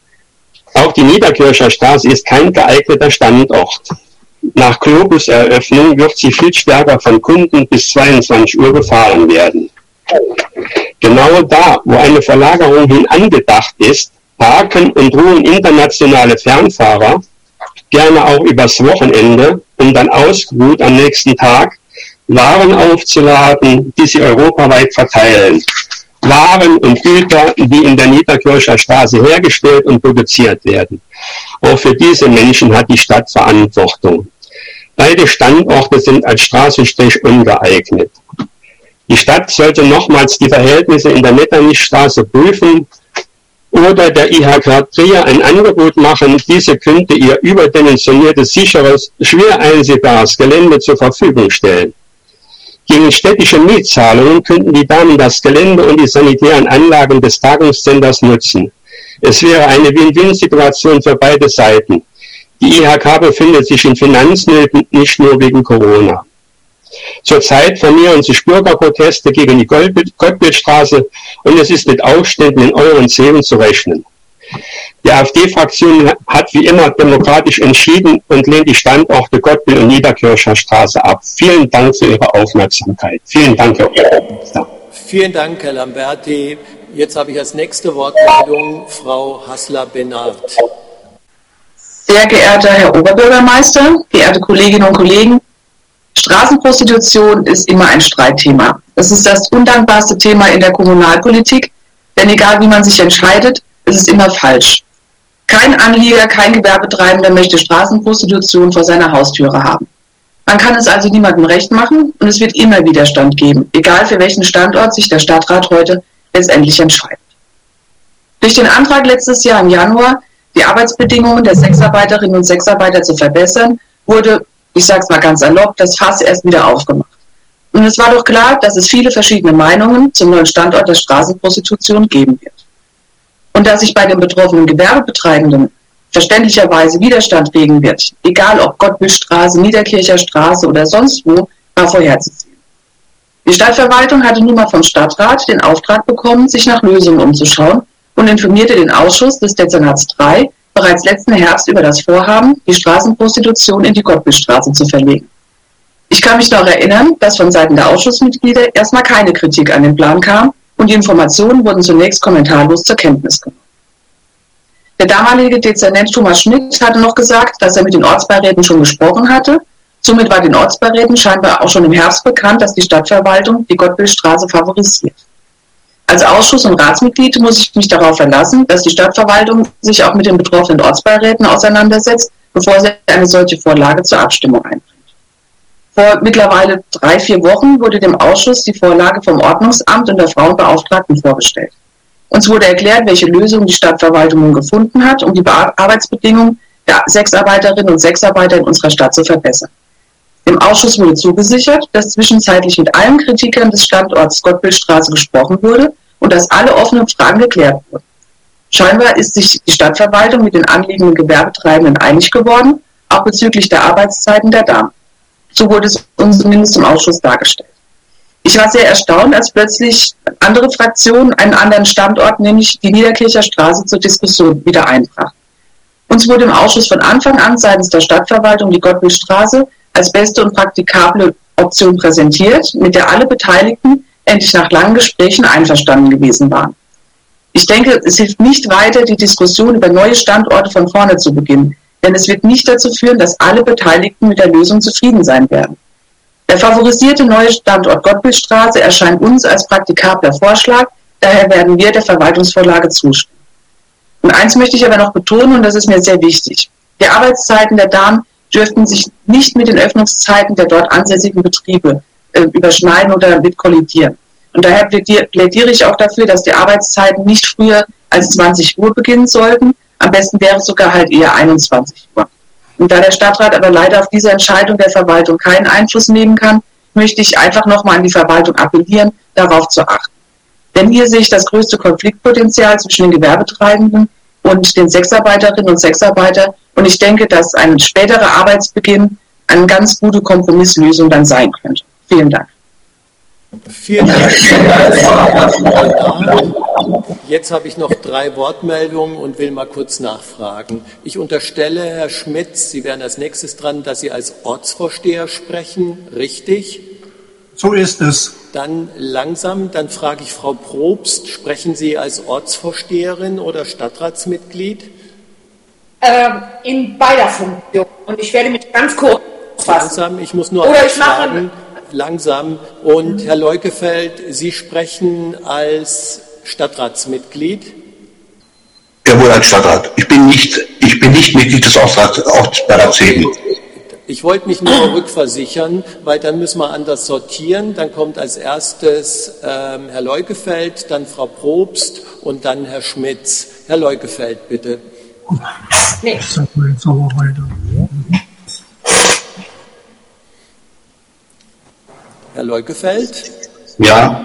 Straße ist kein geeigneter Standort. Nach Globuseröffnung wird sie viel stärker von Kunden bis 22 Uhr befahren werden. Genau da, wo eine Verlagerung hin angedacht ist, parken und ruhen internationale Fernfahrer, gerne auch übers Wochenende, um dann ausgeruht am nächsten Tag Waren aufzuladen, die sie europaweit verteilen. Waren und Güter, die in der Niederkircher Straße hergestellt und produziert werden. Auch für diese Menschen hat die Stadt Verantwortung. Beide Standorte sind als Straßenstrich ungeeignet. Die Stadt sollte nochmals die Verhältnisse in der Metternichstraße prüfen oder der IHK Trier ein Angebot machen. Diese könnte ihr überdimensioniertes, sicheres, schwer einsehbares Gelände zur Verfügung stellen. Gegen städtische Mietzahlungen könnten die Damen das Gelände und die sanitären Anlagen des Tagungszenters nutzen. Es wäre eine Win-Win-Situation für beide Seiten. Die IHK befindet sich in Finanznöten, nicht nur wegen Corona. Zurzeit vermehren sich Bürgerproteste gegen die Gottbildstraße und es ist mit Aufständen in euren Zählen zu rechnen. Die AfD-Fraktion hat wie immer demokratisch entschieden und lehnt die Standorte Gottbild und Niederkircher Straße ab. Vielen Dank für Ihre Aufmerksamkeit. Vielen Dank, Herr Obermeister. Vielen Dank, Herr Lamberti. Jetzt habe ich als nächste Wortmeldung Frau Hassler-Benard. Sehr geehrter Herr Oberbürgermeister, geehrte Kolleginnen und Kollegen, Straßenprostitution ist immer ein Streitthema. Es ist das undankbarste Thema in der Kommunalpolitik, denn egal wie man sich entscheidet, ist es immer falsch. Kein Anlieger, kein Gewerbetreibender möchte Straßenprostitution vor seiner Haustüre haben. Man kann es also niemandem recht machen und es wird immer Widerstand geben, egal für welchen Standort sich der Stadtrat heute letztendlich entscheidet. Durch den Antrag letztes Jahr im Januar, die Arbeitsbedingungen der Sexarbeiterinnen und Sexarbeiter zu verbessern, wurde, ich sage es mal ganz salopp, das Fass erst wieder aufgemacht. Und es war doch klar, dass es viele verschiedene Meinungen zum neuen Standort der Straßenprostitution geben wird. Und dass sich bei den betroffenen Gewerbebetreibenden verständlicherweise Widerstand regen wird, egal ob Gottbildstraße, Niederkircher Straße oder sonst wo, war vorherzusehen. Die Stadtverwaltung hatte nun mal vom Stadtrat den Auftrag bekommen, sich nach Lösungen umzuschauen und informierte den Ausschuss des Dezernats 3 bereits letzten Herbst über das Vorhaben, die Straßenprostitution in die Gottbildstraße zu verlegen. Ich kann mich noch erinnern, dass von Seiten der Ausschussmitglieder erstmal keine Kritik an den Plan kam und die Informationen wurden zunächst kommentarlos zur Kenntnis genommen. Der damalige Dezernent Thomas Schmidt hatte noch gesagt, dass er mit den Ortsbeiräten schon gesprochen hatte. Somit war den Ortsbeiräten scheinbar auch schon im Herbst bekannt, dass die Stadtverwaltung die Gottbildstraße favorisiert. Als Ausschuss- und Ratsmitglied muss ich mich darauf verlassen, dass die Stadtverwaltung sich auch mit den betroffenen Ortsbeiräten auseinandersetzt, bevor sie eine solche Vorlage zur Abstimmung einbringt. Vor mittlerweile 3-4 Wochen wurde dem Ausschuss die Vorlage vom Ordnungsamt und der Frauenbeauftragten vorgestellt. Uns wurde erklärt, welche Lösung die Stadtverwaltung nun gefunden hat, um die Arbeitsbedingungen der Sexarbeiterinnen und Sexarbeiter in unserer Stadt zu verbessern. Dem Ausschuss wurde zugesichert, dass zwischenzeitlich mit allen Kritikern des Standorts Gottbildstraße gesprochen wurde und dass alle offenen Fragen geklärt wurden. Scheinbar ist sich die Stadtverwaltung mit den anliegenden Gewerbetreibenden einig geworden, auch bezüglich der Arbeitszeiten der Damen. So wurde es uns zumindest im Ausschuss dargestellt. Ich war sehr erstaunt, als plötzlich andere Fraktionen einen anderen Standort, nämlich die Niederkircher Straße, zur Diskussion wieder einbrachten. Uns wurde im Ausschuss von Anfang an seitens der Stadtverwaltung die Gottbildstraße als beste und praktikable Option präsentiert, mit der alle Beteiligten endlich nach langen Gesprächen einverstanden gewesen waren. Ich denke, es hilft nicht weiter, die Diskussion über neue Standorte von vorne zu beginnen, denn es wird nicht dazu führen, dass alle Beteiligten mit der Lösung zufrieden sein werden. Der favorisierte neue Standort Gottbildstraße erscheint uns als praktikabler Vorschlag, daher werden wir der Verwaltungsvorlage zustimmen. Und eins möchte ich aber noch betonen, und das ist mir sehr wichtig. Die Arbeitszeiten der Damen dürften sich nicht mit den Öffnungszeiten der dort ansässigen Betriebe überschneiden oder mit kollidieren. Und daher plädiere ich auch dafür, dass die Arbeitszeiten nicht früher als 20 Uhr beginnen sollten. Am besten wäre es sogar halt eher 21 Uhr. Und da der Stadtrat aber leider auf diese Entscheidung der Verwaltung keinen Einfluss nehmen kann, möchte ich einfach nochmal an die Verwaltung appellieren, darauf zu achten. Denn hier sehe ich das größte Konfliktpotenzial zwischen den Gewerbetreibenden und den Sexarbeiterinnen und Sexarbeitern. Und ich denke, dass ein späterer Arbeitsbeginn eine ganz gute Kompromisslösung dann sein könnte. Vielen Dank. Vielen Dank. Jetzt habe ich noch 3 Wortmeldungen und will mal kurz nachfragen. Ich unterstelle, Herr Schmitz, Sie wären als nächstes dran, dass Sie als Ortsvorsteher sprechen. Richtig? So ist es. Dann langsam, dann frage ich Frau Probst, sprechen Sie als Ortsvorsteherin oder Stadtratsmitglied? In beider Funktion. Und ich werde mich ganz kurz fassen. Langsam, ich muss nur Oder eins fragen. Langsam. Und Herr Leukefeld, Sie sprechen als Stadtratsmitglied? Jawohl, als Stadtrat. Ich bin nicht Mitglied des Ortsbeirats 7. Ich wollte mich nur rückversichern, weil dann müssen wir anders sortieren. Dann kommt als erstes Herr Leukefeld, dann Frau Probst und dann Herr Schmitz. Herr Leukefeld, bitte. Nee. Herr Leukefeld? Ja.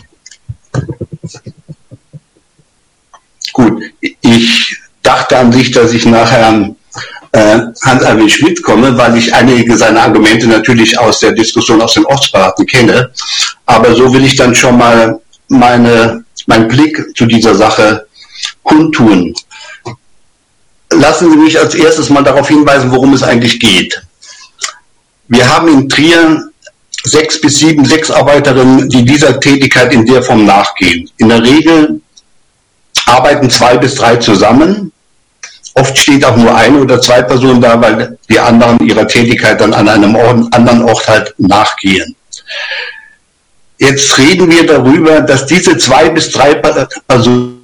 Gut, ich dachte an sich, dass ich nachher Hans-Erwin Schmidt komme, weil ich einige seiner Argumente natürlich aus der Diskussion aus den Ortsberaten kenne. Aber so will ich dann schon mal meinen Blick zu dieser Sache kundtun. Lassen Sie mich als erstes mal darauf hinweisen, worum es eigentlich geht. Wir haben in Trier 6 bis 7 Sexarbeiterinnen, die dieser Tätigkeit in der Form nachgehen. In der Regel arbeiten 2 bis 3 zusammen. Oft steht auch nur 1 oder 2 Personen da, weil die anderen ihrer Tätigkeit dann an einem anderen Ort halt nachgehen. Jetzt reden wir darüber, dass diese 2 bis 3 Personen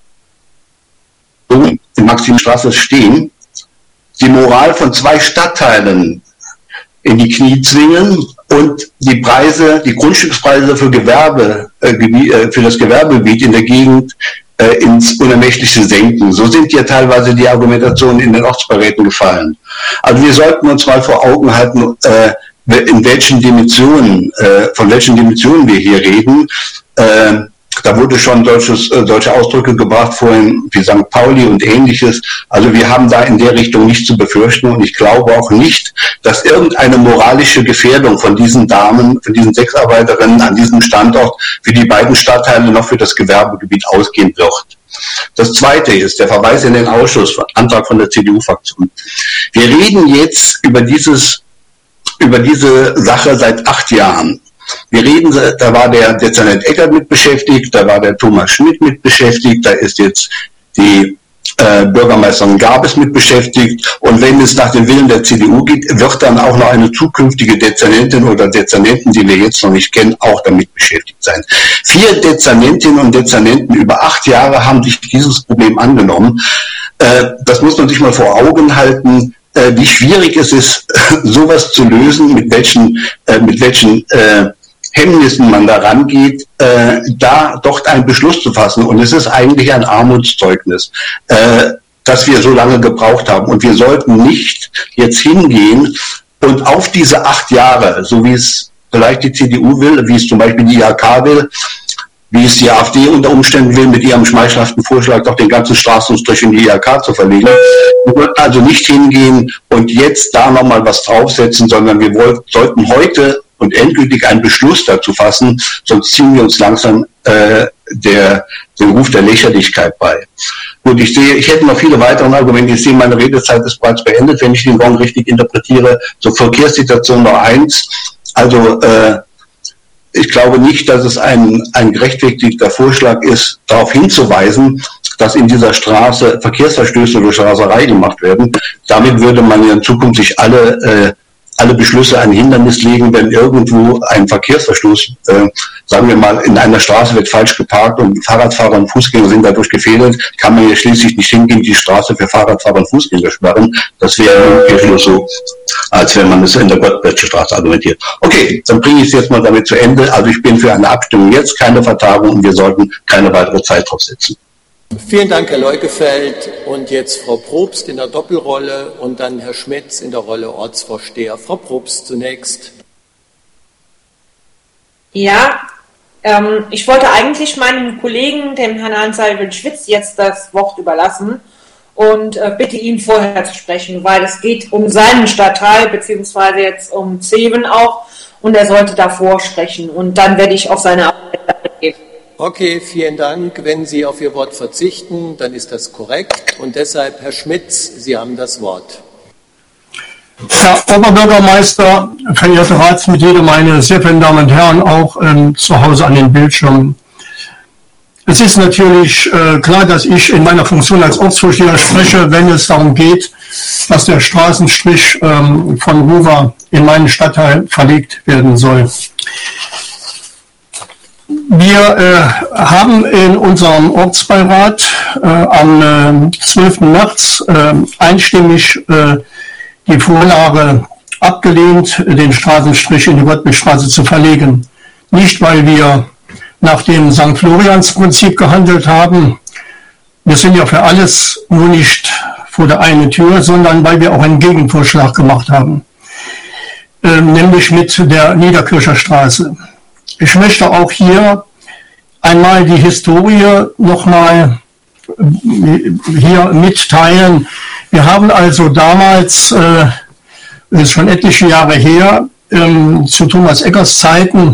in Maximstraße stehen, die Moral von 2 Stadtteilen in die Knie zwingen und die Preise, die Grundstückspreise für das Gewerbegebiet in der Gegend ins Unermessliche senken. So sind ja teilweise die Argumentationen in den Ortsberäten gefallen. Also wir sollten uns mal vor Augen halten, in welchen Dimensionen, von welchen Dimensionen wir hier reden. Da wurde schon solche Ausdrücke gebracht vorhin, wie St. Pauli und Ähnliches. Also wir haben da in der Richtung nichts zu befürchten und ich glaube auch nicht, dass irgendeine moralische Gefährdung von diesen Damen, von diesen Sexarbeiterinnen an diesem Standort für die beiden Stadtteile noch für das Gewerbegebiet ausgehen wird. Das Zweite ist der Verweis in den Ausschuss, Antrag von der CDU-Fraktion. Wir reden jetzt über diese Sache seit 8 Jahren. Wir reden, da war der Dezernent Eckert mit beschäftigt, da war der Thomas Schmidt mit beschäftigt, da ist jetzt die Bürgermeisterin Gabes mit beschäftigt und wenn es nach dem Willen der CDU geht, wird dann auch noch eine zukünftige Dezernentin oder Dezernenten, die wir jetzt noch nicht kennen, auch damit beschäftigt sein. 4 Dezernentinnen und Dezernenten über 8 Jahre haben sich dieses Problem angenommen. Das muss man sich mal vor Augen halten, wie schwierig es ist, sowas zu lösen, mit welchen Hemmnissen man da rangeht, da dort einen Beschluss zu fassen. Und es ist eigentlich ein Armutszeugnis, dass wir so lange gebraucht haben. Und wir sollten nicht jetzt hingehen und auf diese 8 Jahre, so wie es vielleicht die CDU will, wie es zum Beispiel die IHK will, wie es die AfD unter Umständen will, mit ihrem schmeichelhaften Vorschlag doch den ganzen Straßenstrich in die IHK zu verlegen. Wir sollten also nicht hingehen und jetzt da nochmal was draufsetzen, sondern wir sollten heute und endgültig einen Beschluss dazu fassen, sonst ziehen wir uns langsam den Ruf der Lächerlichkeit bei. Gut, ich hätte noch viele weitere Argumente. Ich sehe, meine Redezeit ist bereits beendet, wenn ich den Gong richtig interpretiere. Zur Verkehrssituation noch eins. Also ich glaube nicht, dass es ein gerechtfertigter Vorschlag ist, darauf hinzuweisen, dass in dieser Straße Verkehrsverstöße durch Raserei gemacht werden. Damit würde man ja in Zukunft sich alle Beschlüsse ein Hindernis legen, wenn irgendwo ein Verkehrsverstoß, sagen wir mal, in einer Straße wird falsch geparkt und Fahrradfahrer und Fußgänger sind dadurch gefährdet, kann man ja schließlich nicht hingehen, die Straße für Fahrradfahrer und Fußgänger sperren. Das wäre ungefähr so, als wenn man es in der Gottbergsche Straße argumentiert. Okay, dann bringe ich es jetzt mal damit zu Ende. Also ich bin für eine Abstimmung jetzt, keine Vertagung und wir sollten keine weitere Zeit draufsetzen. Vielen Dank, Herr Leukefeld. Und jetzt Frau Probst in der Doppelrolle und dann Herr Schmitz in der Rolle Ortsvorsteher. Frau Probst zunächst. Ja, ich wollte eigentlich meinem Kollegen, dem Herrn Hans-Erwin Schmitz, jetzt das Wort überlassen und bitte ihn vorher zu sprechen, weil es geht um seinen Stadtteil, beziehungsweise jetzt um Zeven auch, und er sollte davor sprechen. Und dann werde ich auf seine Arbeit geben. Okay, vielen Dank. Wenn Sie auf Ihr Wort verzichten, dann ist das korrekt. Und deshalb, Herr Schmitz, Sie haben das Wort. Herr Oberbürgermeister, verehrte Ratsmitglieder, meine sehr verehrten Damen und Herren, auch zu Hause an den Bildschirmen. Es ist natürlich klar, dass ich in meiner Funktion als Ortsvorsteher spreche, wenn es darum geht, dass der Straßenstrich von Ruwer in meinen Stadtteil verlegt werden soll. Wir haben in unserem Ortsbeirat am 12. März einstimmig die Vorlage abgelehnt, den Straßenstrich in die Gottbildstraße zu verlegen. Nicht, weil wir nach dem St. Florians-Prinzip gehandelt haben. Wir sind ja für alles, nur nicht vor der einen Tür, sondern weil wir auch einen Gegenvorschlag gemacht haben, nämlich mit der Niederkircher Straße. Ich möchte auch hier einmal die Historie nochmal hier mitteilen. Wir haben also damals, das ist schon etliche Jahre her, zu Thomas Eggers Zeiten,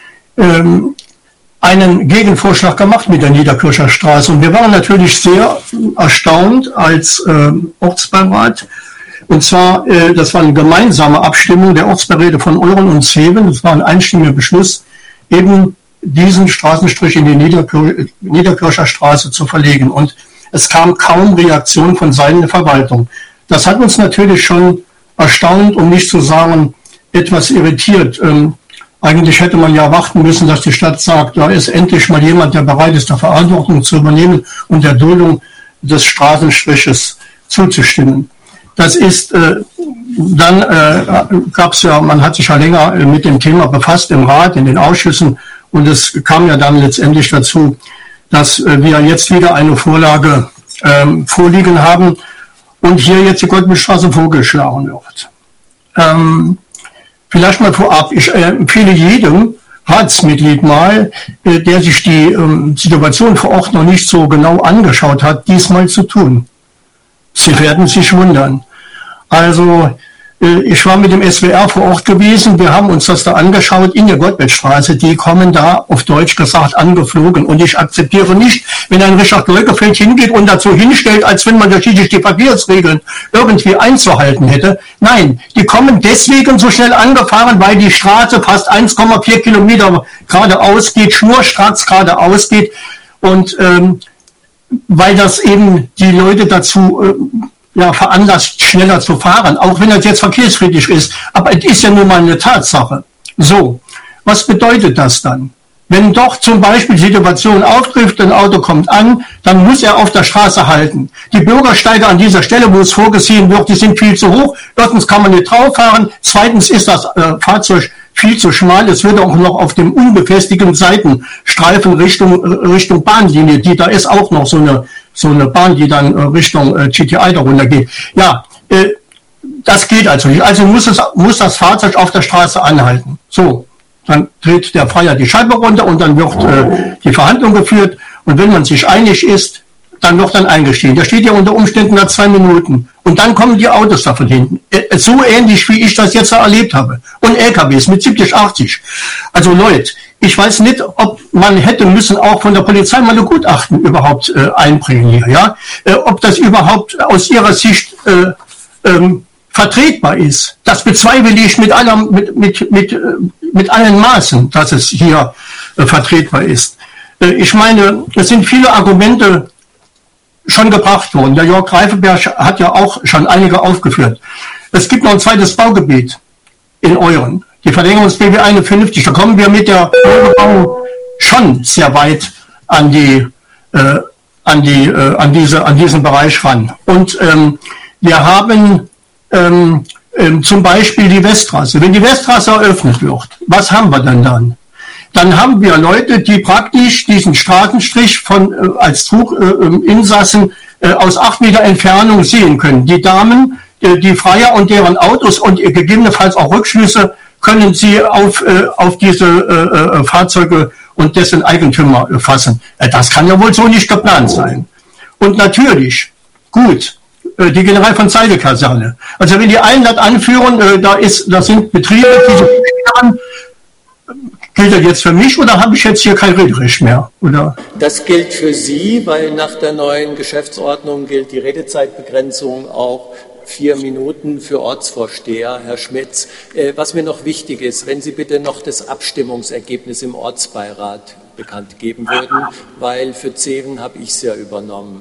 einen Gegenvorschlag gemacht mit der Niederkircher Straße. Und wir waren natürlich sehr erstaunt als Ortsbeirat. Und zwar, das war eine gemeinsame Abstimmung der Ortsbeiräte von Euren und Zeven. Das war ein einstimmiger Beschluss, eben diesen Straßenstrich in die Niederkircher Straße zu verlegen. Und es kam kaum Reaktion von Seiten der Verwaltung. Das hat uns natürlich schon erstaunt, um nicht zu sagen, etwas irritiert. Eigentlich hätte man ja warten müssen, dass die Stadt sagt, da ist endlich mal jemand, der bereit ist, der Verantwortung zu übernehmen und der Duldung des Straßenstriches zuzustimmen. Das ist, dann gab es ja, man hat sich ja länger mit dem Thema befasst im Rat, in den Ausschüssen, und es kam ja dann letztendlich dazu, dass wir jetzt wieder eine Vorlage vorliegen haben und hier jetzt die Gottbildstraße vorgeschlagen wird. Vielleicht mal vorab, ich empfehle jedem Ratsmitglied mal, der sich die Situation vor Ort noch nicht so genau angeschaut hat, dies mal zu tun. Sie werden sich wundern. Also ich war mit dem SWR vor Ort gewesen, wir haben uns das da angeschaut in der Gottbildstraße, die kommen da auf Deutsch gesagt angeflogen, und ich akzeptiere nicht, wenn ein Richard Leukefeld hingeht und dazu hinstellt, als wenn man tatsächlich die Verkehrsregeln irgendwie einzuhalten hätte. Nein, die kommen deswegen so schnell angefahren, weil die Straße fast 1,4 Kilometer geradeaus geht, schnurstracks geradeaus geht, und weil das eben die Leute dazu veranlasst, schneller zu fahren, auch wenn das jetzt verkehrskritisch ist. Aber es ist ja nun mal eine Tatsache. So, was bedeutet das dann? Wenn doch zum Beispiel die Situation auftrifft, ein Auto kommt an, dann muss er auf der Straße halten. Die Bürgersteige an dieser Stelle, wo es vorgesehen wird, die sind viel zu hoch. Erstens kann man nicht drauf fahren. Zweitens ist das Fahrzeug viel zu schmal. Es wird auch noch auf dem unbefestigten Seitenstreifen Richtung Bahnlinie, die da ist auch noch so eine Bahn, die dann Richtung GTI darunter geht. Ja, das geht also nicht. Also muss das Fahrzeug auf der Straße anhalten. So, dann dreht der Freier die Scheibe runter und dann wird die Verhandlung geführt. Und wenn man sich einig ist, dann wird dann eingestiegen. Der steht ja unter Umständen nach 2 Minuten. Und dann kommen die Autos da von hinten. So ähnlich, wie ich das jetzt erlebt habe. Und LKWs mit 70, 80. Also Leute, ich weiß nicht, ob man hätte müssen auch von der Polizei mal ein Gutachten überhaupt einbringen hier, ja? Ob das überhaupt aus ihrer Sicht vertretbar ist. Das bezweifle ich mit allen Maßen, dass es hier vertretbar ist. Ich meine, es sind viele Argumente schon gebracht worden. Der Jörg Greifenberg hat ja auch schon einige aufgeführt. Es gibt noch ein zweites Baugebiet in Euren, die Verlängerungs-BW 51. Da kommen wir mit der Baugebauung schon sehr weit an diesen Bereich ran. Und wir haben zum Beispiel die Weststraße. Wenn die Weststraße eröffnet wird, was haben wir denn dann? Dann haben wir Leute, die praktisch diesen Straßenstrich als Zuginsassen aus 8 Meter Entfernung sehen können. Die Damen, die Freier und deren Autos und gegebenenfalls auch Rückschlüsse können sie auf diese Fahrzeuge und dessen Eigentümer fassen. Das kann ja wohl so nicht geplant sein. Und natürlich, gut, die General von Seide-Kaserne. Also wenn die einen das anführen, da sind Betriebe, die so fahren, gilt das jetzt für mich oder habe ich jetzt hier kein Rederecht mehr? Oder? Das gilt für Sie, weil nach der neuen Geschäftsordnung gilt die Redezeitbegrenzung auch 4 Minuten für Ortsvorsteher, Herr Schmitz. Was mir noch wichtig ist, wenn Sie bitte noch das Abstimmungsergebnis im Ortsbeirat bekannt geben würden, weil für Zeven habe ich es ja übernommen.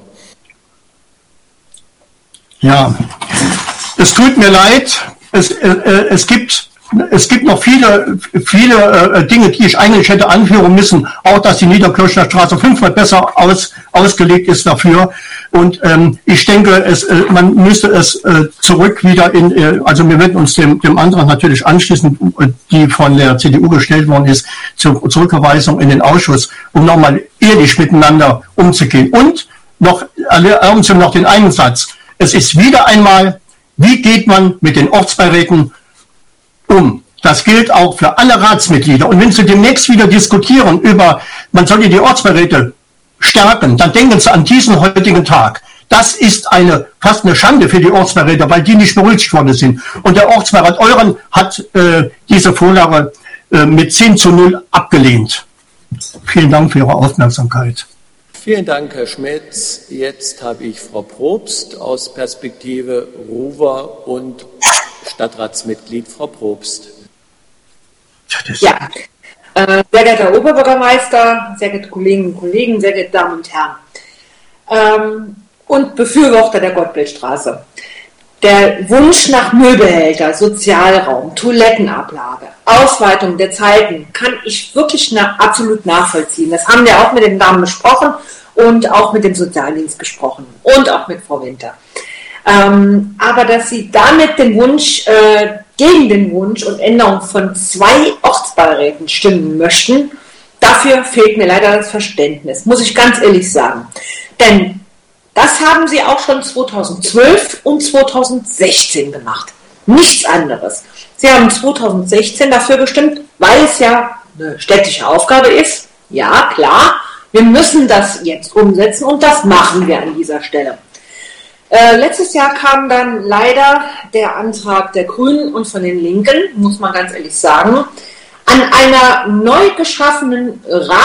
Ja, es tut mir leid, es gibt es gibt noch viele Dinge, die ich eigentlich hätte anführen müssen. Auch, dass die Niederkirchner Straße 5 besser ausgelegt ist dafür. Und ich denke, man müsste es zurück wieder also wir werden uns dem Antrag natürlich anschließen, die von der CDU gestellt worden ist, zur Zurückverweisung in den Ausschuss, um nochmal ehrlich miteinander umzugehen. Und erlauben Sie noch den einen Satz. Es ist wieder einmal, wie geht man mit den Ortsbeiräten um? Das gilt auch für alle Ratsmitglieder. Und wenn Sie demnächst wieder diskutieren über, man sollte die Ortsbeiräte stärken, dann denken Sie an diesen heutigen Tag. Das ist fast eine Schande für die Ortsbeiräte, weil die nicht berücksichtigt worden sind. Und der Ortsbeirat Euren hat diese Vorlage mit 10:0 abgelehnt. Vielen Dank für Ihre Aufmerksamkeit. Vielen Dank, Herr Schmitz. Jetzt habe ich Frau Probst aus Perspektive Ruwer und Stadtratsmitglied. Frau Probst. Ja, sehr geehrter Herr Oberbürgermeister, sehr geehrte Kolleginnen und Kollegen, sehr geehrte Damen und Herren und Befürworter der Gottbildstraße. Der Wunsch nach Müllbehälter, Sozialraum, Toilettenablage, Ausweitung der Zeiten kann ich wirklich absolut nachvollziehen. Das haben wir auch mit den Damen besprochen und auch mit dem Sozialdienst besprochen und auch mit Frau Winter. Aber dass Sie damit den Wunsch, gegen den Wunsch und Änderung von 2 Ortsbeiräten stimmen möchten, dafür fehlt mir leider das Verständnis, muss ich ganz ehrlich sagen. Denn das haben Sie auch schon 2012 und 2016 gemacht. Nichts anderes. Sie haben 2016 dafür gestimmt, weil es ja eine städtische Aufgabe ist. Ja, klar, wir müssen das jetzt umsetzen und das machen wir an dieser Stelle. Letztes Jahr kam dann leider der Antrag der Grünen und von den Linken, muss man ganz ehrlich sagen, an einer neu geschaffenen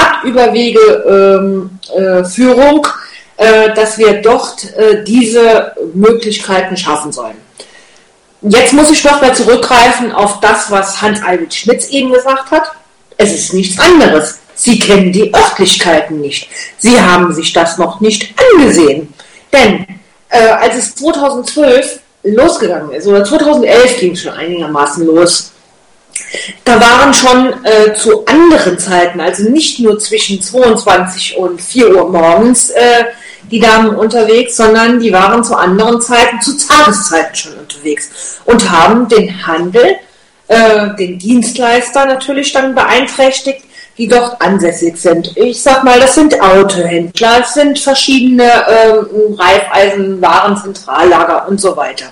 Radüberwegeführung, dass wir dort diese Möglichkeiten schaffen sollen. Jetzt muss ich noch mal zurückgreifen auf das, was Hans-Albert Schmitz eben gesagt hat. Es ist nichts anderes. Sie kennen die Örtlichkeiten nicht. Sie haben sich das noch nicht angesehen. Denn als es 2012 losgegangen ist, oder 2011 ging es schon einigermaßen los, da waren schon zu anderen Zeiten, also nicht nur zwischen 22 und 4 Uhr morgens die Damen unterwegs, sondern die waren zu anderen Zeiten, zu Tageszeiten schon unterwegs und haben den Handel, den Dienstleister natürlich dann beeinträchtigt, die dort ansässig sind. Ich sag mal, das sind Autohändler, es sind verschiedene Reifeisen, Warenzentrallager und so weiter.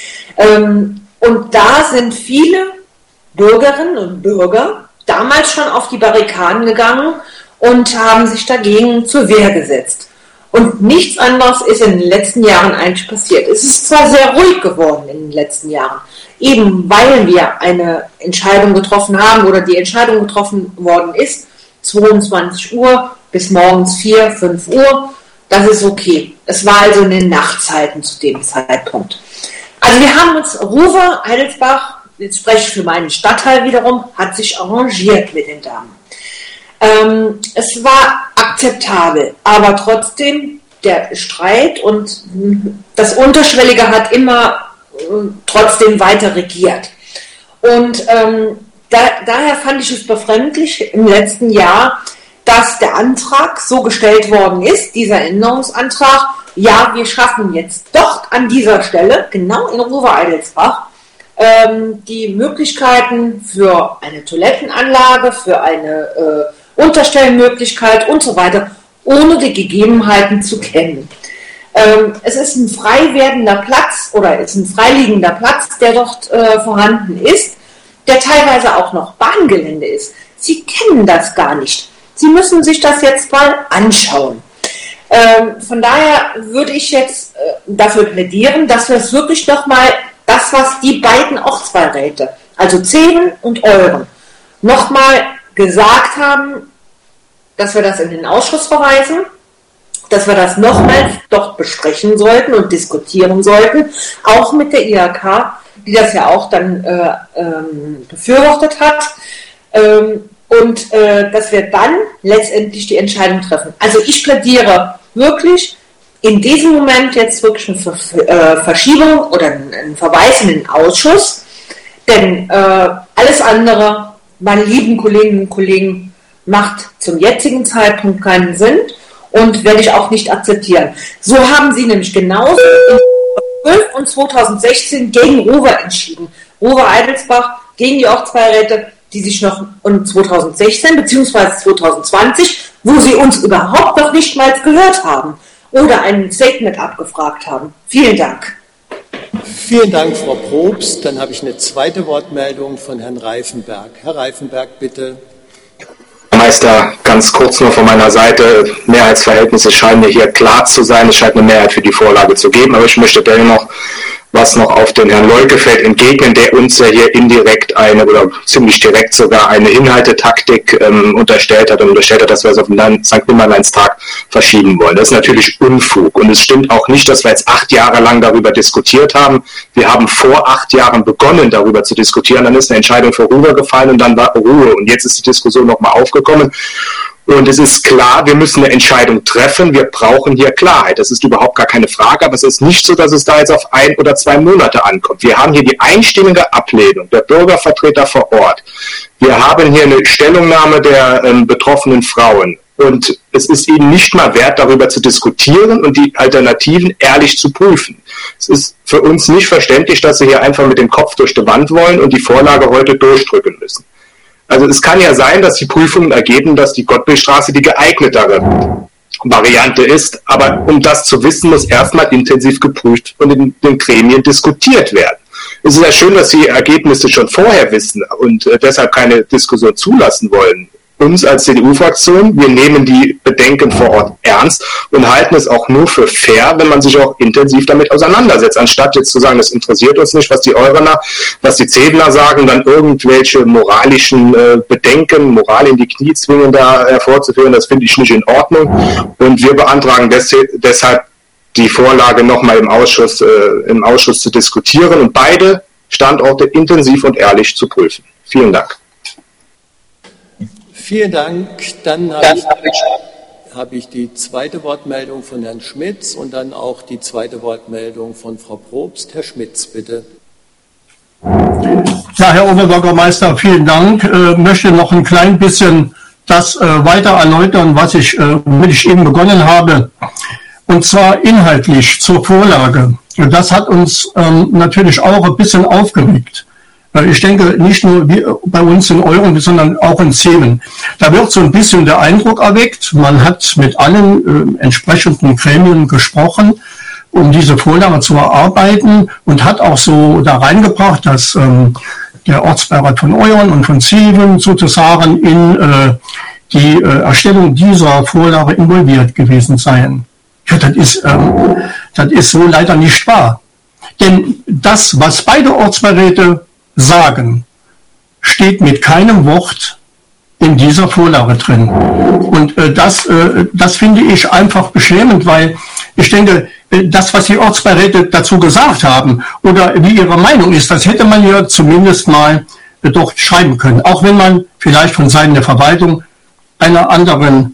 Und da sind viele Bürgerinnen und Bürger damals schon auf die Barrikaden gegangen und haben sich dagegen zur Wehr gesetzt. Und nichts anderes ist in den letzten Jahren eigentlich passiert. Es ist zwar sehr ruhig geworden in den letzten Jahren, eben weil wir eine Entscheidung getroffen haben oder die Entscheidung getroffen worden ist, 22 Uhr bis morgens 4, 5 Uhr, das ist okay. Es war also in den Nachtzeiten zu dem Zeitpunkt. Also wir haben uns, Ruwer, Heidelsbach, jetzt spreche ich für meinen Stadtteil wiederum, hat sich arrangiert mit den Damen. Es war akzeptabel, aber trotzdem der Streit und das Unterschwellige hat immer trotzdem weiter regiert. Und daher fand ich es befremdlich im letzten Jahr, dass der Antrag so gestellt worden ist, dieser Änderungsantrag, ja, wir schaffen jetzt dort an dieser Stelle, genau in Ruwer-Eidelsbach, die Möglichkeiten für eine Toilettenanlage, für eine Unterstellmöglichkeit und so weiter, ohne die Gegebenheiten zu kennen. Es ist ein frei werdender Platz oder ist ein freiliegender Platz, der dort vorhanden ist, der teilweise auch noch Bahngelände ist. Sie kennen das gar nicht. Sie müssen sich das jetzt mal anschauen. Von daher würde ich jetzt dafür plädieren, dass wir es wirklich nochmal, das was die beiden Ortsbeiräte, also Zehlen und Euren, nochmal gesagt haben, dass wir das in den Ausschuss verweisen, dass wir das nochmals dort besprechen sollten und diskutieren sollten, auch mit der IHK, die das ja auch dann befürwortet hat, und dass wir dann letztendlich die Entscheidung treffen. Also ich plädiere wirklich in diesem Moment jetzt wirklich eine Verschiebung oder einen Verweis in den Ausschuss, Denn alles andere, meine lieben Kolleginnen und Kollegen, macht zum jetzigen Zeitpunkt keinen Sinn und werde ich auch nicht akzeptieren. So haben Sie nämlich genauso in 2012 und 2016 gegen Ruwer entschieden. Ruwer Eidelsbach gegen die Ortsbeiräte, die sich noch um 2016 bzw. 2020, wo sie uns überhaupt noch nicht mal gehört haben oder ein Statement abgefragt haben. Vielen Dank. Vielen Dank, Frau Probst. Dann habe ich eine zweite Wortmeldung von Herrn Reifenberg. Herr Reifenberg, bitte. Herr Meister, ganz kurz nur von meiner Seite. Mehrheitsverhältnisse scheinen mir hier klar zu sein. Es scheint eine Mehrheit für die Vorlage zu geben, aber ich möchte dennoch was noch auf den Herrn Leukefeld entgegnen, der uns ja hier indirekt oder ziemlich direkt sogar eine Inhaltetaktik unterstellt hat, dass wir es auf den St. Nimmerleinstag verschieben wollen. Das ist natürlich Unfug und es stimmt auch nicht, dass wir jetzt 8 Jahre lang darüber diskutiert haben. Wir haben vor 8 Jahren begonnen, darüber zu diskutieren, dann ist eine Entscheidung für Ruhe gefallen und dann war Ruhe und jetzt ist die Diskussion nochmal aufgekommen. Und es ist klar, wir müssen eine Entscheidung treffen. Wir brauchen hier Klarheit. Das ist überhaupt gar keine Frage. Aber es ist nicht so, dass es da jetzt auf 1 oder 2 Monate ankommt. Wir haben hier die einstimmige Ablehnung der Bürgervertreter vor Ort. Wir haben hier eine Stellungnahme der betroffenen Frauen. Und es ist ihnen nicht mal wert, darüber zu diskutieren und die Alternativen ehrlich zu prüfen. Es ist für uns nicht verständlich, dass sie hier einfach mit dem Kopf durch die Wand wollen und die Vorlage heute durchdrücken müssen. Also es kann ja sein, dass die Prüfungen ergeben, dass die Gottbildstraße die geeignetere Variante ist, aber um das zu wissen, muss erstmal intensiv geprüft und in den Gremien diskutiert werden. Es ist ja schön, dass Sie Ergebnisse schon vorher wissen und deshalb keine Diskussion zulassen wollen. Uns als CDU-Fraktion, wir nehmen die Bedenken vor Ort ernst und halten es auch nur für fair, wenn man sich auch intensiv damit auseinandersetzt, anstatt jetzt zu sagen, das interessiert uns nicht, was die Eurener, was die Zedler sagen, dann irgendwelche moralischen Bedenken, Moral in die Knie zwingen, da hervorzuführen, das finde ich nicht in Ordnung. Und wir beantragen deshalb die Vorlage nochmal im Ausschuss zu diskutieren und beide Standorte intensiv und ehrlich zu prüfen. Vielen Dank. Vielen Dank. Dann habe ich die zweite Wortmeldung von Herrn Schmitz und dann auch die zweite Wortmeldung von Frau Probst. Herr Schmitz, bitte. Ja, Herr Oberbürgermeister, vielen Dank. Möchte noch ein klein bisschen das weiter erläutern, womit ich eben begonnen habe. Und zwar inhaltlich zur Vorlage. Das hat uns natürlich auch ein bisschen aufgeregt. Ich denke, nicht nur bei uns in Euren, sondern auch in Zemen. Da wird so ein bisschen der Eindruck erweckt, man hat mit allen entsprechenden Gremien gesprochen, um diese Vorlage zu erarbeiten und hat auch so da reingebracht, dass der Ortsbeirat von Euren und von Zeven sozusagen in die Erstellung dieser Vorlage involviert gewesen seien. Ja, das ist so leider nicht wahr. Denn das, was beide Ortsbeiräte sagen, steht mit keinem Wort in dieser Vorlage drin. Und das finde ich einfach beschämend, weil ich denke, das, was die Ortsbeiräte dazu gesagt haben oder wie ihre Meinung ist, das hätte man ja zumindest mal dort schreiben können. Auch wenn man vielleicht von Seiten der Verwaltung eine andere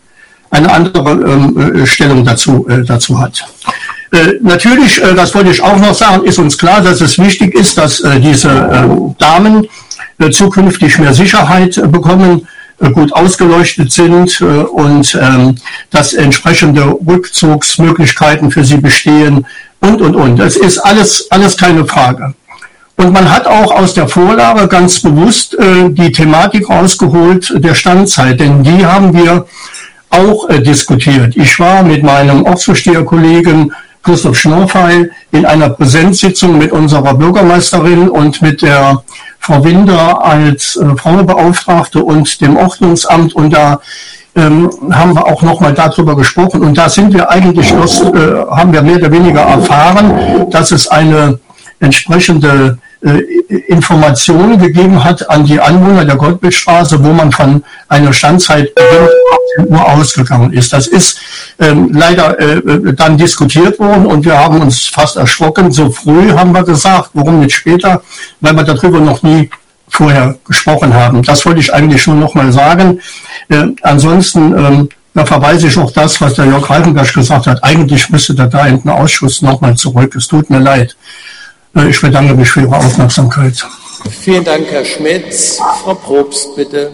Stellung dazu hat. Natürlich, das wollte ich auch noch sagen, ist uns klar, dass es wichtig ist, dass diese Damen zukünftig mehr Sicherheit bekommen, gut ausgeleuchtet sind und dass entsprechende Rückzugsmöglichkeiten für sie bestehen und. Das ist alles keine Frage. Und man hat auch aus der Vorlage ganz bewusst die Thematik rausgeholt der Standzeit, denn die haben wir auch diskutiert. Ich war mit meinem Ortsvorsteherkollegen Christoph Schnorfeil in einer Präsenzsitzung mit unserer Bürgermeisterin und mit der Frau Winder als Frauenbeauftragte und dem Ordnungsamt und da haben wir auch nochmal darüber gesprochen und da sind wir eigentlich haben wir mehr oder weniger erfahren, dass es eine entsprechende Informationen gegeben hat an die Anwohner der Gottbildstraße, wo man von einer Standzeit nur ausgegangen ist. Das ist leider dann diskutiert worden und wir haben uns fast erschrocken. So früh haben wir gesagt, warum nicht später, weil wir darüber noch nie vorher gesprochen haben. Das wollte ich eigentlich nur noch mal sagen. Ansonsten da verweise ich auf das, was der Jörg Reifenberg gesagt hat. Eigentlich müsste da in den Ausschuss noch mal zurück. Es tut mir leid. Ich bedanke mich für Ihre Aufmerksamkeit. Vielen Dank, Herr Schmitz. Frau Probst, bitte.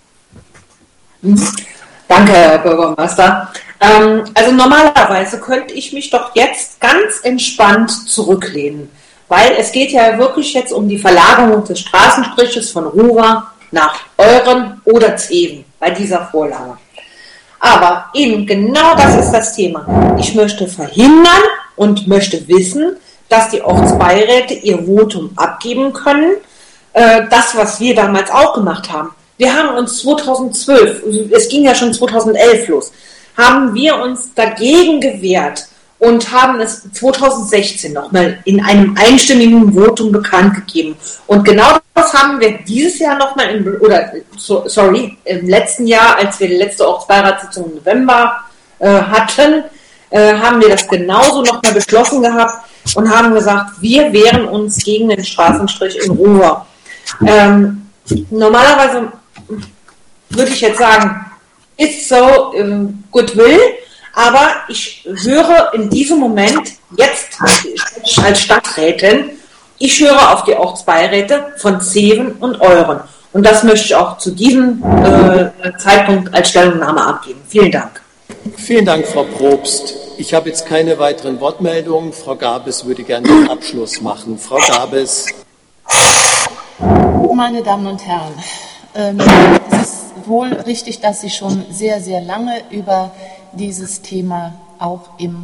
Danke, Herr Bürgermeister. Also normalerweise könnte ich mich doch jetzt ganz entspannt zurücklehnen, weil es geht ja wirklich jetzt um die Verlagerung des Straßenstriches von Ruhr nach Euren oder Zeven bei dieser Vorlage. Aber eben genau das ist das Thema. Ich möchte verhindern und möchte wissen, dass die Ortsbeiräte ihr Votum abgeben können. Das, was wir damals auch gemacht haben. Wir haben uns 2012, es ging ja schon 2011 los, haben wir uns dagegen gewehrt und haben es 2016 nochmal in einem einstimmigen Votum bekannt gegeben. Und genau das haben wir dieses Jahr nochmal, im letzten Jahr, als wir die letzte Ortsbeiratssitzung im November hatten, haben wir das genauso nochmal beschlossen gehabt und haben gesagt, wir wehren uns gegen den Straßenstrich in Ruhr. Normalerweise würde ich jetzt sagen, ist so Goodwill, aber ich höre in diesem Moment jetzt als Stadträtin, ich höre auf die Ortsbeiräte von Zeven und Euren. Und das möchte ich auch zu diesem Zeitpunkt als Stellungnahme abgeben. Vielen Dank. Vielen Dank, Frau Probst. Ich habe jetzt keine weiteren Wortmeldungen. Frau Gabes würde gerne den Abschluss machen. Frau Gabes. Meine Damen und Herren, es ist wohl richtig, dass Sie schon sehr, sehr lange über dieses Thema auch im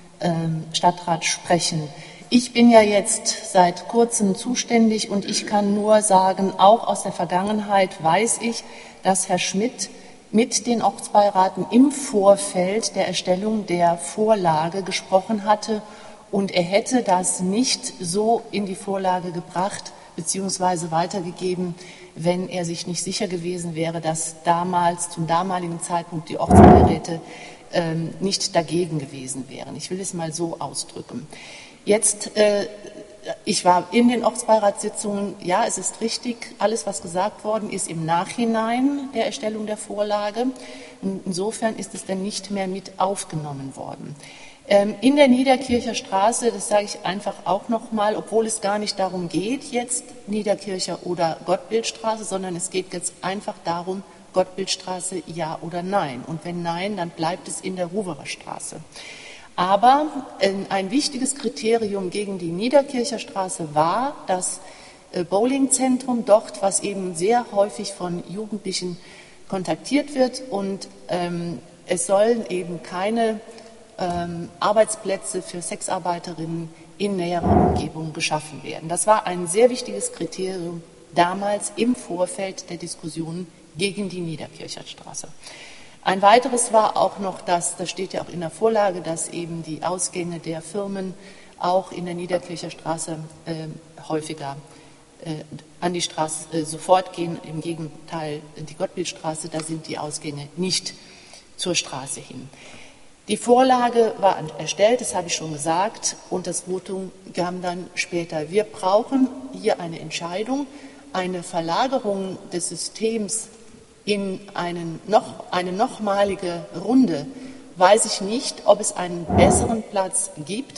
Stadtrat sprechen. Ich bin ja jetzt seit kurzem zuständig und ich kann nur sagen, auch aus der Vergangenheit weiß ich, dass Herr Schmidt mit den Ortsbeiraten im Vorfeld der Erstellung der Vorlage gesprochen hatte und er hätte das nicht so in die Vorlage gebracht bzw. weitergegeben, wenn er sich nicht sicher gewesen wäre, dass damals, zum damaligen Zeitpunkt, die Ortsbeiräte nicht dagegen gewesen wären. Ich will es mal so ausdrücken. Jetzt, ich war in den Ortsbeiratssitzungen, ja, es ist richtig, alles, was gesagt worden ist, im Nachhinein der Erstellung der Vorlage. Insofern ist es dann nicht mehr mit aufgenommen worden. In der Niederkircher Straße, das sage ich einfach auch nochmal, obwohl es gar nicht darum geht, jetzt Niederkircher oder Gottbildstraße, sondern es geht jetzt einfach darum, Gottbildstraße ja oder nein. Und wenn nein, dann bleibt es in der Ruwerer Straße. Aber ein wichtiges Kriterium gegen die Niederkircher Straße war das Bowlingzentrum dort, was eben sehr häufig von Jugendlichen kontaktiert wird und es sollen eben keine Arbeitsplätze für Sexarbeiterinnen in näherer Umgebung geschaffen werden. Das war ein sehr wichtiges Kriterium damals im Vorfeld der Diskussionen gegen die Niederkircher Straße. Ein weiteres war auch noch, das steht ja auch in der Vorlage, dass eben die Ausgänge der Firmen auch in der Niederkircher Straße häufiger an die Straße sofort gehen. Im Gegenteil, die Gottbildstraße, da sind die Ausgänge nicht zur Straße hin. Die Vorlage war erstellt, das habe ich schon gesagt, und das Votum kam dann später. Wir brauchen hier eine Entscheidung, eine Verlagerung des Systems in eine nochmalige Runde. Weiß ich nicht, ob es einen besseren Platz gibt.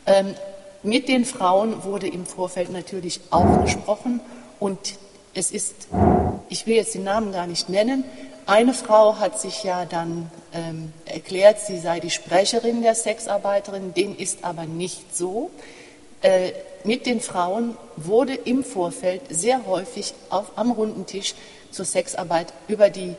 Mit den Frauen wurde im Vorfeld natürlich auch gesprochen und es ist, ich will jetzt den Namen gar nicht nennen, eine Frau hat sich ja dann erklärt, sie sei die Sprecherin der Sexarbeiterin, dem ist aber nicht so. Mit den Frauen wurde im Vorfeld sehr häufig am runden Tisch zur Sexarbeit über den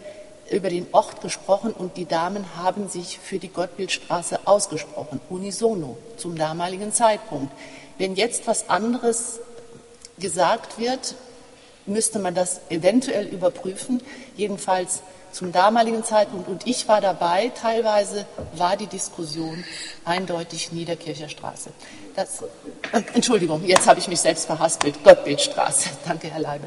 Ort gesprochen und die Damen haben sich für die Gottbildstraße ausgesprochen, unisono zum damaligen Zeitpunkt. Wenn jetzt was anderes gesagt wird, müsste man das eventuell überprüfen, jedenfalls zum damaligen Zeitpunkt, und ich war dabei, teilweise war die Diskussion eindeutig Niederkircher Straße. Entschuldigung, jetzt habe ich mich selbst verhaspelt, Gottbildstraße, danke Herr Leibe.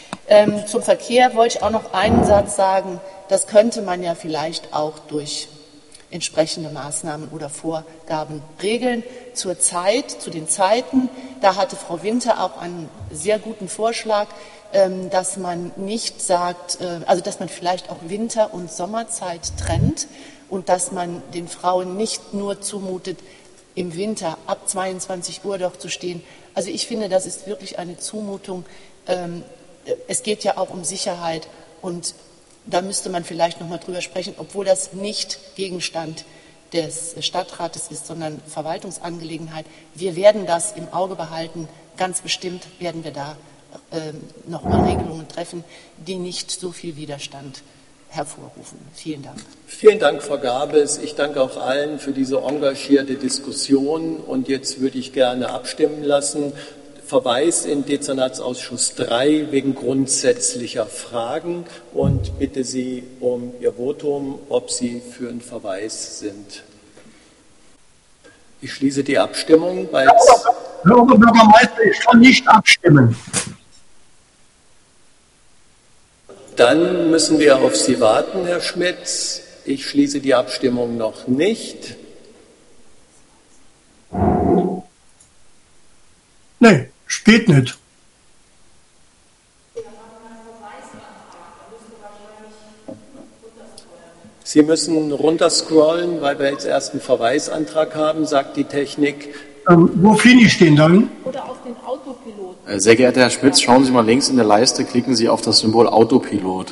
Zum Verkehr wollte ich auch noch einen Satz sagen, das könnte man ja vielleicht auch durch entsprechende Maßnahmen oder Vorgaben regeln. Zu den Zeiten, da hatte Frau Winter auch einen sehr guten Vorschlag, dass man nicht sagt, also dass man vielleicht auch Winter- und Sommerzeit trennt und dass man den Frauen nicht nur zumutet, im Winter ab 22 Uhr dort zu stehen. Also ich finde, das ist wirklich eine Zumutung, Es geht ja auch um Sicherheit und da müsste man vielleicht noch mal drüber sprechen, obwohl das nicht Gegenstand des Stadtrates ist, sondern Verwaltungsangelegenheit. Wir werden das im Auge behalten. Ganz bestimmt werden wir da noch mal Regelungen treffen, die nicht so viel Widerstand hervorrufen. Vielen Dank. Vielen Dank, Frau Gabes. Ich danke auch allen für diese engagierte Diskussion. Und jetzt würde ich gerne abstimmen lassen. Verweis in Dezernatsausschuss 3 wegen grundsätzlicher Fragen und bitte Sie um Ihr Votum, ob Sie für einen Verweis sind. Ich schließe die Abstimmung. Herr Oberbürgermeister, ich kann nicht abstimmen. Dann müssen wir auf Sie warten, Herr Schmitz. Ich schließe die Abstimmung noch nicht. Nee, geht nicht. Sie müssen runterscrollen, weil wir jetzt erst einen Verweisantrag haben, sagt die Technik. Wo finde ich den dann? Oder auf den Autopilot. Sehr geehrter Herr Schmitz, schauen Sie mal links in der Leiste, klicken Sie auf das Symbol Autopilot.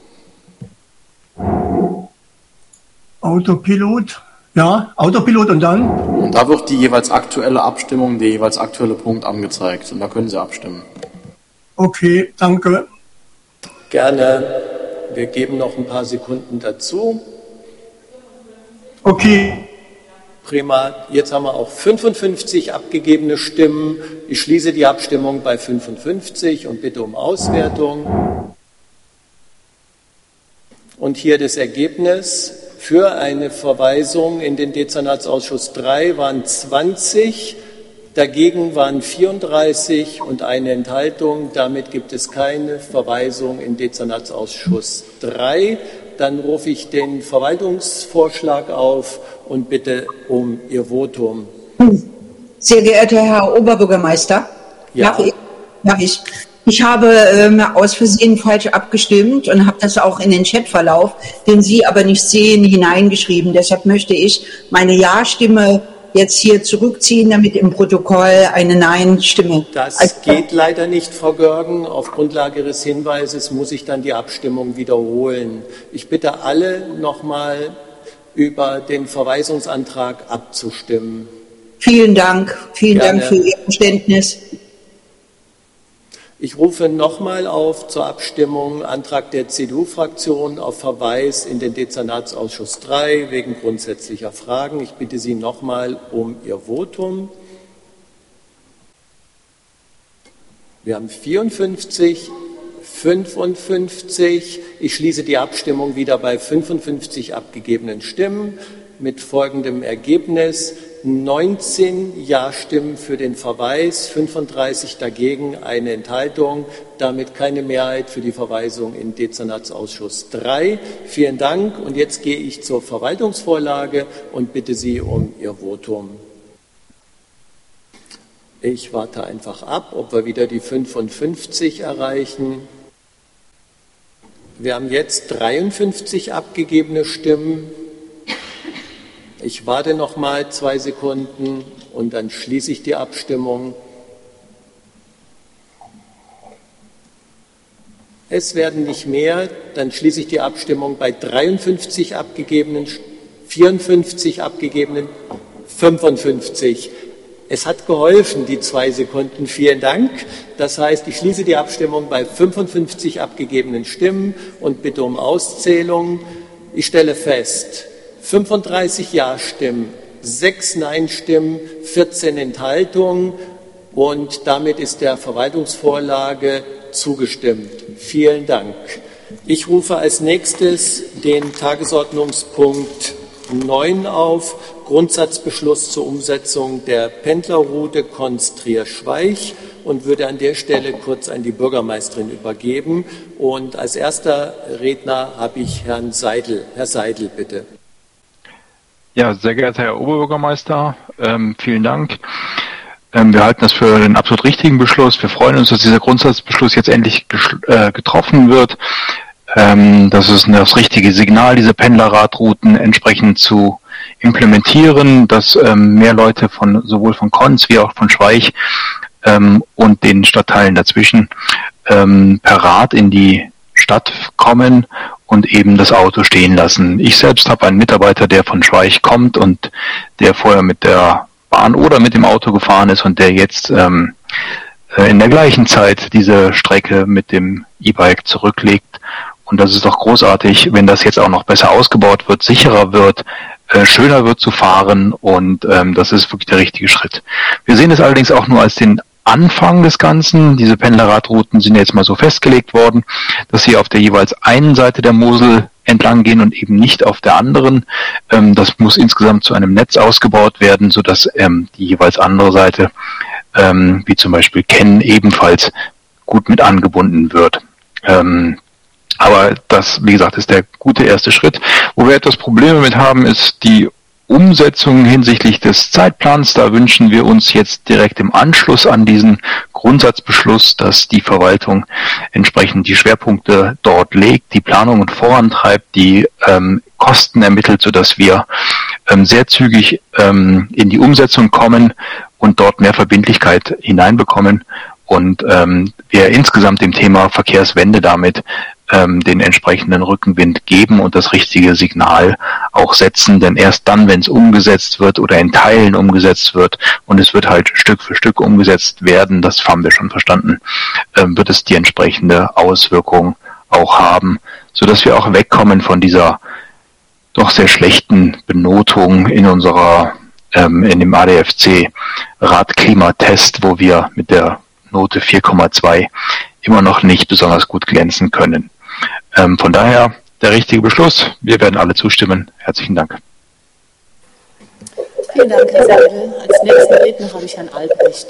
Autopilot? Ja, Autopilot und dann? Und da wird die jeweils aktuelle Abstimmung, der jeweils aktuelle Punkt angezeigt. Und da können Sie abstimmen. Okay, danke. Gerne. Wir geben noch ein paar Sekunden dazu. Okay. Prima. Jetzt haben wir auch 55 abgegebene Stimmen. Ich schließe die Abstimmung bei 55 und bitte um Auswertung. Und hier das Ergebnis. Für eine Verweisung in den Dezernatsausschuss 3 waren 20, dagegen waren 34 und eine Enthaltung. Damit gibt es keine Verweisung in Dezernatsausschuss 3. Dann rufe ich den Verwaltungsvorschlag auf und bitte um Ihr Votum. Sehr geehrter Herr Oberbürgermeister, Ja. Ich habe aus Versehen falsch abgestimmt und habe das auch in den Chatverlauf, den Sie aber nicht sehen, hineingeschrieben. Deshalb möchte ich meine Ja-Stimme jetzt hier zurückziehen, damit im Protokoll eine Nein-Stimme. Das geht leider nicht, Frau Görgen. Auf Grundlage Ihres Hinweises muss ich dann die Abstimmung wiederholen. Ich bitte alle nochmal über den Verweisungsantrag abzustimmen. Vielen Dank. Vielen Gerne. Dank für Ihr Verständnis. Ich rufe nochmal auf zur Abstimmung Antrag der CDU-Fraktion auf Verweis in den Dezernatsausschuss 3 wegen grundsätzlicher Fragen. Ich bitte Sie nochmal um Ihr Votum. Wir haben 54, 55. Ich schließe die Abstimmung wieder bei 55 abgegebenen Stimmen mit folgendem Ergebnis. 19 Ja-Stimmen für den Verweis, 35 dagegen, eine Enthaltung, damit keine Mehrheit für die Verweisung in Dezernatsausschuss 3. Vielen Dank. Und jetzt gehe ich zur Verwaltungsvorlage und bitte Sie um Ihr Votum. Ich warte einfach ab, ob wir wieder die 55 erreichen. Wir haben jetzt 53 abgegebene Stimmen. Ich warte noch mal 2 Sekunden und dann schließe ich die Abstimmung. Es werden nicht mehr, dann schließe ich die Abstimmung bei 53 abgegebenen, 54 abgegebenen, 55. Es hat geholfen, die 2 Sekunden. Vielen Dank. Das heißt, ich schließe die Abstimmung bei 55 abgegebenen Stimmen und bitte um Auszählung. Ich stelle fest, 35 Ja-Stimmen, 6 Nein-Stimmen, 14 Enthaltungen und damit ist der Verwaltungsvorlage zugestimmt. Vielen Dank. Ich rufe als nächstes den Tagesordnungspunkt 9 auf, Grundsatzbeschluss zur Umsetzung der Pendlerroute Konz-Trier-Schweich und würde an der Stelle kurz an die Bürgermeisterin übergeben. Und als erster Redner habe ich Herrn Seidel. Herr Seidel, bitte. Ja, sehr geehrter Herr Oberbürgermeister, vielen Dank. Wir halten das für einen absolut richtigen Beschluss. Wir freuen uns, dass dieser Grundsatzbeschluss jetzt endlich getroffen wird. Das ist das richtige Signal, diese Pendlerradrouten entsprechend zu implementieren, dass mehr Leute sowohl von Konz wie auch von Schweich und den Stadtteilen dazwischen per Rad in die Stadt kommen und eben das Auto stehen lassen. Ich selbst habe einen Mitarbeiter, der von Schweich kommt und der vorher mit der Bahn oder mit dem Auto gefahren ist und der jetzt in der gleichen Zeit diese Strecke mit dem E-Bike zurücklegt. Und das ist doch großartig, wenn das jetzt auch noch besser ausgebaut wird, sicherer wird, schöner wird zu fahren und das ist wirklich der richtige Schritt. Wir sehen es allerdings auch nur als den Anfang des Ganzen. Diese Pendlerradrouten sind jetzt mal so festgelegt worden, dass sie auf der jeweils einen Seite der Mosel entlang gehen und eben nicht auf der anderen. Das muss insgesamt zu einem Netz ausgebaut werden, sodass die jeweils andere Seite, wie zum Beispiel Kenn, ebenfalls gut mit angebunden wird. Aber das, wie gesagt, ist der gute erste Schritt. Wo wir etwas Probleme mit haben, ist die Umsetzung hinsichtlich des Zeitplans. Da wünschen wir uns jetzt direkt im Anschluss an diesen Grundsatzbeschluss, dass die Verwaltung entsprechend die Schwerpunkte dort legt, die Planung und vorantreibt, die Kosten ermittelt, sodass wir sehr zügig in die Umsetzung kommen und dort mehr Verbindlichkeit hineinbekommen und wir insgesamt dem Thema Verkehrswende damit den entsprechenden Rückenwind geben und das richtige Signal auch setzen, denn erst dann, wenn es umgesetzt wird oder in Teilen umgesetzt wird und es wird halt Stück für Stück umgesetzt werden, das haben wir schon verstanden, wird es die entsprechende Auswirkung auch haben, sodass wir auch wegkommen von dieser doch sehr schlechten Benotung in unserer in dem ADFC Radklimatest, wo wir mit der Note 4,2 immer noch nicht besonders gut glänzen können. Von daher der richtige Beschluss. Wir werden alle zustimmen. Herzlichen Dank. Vielen Dank, Herr Seidel. Als nächsten Redner habe ich Herrn Albrecht.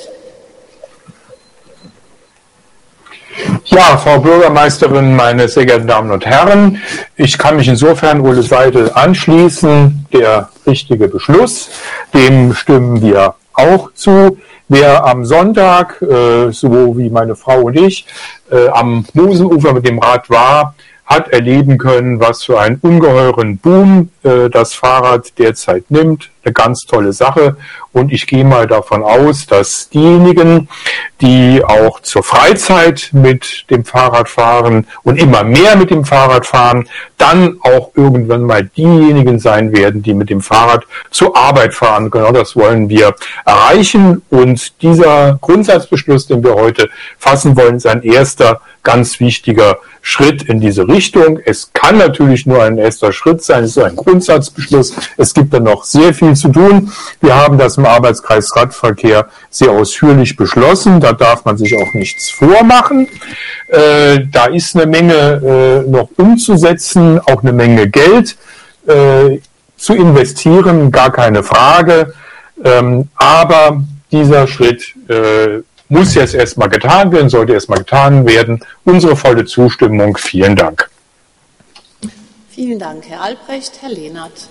Ja, Frau Bürgermeisterin, meine sehr geehrten Damen und Herren, ich kann mich insofern Ole Seidel anschließen. Der richtige Beschluss, dem stimmen wir auch zu. Wer am Sonntag, so wie meine Frau und ich, am Moselufer mit dem Rad war, hat erleben können, was für einen ungeheuren Boom das Fahrrad derzeit nimmt. Eine ganz tolle Sache. Und ich gehe mal davon aus, dass diejenigen, die auch zur Freizeit mit dem Fahrrad fahren und immer mehr mit dem Fahrrad fahren, dann auch irgendwann mal diejenigen sein werden, die mit dem Fahrrad zur Arbeit fahren. Genau das wollen wir erreichen. Und dieser Grundsatzbeschluss, den wir heute fassen wollen, ist ein erster ganz wichtiger Schritt in diese Richtung. Es kann natürlich nur ein erster Schritt sein, es ist ein Grundsatzbeschluss. Es gibt dann noch sehr viel zu tun. Wir haben das im Arbeitskreis Radverkehr sehr ausführlich beschlossen. Da darf man sich auch nichts vormachen. Da ist eine Menge noch umzusetzen, auch eine Menge Geld zu investieren, gar keine Frage. Aber dieser Schritt muss jetzt erstmal getan werden, sollte erstmal getan werden. Unsere volle Zustimmung. Vielen Dank. Vielen Dank, Herr Albrecht. Herr Lehnert.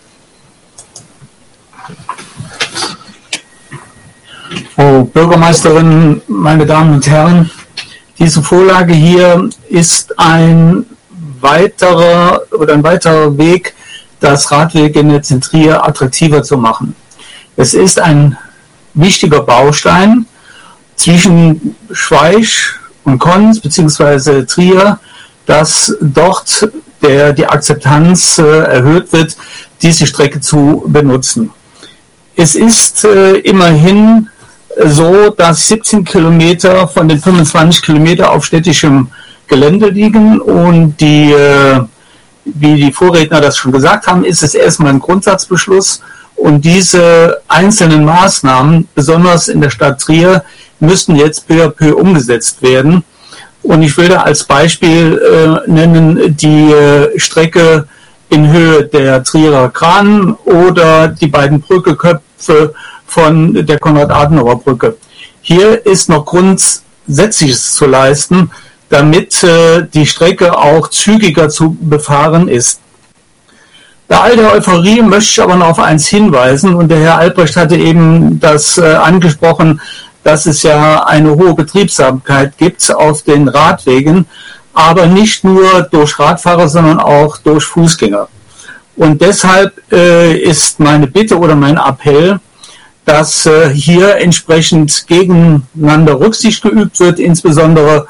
Frau Bürgermeisterin, meine Damen und Herren, diese Vorlage hier ist ein weiterer Weg, das Radwegenetz in Trier attraktiver zu machen. Es ist ein wichtiger Baustein zwischen Schweich und Konz bzw. Trier, dass dort die Akzeptanz erhöht wird, diese Strecke zu benutzen. Es ist immerhin so, dass 17 Kilometer von den 25 Kilometer auf städtischem Gelände liegen und wie die Vorredner das schon gesagt haben, ist es erstmal ein Grundsatzbeschluss und diese einzelnen Maßnahmen, besonders in der Stadt Trier, müssen jetzt peu à peu umgesetzt werden. Und ich will da als Beispiel nennen die Strecke in Höhe der Trierer Kran oder die beiden Brückeköpfe von der Konrad-Adenauer-Brücke. Hier ist noch Grundsätzliches zu leisten, damit die Strecke auch zügiger zu befahren ist. Bei all der Euphorie möchte ich aber noch auf eins hinweisen, und der Herr Albrecht hatte eben das angesprochen, dass es ja eine hohe Betriebsamkeit gibt auf den Radwegen, aber nicht nur durch Radfahrer, sondern auch durch Fußgänger. Und deshalb ist meine Bitte oder mein Appell, dass hier entsprechend gegeneinander Rücksicht geübt wird, insbesondere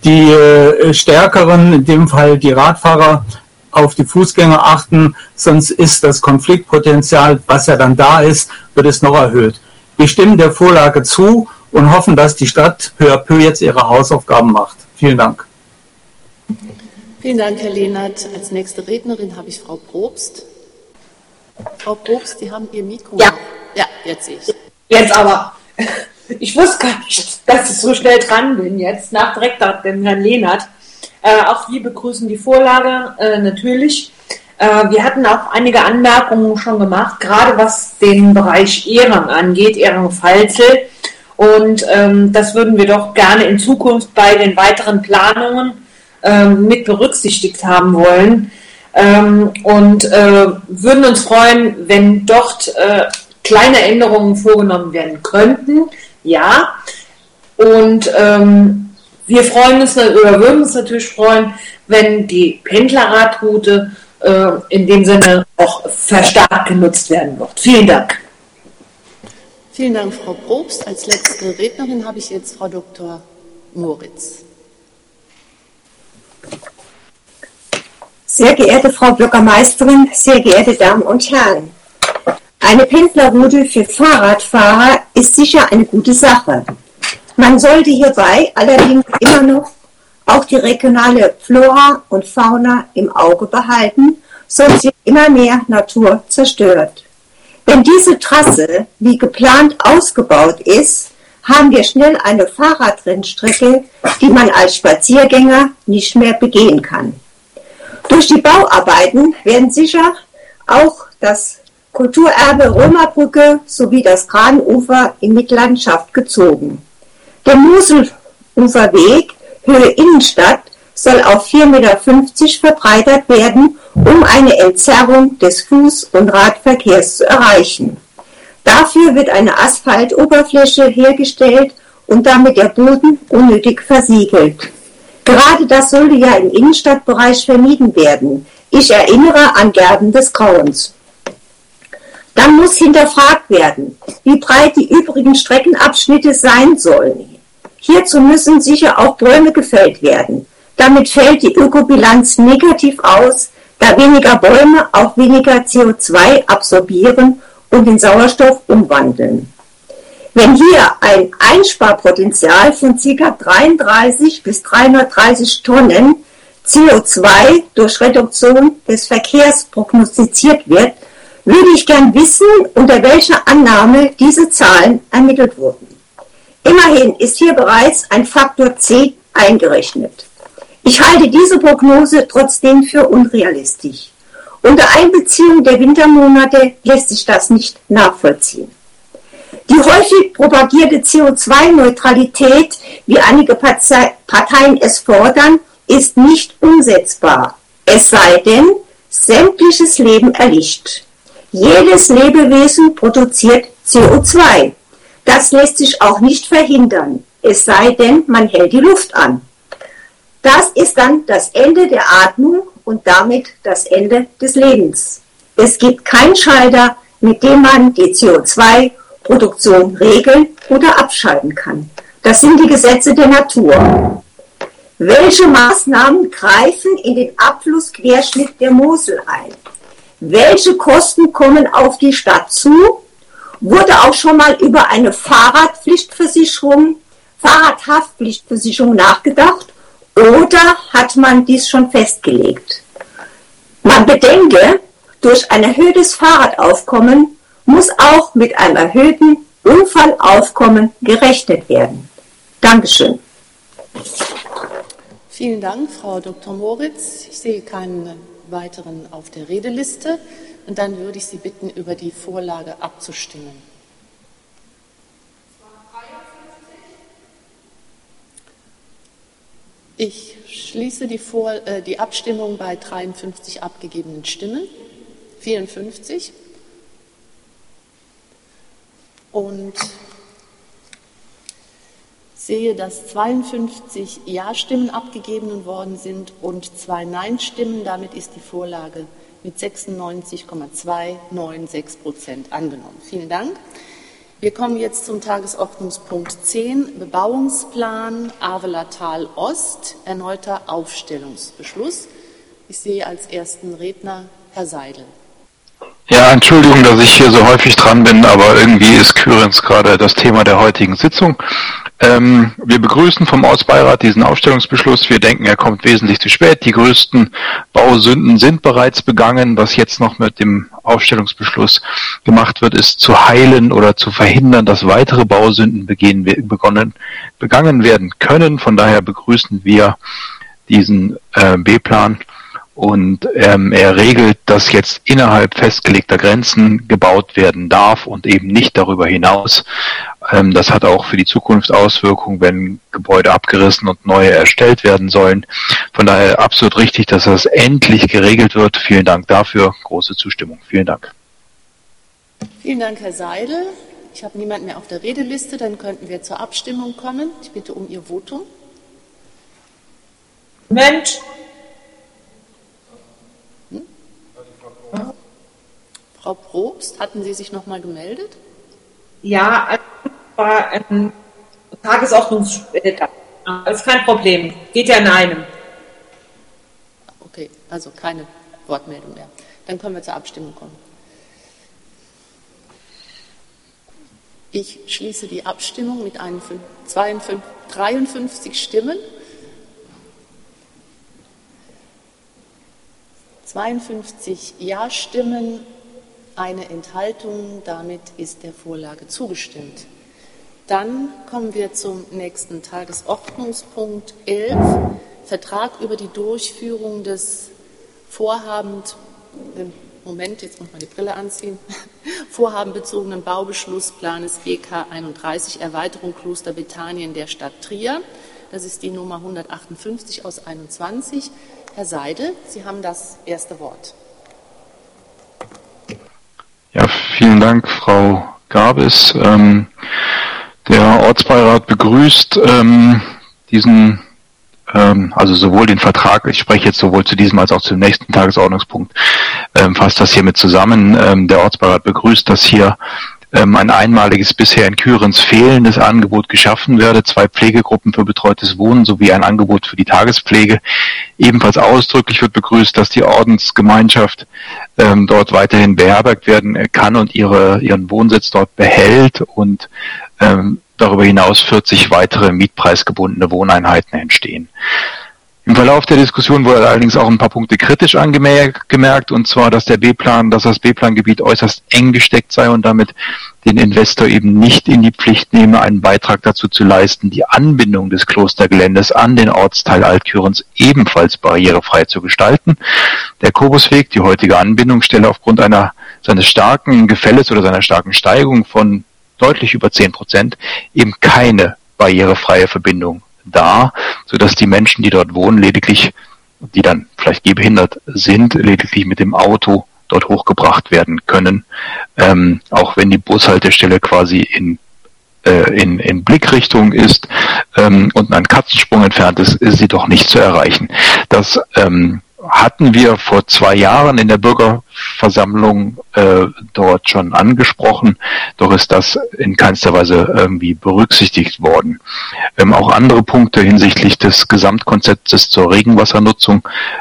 die Stärkeren, in dem Fall die Radfahrer, auf die Fußgänger achten, sonst ist das Konfliktpotenzial, was ja dann da ist, wird es noch erhöht. Wir stimmen der Vorlage zu und hoffen, dass die Stadt peu à peu jetzt ihre Hausaufgaben macht. Vielen Dank. Vielen Dank, Herr Lehnert. Als nächste Rednerin habe ich Frau Probst. Frau Probst, Sie haben Ihr Mikro. Ja. Ja, jetzt sehe ich. Jetzt aber. Ich wusste gar nicht, dass ich so schnell dran bin jetzt, direkt nach dem Herrn Lehnert. Auch wir begrüßen die Vorlage natürlich. Wir hatten auch einige Anmerkungen schon gemacht, gerade was den Bereich Ehrang angeht, Ehrang-Falzel. Und das würden wir doch gerne in Zukunft bei den weiteren Planungen mit berücksichtigt haben wollen. Und würden uns freuen, wenn dort kleine Änderungen vorgenommen werden könnten. Ja. Und wir freuen uns oder würden uns natürlich freuen, wenn die Pendlerradroute in dem Sinne auch verstärkt genutzt werden wird. Vielen Dank. Vielen Dank, Frau Probst. Als letzte Rednerin habe ich jetzt Frau Dr. Moritz. Sehr geehrte Frau Bürgermeisterin, sehr geehrte Damen und Herren, eine Pendlerroute für Fahrradfahrer ist sicher eine gute Sache. Man sollte hierbei allerdings immer noch auch die regionale Flora und Fauna im Auge behalten, sonst wird immer mehr Natur zerstört. Wenn diese Trasse wie geplant ausgebaut ist, haben wir schnell eine Fahrradrennstrecke, die man als Spaziergänger nicht mehr begehen kann. Durch die Bauarbeiten werden sicher auch das Kulturerbe Römerbrücke sowie das Granufer in Mitleidenschaft gezogen. Der Moseluferweg Höhe Innenstadt soll auf 4,50 Meter verbreitert werden, um eine Entzerrung des Fuß- und Radverkehrs zu erreichen. Dafür wird eine Asphaltoberfläche hergestellt und damit der Boden unnötig versiegelt. Gerade das sollte ja im Innenstadtbereich vermieden werden. Ich erinnere an Gärten des Grauens. Dann muss hinterfragt werden, wie breit die übrigen Streckenabschnitte sein sollen. Hierzu müssen sicher auch Bäume gefällt werden. Damit fällt die Ökobilanz negativ aus, da weniger Bäume auch weniger CO2 absorbieren und in Sauerstoff umwandeln. Wenn hier ein Einsparpotenzial von ca. 33 bis 330 Tonnen CO2 durch Reduktion des Verkehrs prognostiziert wird, würde ich gern wissen, unter welcher Annahme diese Zahlen ermittelt wurden. Immerhin ist hier bereits ein Faktor C eingerechnet. Ich halte diese Prognose trotzdem für unrealistisch. Unter Einbeziehung der Wintermonate lässt sich das nicht nachvollziehen. Die häufig propagierte CO2-Neutralität, wie einige Parteien es fordern, ist nicht umsetzbar. Es sei denn, sämtliches Leben erlischt. Jedes Lebewesen produziert CO2. Das lässt sich auch nicht verhindern, es sei denn, man hält die Luft an. Das ist dann das Ende der Atmung und damit das Ende des Lebens. Es gibt keinen Schalter, mit dem man die CO2-Produktion regeln oder abschalten kann. Das sind die Gesetze der Natur. Welche Maßnahmen greifen in den Abflussquerschnitt der Mosel ein? Welche Kosten kommen auf die Stadt zu? Wurde auch schon mal über eine Fahrradhaftpflichtversicherung nachgedacht oder hat man dies schon festgelegt? Man bedenke, durch ein erhöhtes Fahrradaufkommen muss auch mit einem erhöhten Unfallaufkommen gerechnet werden. Dankeschön. Vielen Dank, Frau Dr. Moritz. Ich sehe keinen weiteren auf der Redeliste. Und dann würde ich Sie bitten, über die Vorlage abzustimmen. Ich schließe die Abstimmung bei 53 abgegebenen Stimmen, 54. Und sehe, dass 52 Ja-Stimmen abgegeben worden sind und 2 Nein-Stimmen. Damit ist die Vorlage mit 96,296% angenommen. Vielen Dank. Wir kommen jetzt zum Tagesordnungspunkt 10, Bebauungsplan Avelertal Ost, erneuter Aufstellungsbeschluss. Ich sehe als ersten Redner Herr Seidel. Ja, Entschuldigung, dass ich hier so häufig dran bin, aber irgendwie ist Kyrinz gerade das Thema der heutigen Sitzung. Wir begrüßen vom Ortsbeirat diesen Aufstellungsbeschluss. Wir denken, er kommt wesentlich zu spät. Die größten Bausünden sind bereits begangen. Was jetzt noch mit dem Aufstellungsbeschluss gemacht wird, ist zu heilen oder zu verhindern, dass weitere Bausünden begangen werden können. Von daher begrüßen wir diesen B-Plan. Und er regelt, dass jetzt innerhalb festgelegter Grenzen gebaut werden darf und eben nicht darüber hinaus. Das hat auch für die Zukunft Auswirkungen, wenn Gebäude abgerissen und neue erstellt werden sollen. Von daher absolut richtig, dass das endlich geregelt wird. Vielen Dank dafür. Große Zustimmung. Vielen Dank. Vielen Dank, Herr Seidel. Ich habe niemanden mehr auf der Redeliste. Dann könnten wir zur Abstimmung kommen. Ich bitte um Ihr Votum. Moment. Frau Probst, hatten Sie sich noch mal gemeldet? Ja, also war ein Tagesordnungspunkt. Das ist kein Problem. Geht ja in einem. Okay, also keine Wortmeldung mehr. Dann können wir zur Abstimmung kommen. Ich schließe die Abstimmung mit 53 Stimmen. 52 Ja-Stimmen, eine Enthaltung. Damit ist der Vorlage zugestimmt. Dann kommen wir zum nächsten Tagesordnungspunkt 11, Vertrag über die Durchführung des vorhabenbezogenen Baubeschlussplanes BK 31, Erweiterung Kloster Bethanien der Stadt Trier. Das ist die Nummer 158 aus 21. Herr Seidel, Sie haben das erste Wort. Ja, vielen Dank, Frau Gabis. Der Ortsbeirat begrüßt diesen, also sowohl den Vertrag, ich spreche jetzt sowohl zu diesem als auch zum nächsten Tagesordnungspunkt, fasst das hiermit zusammen. Der Ortsbeirat begrüßt, dass hier ein einmaliges, bisher in Kyrinz fehlendes Angebot geschaffen werde, 2 Pflegegruppen für betreutes Wohnen sowie ein Angebot für die Tagespflege. Ebenfalls ausdrücklich wird begrüßt, dass die Ordensgemeinschaft dort weiterhin beherbergt werden kann und ihren Wohnsitz dort behält und darüber hinaus 40 weitere mietpreisgebundene Wohneinheiten entstehen. Im Verlauf der Diskussion wurde allerdings auch ein paar Punkte kritisch angemerkt, und zwar, dass das B-Plan-Gebiet äußerst eng gesteckt sei und damit den Investor eben nicht in die Pflicht nehme, einen Beitrag dazu zu leisten, die Anbindung des Klostergeländes an den Ortsteil Alt-Kyrinz ebenfalls barrierefrei zu gestalten. Der Kobusweg, die heutige Anbindung, stelle aufgrund seines starken Gefälles oder seiner starken Steigung von deutlich über 10% eben keine barrierefreie Verbindung dar, sodass die Menschen, die dort wohnen, die dann vielleicht gehbehindert sind, lediglich mit dem Auto dort hochgebracht werden können, auch wenn die Bushaltestelle quasi in Blickrichtung ist und ein Katzensprung entfernt ist sie doch nicht zu erreichen. Das hatten wir vor 2 Jahren in der Bürgerversammlung dort schon angesprochen, doch ist das in keinster Weise irgendwie berücksichtigt worden. Auch andere Punkte hinsichtlich des Gesamtkonzeptes zur Regenwassernutzung,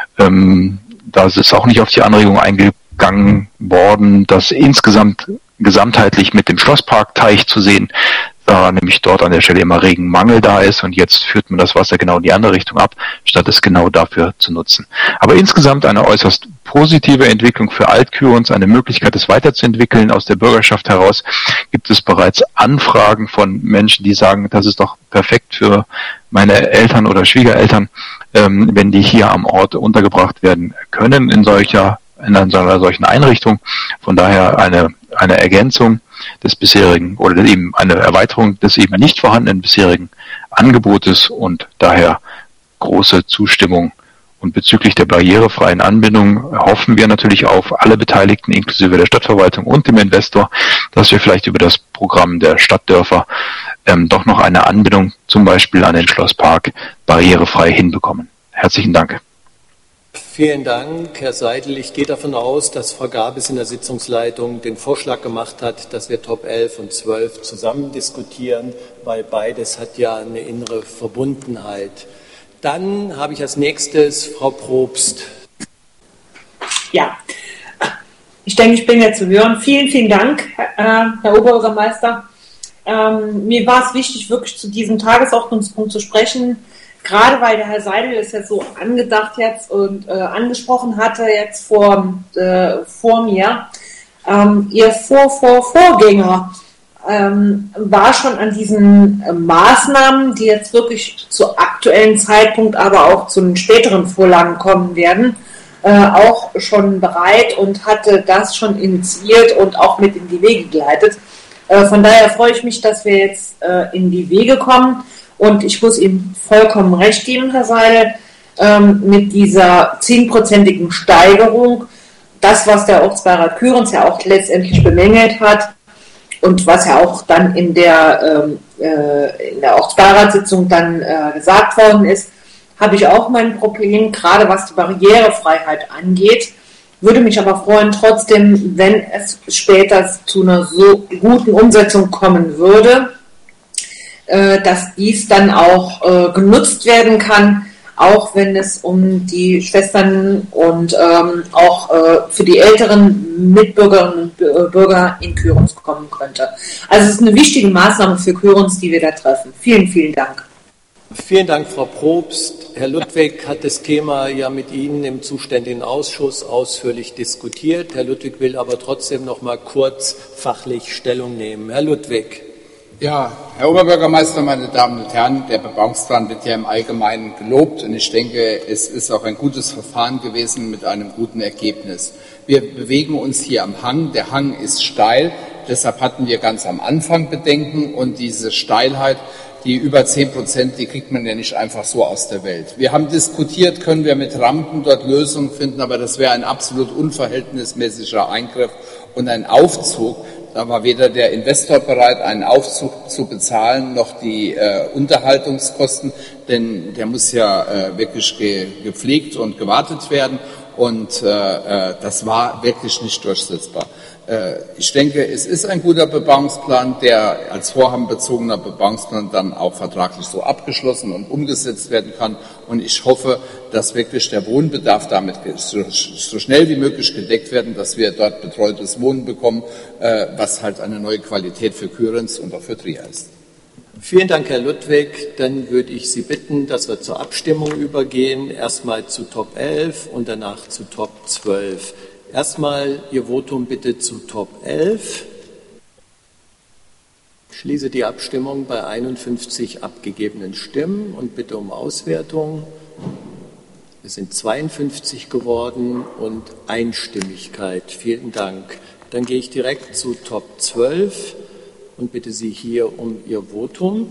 da ist es auch nicht auf die Anregung eingegangen worden, das gesamtheitlich mit dem Schlossparkteich zu sehen, da nämlich dort an der Stelle immer Regenmangel da ist und jetzt führt man das Wasser genau in die andere Richtung ab, statt es genau dafür zu nutzen. Aber insgesamt eine äußerst positive Entwicklung für Alt-Kyrinz, eine Möglichkeit, es weiterzuentwickeln. Aus der Bürgerschaft heraus gibt es bereits Anfragen von Menschen, die sagen, das ist doch perfekt für meine Eltern oder Schwiegereltern, wenn die hier am Ort untergebracht werden können in einer solchen Einrichtung. Von daher eine Ergänzung des bisherigen oder eben eine Erweiterung des eben nicht vorhandenen bisherigen Angebotes und daher große Zustimmung. Und bezüglich der barrierefreien Anbindung hoffen wir natürlich auf alle Beteiligten, inklusive der Stadtverwaltung und dem Investor, dass wir vielleicht über das Programm der Stadtdörfer doch noch eine Anbindung zum Beispiel an den Schlosspark barrierefrei hinbekommen. Herzlichen Dank. Vielen Dank, Herr Seidel. Ich gehe davon aus, dass Frau Gabis in der Sitzungsleitung den Vorschlag gemacht hat, dass wir Top 11 und 12 zusammen diskutieren, weil beides hat ja eine innere Verbundenheit. Dann habe ich als nächstes Frau Probst. Ja, ich denke, ich bin jetzt zu hören. Vielen, vielen Dank, Herr Oberbürgermeister. Mir war es wichtig, wirklich zu diesem Tagesordnungspunkt zu sprechen, gerade weil der Herr Seidel es ja so angedacht jetzt und angesprochen hatte jetzt vor mir. Ihr Vorgänger war schon an diesen Maßnahmen, die jetzt wirklich zu aktuellen Zeitpunkt, aber auch zu den späteren Vorlagen kommen werden, auch schon bereit und hatte das schon initiiert und auch mit in die Wege geleitet. Von daher freue ich mich, dass wir jetzt in die Wege kommen. Und ich muss Ihnen vollkommen recht geben, Herr Seidel, mit dieser 10%igen Steigerung, das, was der Ortsbeirat Kührens ja auch letztendlich bemängelt hat und was ja auch dann in der Ortsbeiratssitzung dann gesagt worden ist, habe ich auch mein Problem, gerade was die Barrierefreiheit angeht. Würde mich aber freuen, trotzdem, wenn es später zu einer so guten Umsetzung kommen würde, dass dies dann auch genutzt werden kann, auch wenn es um die Schwestern und auch für die älteren Mitbürgerinnen und Bürger in Kührens kommen könnte. Also es ist eine wichtige Maßnahme für Kührens, die wir da treffen. Vielen, vielen Dank. Vielen Dank, Frau Probst. Herr Ludwig hat das Thema ja mit Ihnen im zuständigen Ausschuss ausführlich diskutiert. Herr Ludwig will aber trotzdem noch mal kurz fachlich Stellung nehmen. Herr Ludwig. Ja, Herr Oberbürgermeister, meine Damen und Herren, der Bebauungsplan wird ja im Allgemeinen gelobt und ich denke, es ist auch ein gutes Verfahren gewesen mit einem guten Ergebnis. Wir bewegen uns hier am Hang. Der Hang ist steil, deshalb hatten wir ganz am Anfang Bedenken und diese Steilheit, die über 10%, die kriegt man ja nicht einfach so aus der Welt. Wir haben diskutiert, können wir mit Rampen dort Lösungen finden, aber das wäre ein absolut unverhältnismäßiger Eingriff und ein Aufzug. Da war weder der Investor bereit, einen Aufzug zu bezahlen, noch die Unterhaltungskosten, denn der muss ja wirklich gepflegt und gewartet werden und das war wirklich nicht durchsetzbar. Ich denke, es ist ein guter Bebauungsplan, der als vorhabenbezogener Bebauungsplan dann auch vertraglich so abgeschlossen und umgesetzt werden kann. Und ich hoffe, dass wirklich der Wohnbedarf damit so schnell wie möglich gedeckt werden, dass wir dort betreutes Wohnen bekommen, was halt eine neue Qualität für Kührens und auch für Trier ist. Vielen Dank, Herr Ludwig. Dann würde ich Sie bitten, dass wir zur Abstimmung übergehen. Erstmal zu Top 11 und danach zu Top 12. Erstmal Ihr Votum bitte zu Top 11. Ich schließe die Abstimmung bei 51 abgegebenen Stimmen und bitte um Auswertung. Es sind 52 geworden und Einstimmigkeit. Vielen Dank. Dann gehe ich direkt zu Top 12 und bitte Sie hier um Ihr Votum.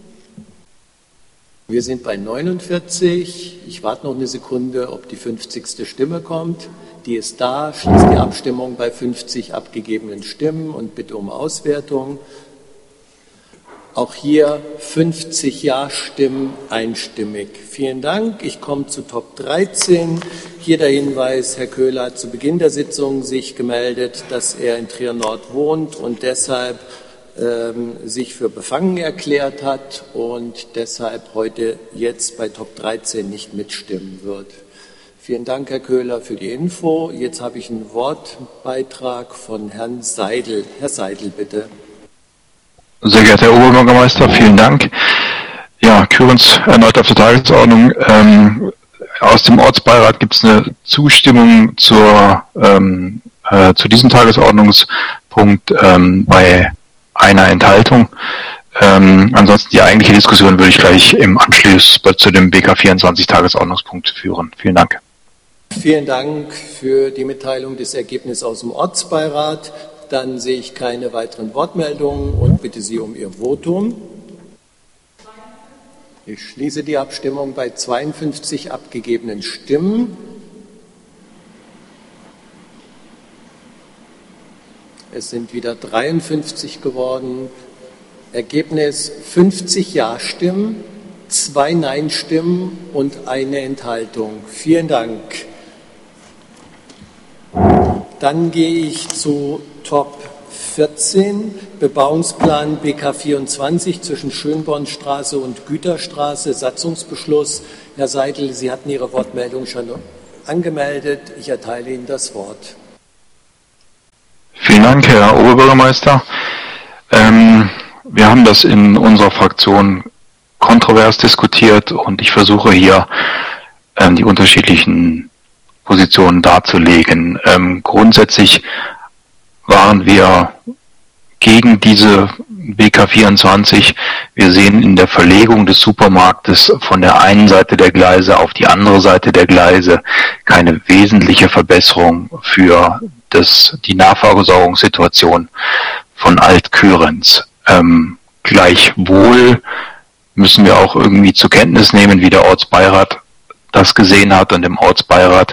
Wir sind bei 49. Ich warte noch eine Sekunde, ob die 50. Stimme kommt. Die ist da. Schließe die Abstimmung bei 50 abgegebenen Stimmen und bitte um Auswertung. Auch hier 50 Ja-Stimmen einstimmig. Vielen Dank. Ich komme zu Top 13. Hier der Hinweis, Herr Köhler hat zu Beginn der Sitzung sich gemeldet, dass er in Trier Nord wohnt und deshalb sich für befangen erklärt hat und deshalb heute jetzt bei Top 13 nicht mitstimmen wird. Vielen Dank, Herr Köhler, für die Info. Jetzt habe ich einen Wortbeitrag von Herrn Seidel. Herr Seidel, bitte. Sehr geehrter Herr Oberbürgermeister, vielen Dank. Ja, Kührens erneut auf der Tagesordnung. Aus dem Ortsbeirat gibt es eine Zustimmung zu diesem Tagesordnungspunkt bei einer Enthaltung. Ansonsten die eigentliche Diskussion würde ich gleich im Anschluss zu dem BK24 Tagesordnungspunkt führen. Vielen Dank. Vielen Dank für die Mitteilung des Ergebnisses aus dem Ortsbeirat. Dann sehe ich keine weiteren Wortmeldungen und bitte Sie um Ihr Votum. Ich schließe die Abstimmung bei 52 abgegebenen Stimmen. Es sind wieder 53 geworden. Ergebnis 50 Ja-Stimmen, 2 Nein-Stimmen und eine Enthaltung. Vielen Dank. Dann gehe ich zu Top 14, Bebauungsplan BK 24 zwischen Schönbornstraße und Güterstraße, Satzungsbeschluss. Herr Seidel, Sie hatten Ihre Wortmeldung schon angemeldet. Ich erteile Ihnen das Wort. Vielen Dank, Herr Oberbürgermeister. Wir haben das in unserer Fraktion kontrovers diskutiert und ich versuche hier die unterschiedlichen Positionen darzulegen. Grundsätzlich waren wir gegen diese BK 24. Wir sehen in der Verlegung des Supermarktes von der einen Seite der Gleise auf die andere Seite der Gleise keine wesentliche Verbesserung für die Nahversorgungssituation von Alt-Kührens. Gleichwohl müssen wir auch irgendwie zur Kenntnis nehmen, wie der Ortsbeirat das gesehen hat, und im Ortsbeirat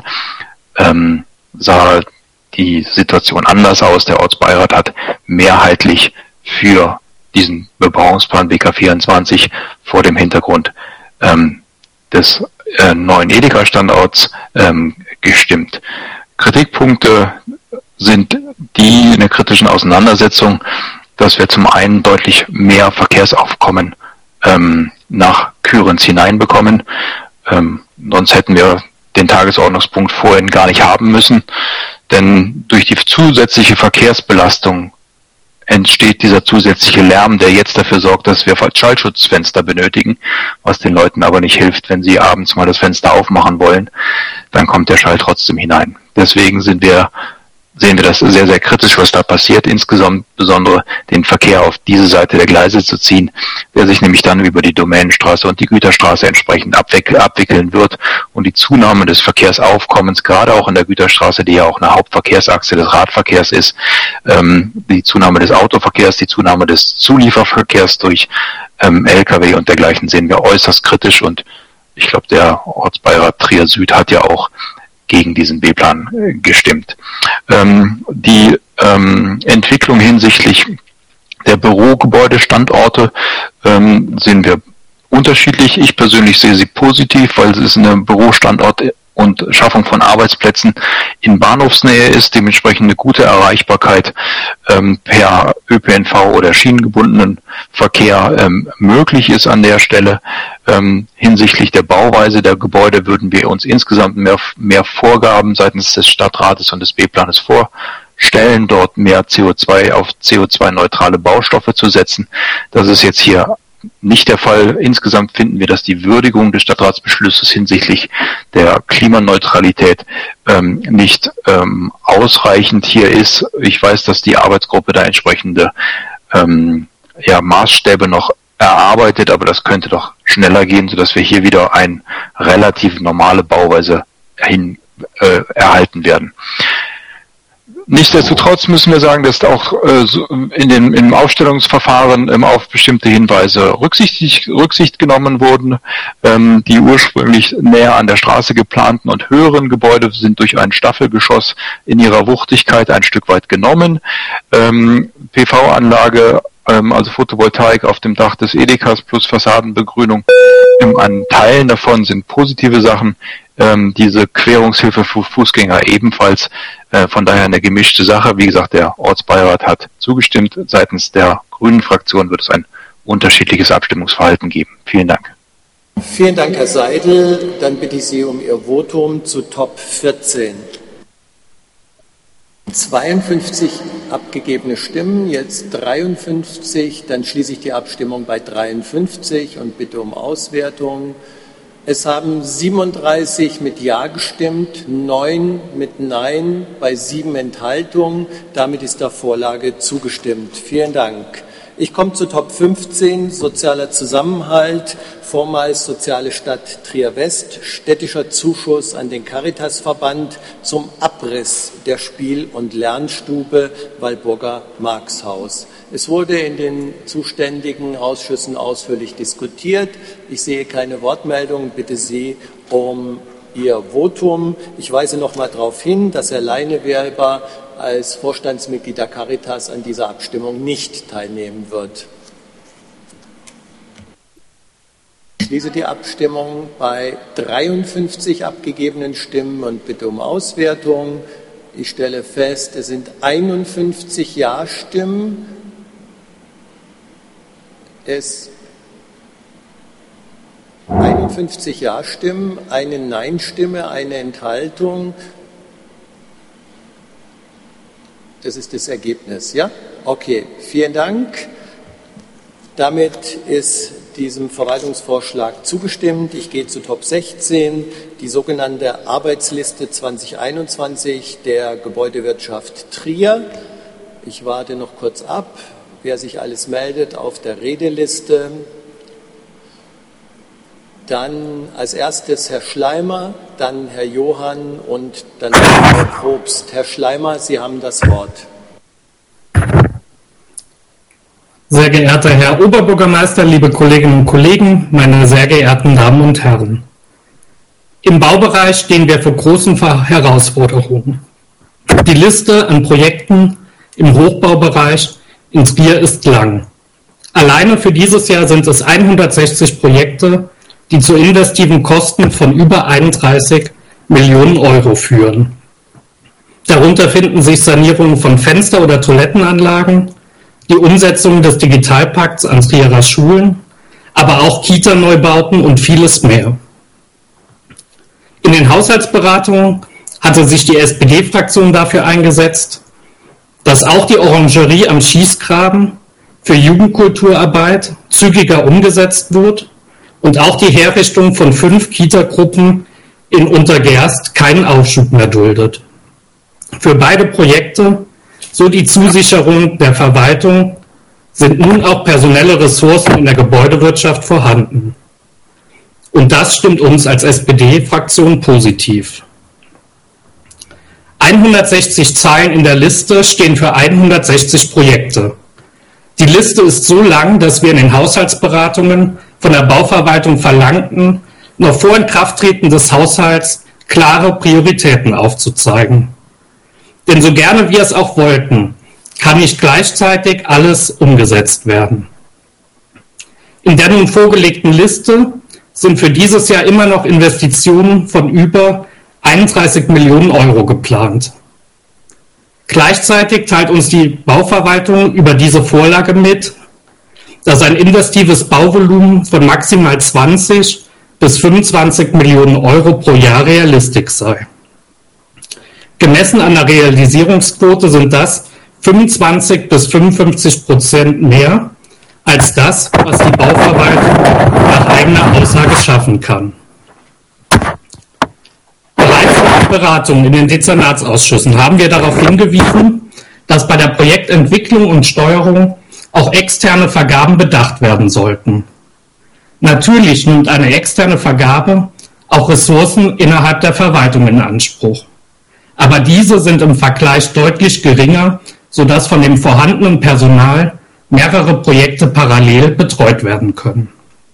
sah die Situation anders aus. Der Ortsbeirat hat mehrheitlich für diesen Bebauungsplan BK 24 vor dem Hintergrund des neuen Edeka-Standorts gestimmt. Kritikpunkte sind die in der kritischen Auseinandersetzung, dass wir zum einen deutlich mehr Verkehrsaufkommen nach Kührens hineinbekommen. Sonst hätten wir den Tagesordnungspunkt vorhin gar nicht haben müssen, denn durch die zusätzliche Verkehrsbelastung entsteht dieser zusätzliche Lärm, der jetzt dafür sorgt, dass wir Schallschutzfenster benötigen, was den Leuten aber nicht hilft, wenn sie abends mal das Fenster aufmachen wollen, dann kommt der Schall trotzdem hinein. Deswegen sehen wir das sehr, sehr kritisch, was da passiert, insbesondere den Verkehr auf diese Seite der Gleise zu ziehen, der sich nämlich dann über die Domänenstraße und die Güterstraße entsprechend abwickeln wird und die Zunahme des Verkehrsaufkommens, gerade auch in der Güterstraße, die ja auch eine Hauptverkehrsachse des Radverkehrs ist, die Zunahme des Autoverkehrs, die Zunahme des Zulieferverkehrs durch Lkw und dergleichen sehen wir äußerst kritisch, und ich glaube, der Ortsbeirat Trier Süd hat ja auch gegen diesen B-Plan gestimmt. Die Entwicklung hinsichtlich der Bürogebäudestandorte sehen wir unterschiedlich. Ich persönlich sehe sie positiv, weil es eine Bürostandort und Schaffung von Arbeitsplätzen in Bahnhofsnähe ist, dementsprechend eine gute Erreichbarkeit per ÖPNV oder schienengebundenen Verkehr möglich ist an der Stelle. Hinsichtlich der Bauweise der Gebäude würden wir uns insgesamt mehr Vorgaben seitens des Stadtrates und des B-Planes vorstellen, dort mehr CO2 auf CO2-neutrale Baustoffe zu setzen. Das ist jetzt hier nicht der Fall. Insgesamt finden wir, dass die Würdigung des Stadtratsbeschlusses hinsichtlich der Klimaneutralität nicht ausreichend hier ist. Ich weiß, dass die Arbeitsgruppe da entsprechende Maßstäbe noch erarbeitet, aber das könnte doch schneller gehen, sodass wir hier wieder eine relativ normale Bauweise erhalten werden. Nichtsdestotrotz müssen wir sagen, dass auch im Aufstellungsverfahren auf bestimmte Hinweise Rücksicht genommen wurden. Die ursprünglich näher an der Straße geplanten und höheren Gebäude sind durch ein Staffelgeschoss in ihrer Wuchtigkeit ein Stück weit genommen. PV-Anlage, also Photovoltaik auf dem Dach des Edekas plus Fassadenbegrünung an Teilen davon sind positive Sachen. Diese Querungshilfe für Fußgänger ebenfalls, von daher eine gemischte Sache. Wie gesagt, der Ortsbeirat hat zugestimmt. Seitens der Grünen Fraktion wird es ein unterschiedliches Abstimmungsverhalten geben. Vielen Dank. Vielen Dank, Herr Seidel. Dann bitte ich Sie um Ihr Votum zu Top 14. 52 abgegebene Stimmen, jetzt 53. Dann schließe ich die Abstimmung bei 53 und bitte um Auswertung. Es haben 37 mit Ja gestimmt, 9 mit Nein, bei 7 Enthaltungen. Damit ist der Vorlage zugestimmt. Vielen Dank. Ich komme zu Top 15, sozialer Zusammenhalt, vormals Soziale Stadt Trier-West, städtischer Zuschuss an den Caritasverband zum Abriss der Spiel- und Lernstube Walburger Marxhaus. Es wurde in den zuständigen Ausschüssen ausführlich diskutiert. Ich sehe keine Wortmeldungen, bitte Sie um Ihr Votum. Ich weise noch mal darauf hin, dass Herr Leineweber als Vorstandsmitglied der Caritas an dieser Abstimmung nicht teilnehmen wird. Ich schließe die Abstimmung bei 53 abgegebenen Stimmen und bitte um Auswertung. Ich stelle fest, es sind 51 Ja-Stimmen. 51 Ja-Stimmen, eine Nein-Stimme, eine Enthaltung. Das ist das Ergebnis, ja? Okay, vielen Dank. Damit ist diesem Verwaltungsvorschlag zugestimmt. Ich gehe zu Top 16, die sogenannte Arbeitsliste 2021 der Gebäudewirtschaft Trier. Ich warte noch kurz ab, wer sich alles meldet auf der Redeliste. Dann als erstes Herr Schleimer, dann Herr Johann und dann Herr Probst. Herr Schleimer, Sie haben das Wort. Sehr geehrter Herr Oberbürgermeister, liebe Kolleginnen und Kollegen, meine sehr geehrten Damen und Herren. Im Baubereich stehen wir vor großen Herausforderungen. Die Liste an Projekten im Hochbaubereich in Trier ist lang. Alleine für dieses Jahr sind es 160 Projekte, die zu investiven Kosten von über 31 Millionen Euro führen. Darunter finden sich Sanierungen von Fenster- oder Toilettenanlagen, die Umsetzung des Digitalpakts an Trierer Schulen, aber auch Kita-Neubauten und vieles mehr. In den Haushaltsberatungen hatte sich die SPD-Fraktion dafür eingesetzt, dass auch die Orangerie am Schießgraben für Jugendkulturarbeit zügiger umgesetzt wird und auch die Herrichtung von 5 Kita-Gruppen in Untergerst keinen Aufschub mehr duldet. Für beide Projekte, so die Zusicherung der Verwaltung, sind nun auch personelle Ressourcen in der Gebäudewirtschaft vorhanden. Und das stimmt uns als SPD-Fraktion positiv. 160 Zeilen in der Liste stehen für 160 Projekte. Die Liste ist so lang, dass wir in den Haushaltsberatungen von der Bauverwaltung verlangten, noch vor Inkrafttreten des Haushalts klare Prioritäten aufzuzeigen. Denn so gerne wir es auch wollten, kann nicht gleichzeitig alles umgesetzt werden. In der nun vorgelegten Liste sind für dieses Jahr immer noch Investitionen von über 31 Millionen Euro geplant. Gleichzeitig teilt uns die Bauverwaltung über diese Vorlage mit, dass ein investives Bauvolumen von maximal 20 bis 25 Millionen Euro pro Jahr realistisch sei. Gemessen an der Realisierungsquote sind das 25 bis 55% mehr als das, was die Bauverwaltung nach eigener Aussage schaffen kann. Bereits in den Beratungen in den Dezernatsausschüssen haben wir darauf hingewiesen, dass bei der Projektentwicklung und Steuerung auch externe Vergaben bedacht werden sollten. Natürlich nimmt eine externe Vergabe auch Ressourcen innerhalb der Verwaltung in Anspruch. Aber diese sind im Vergleich deutlich geringer, sodass von dem vorhandenen Personal mehrere Projekte parallel betreut werden können.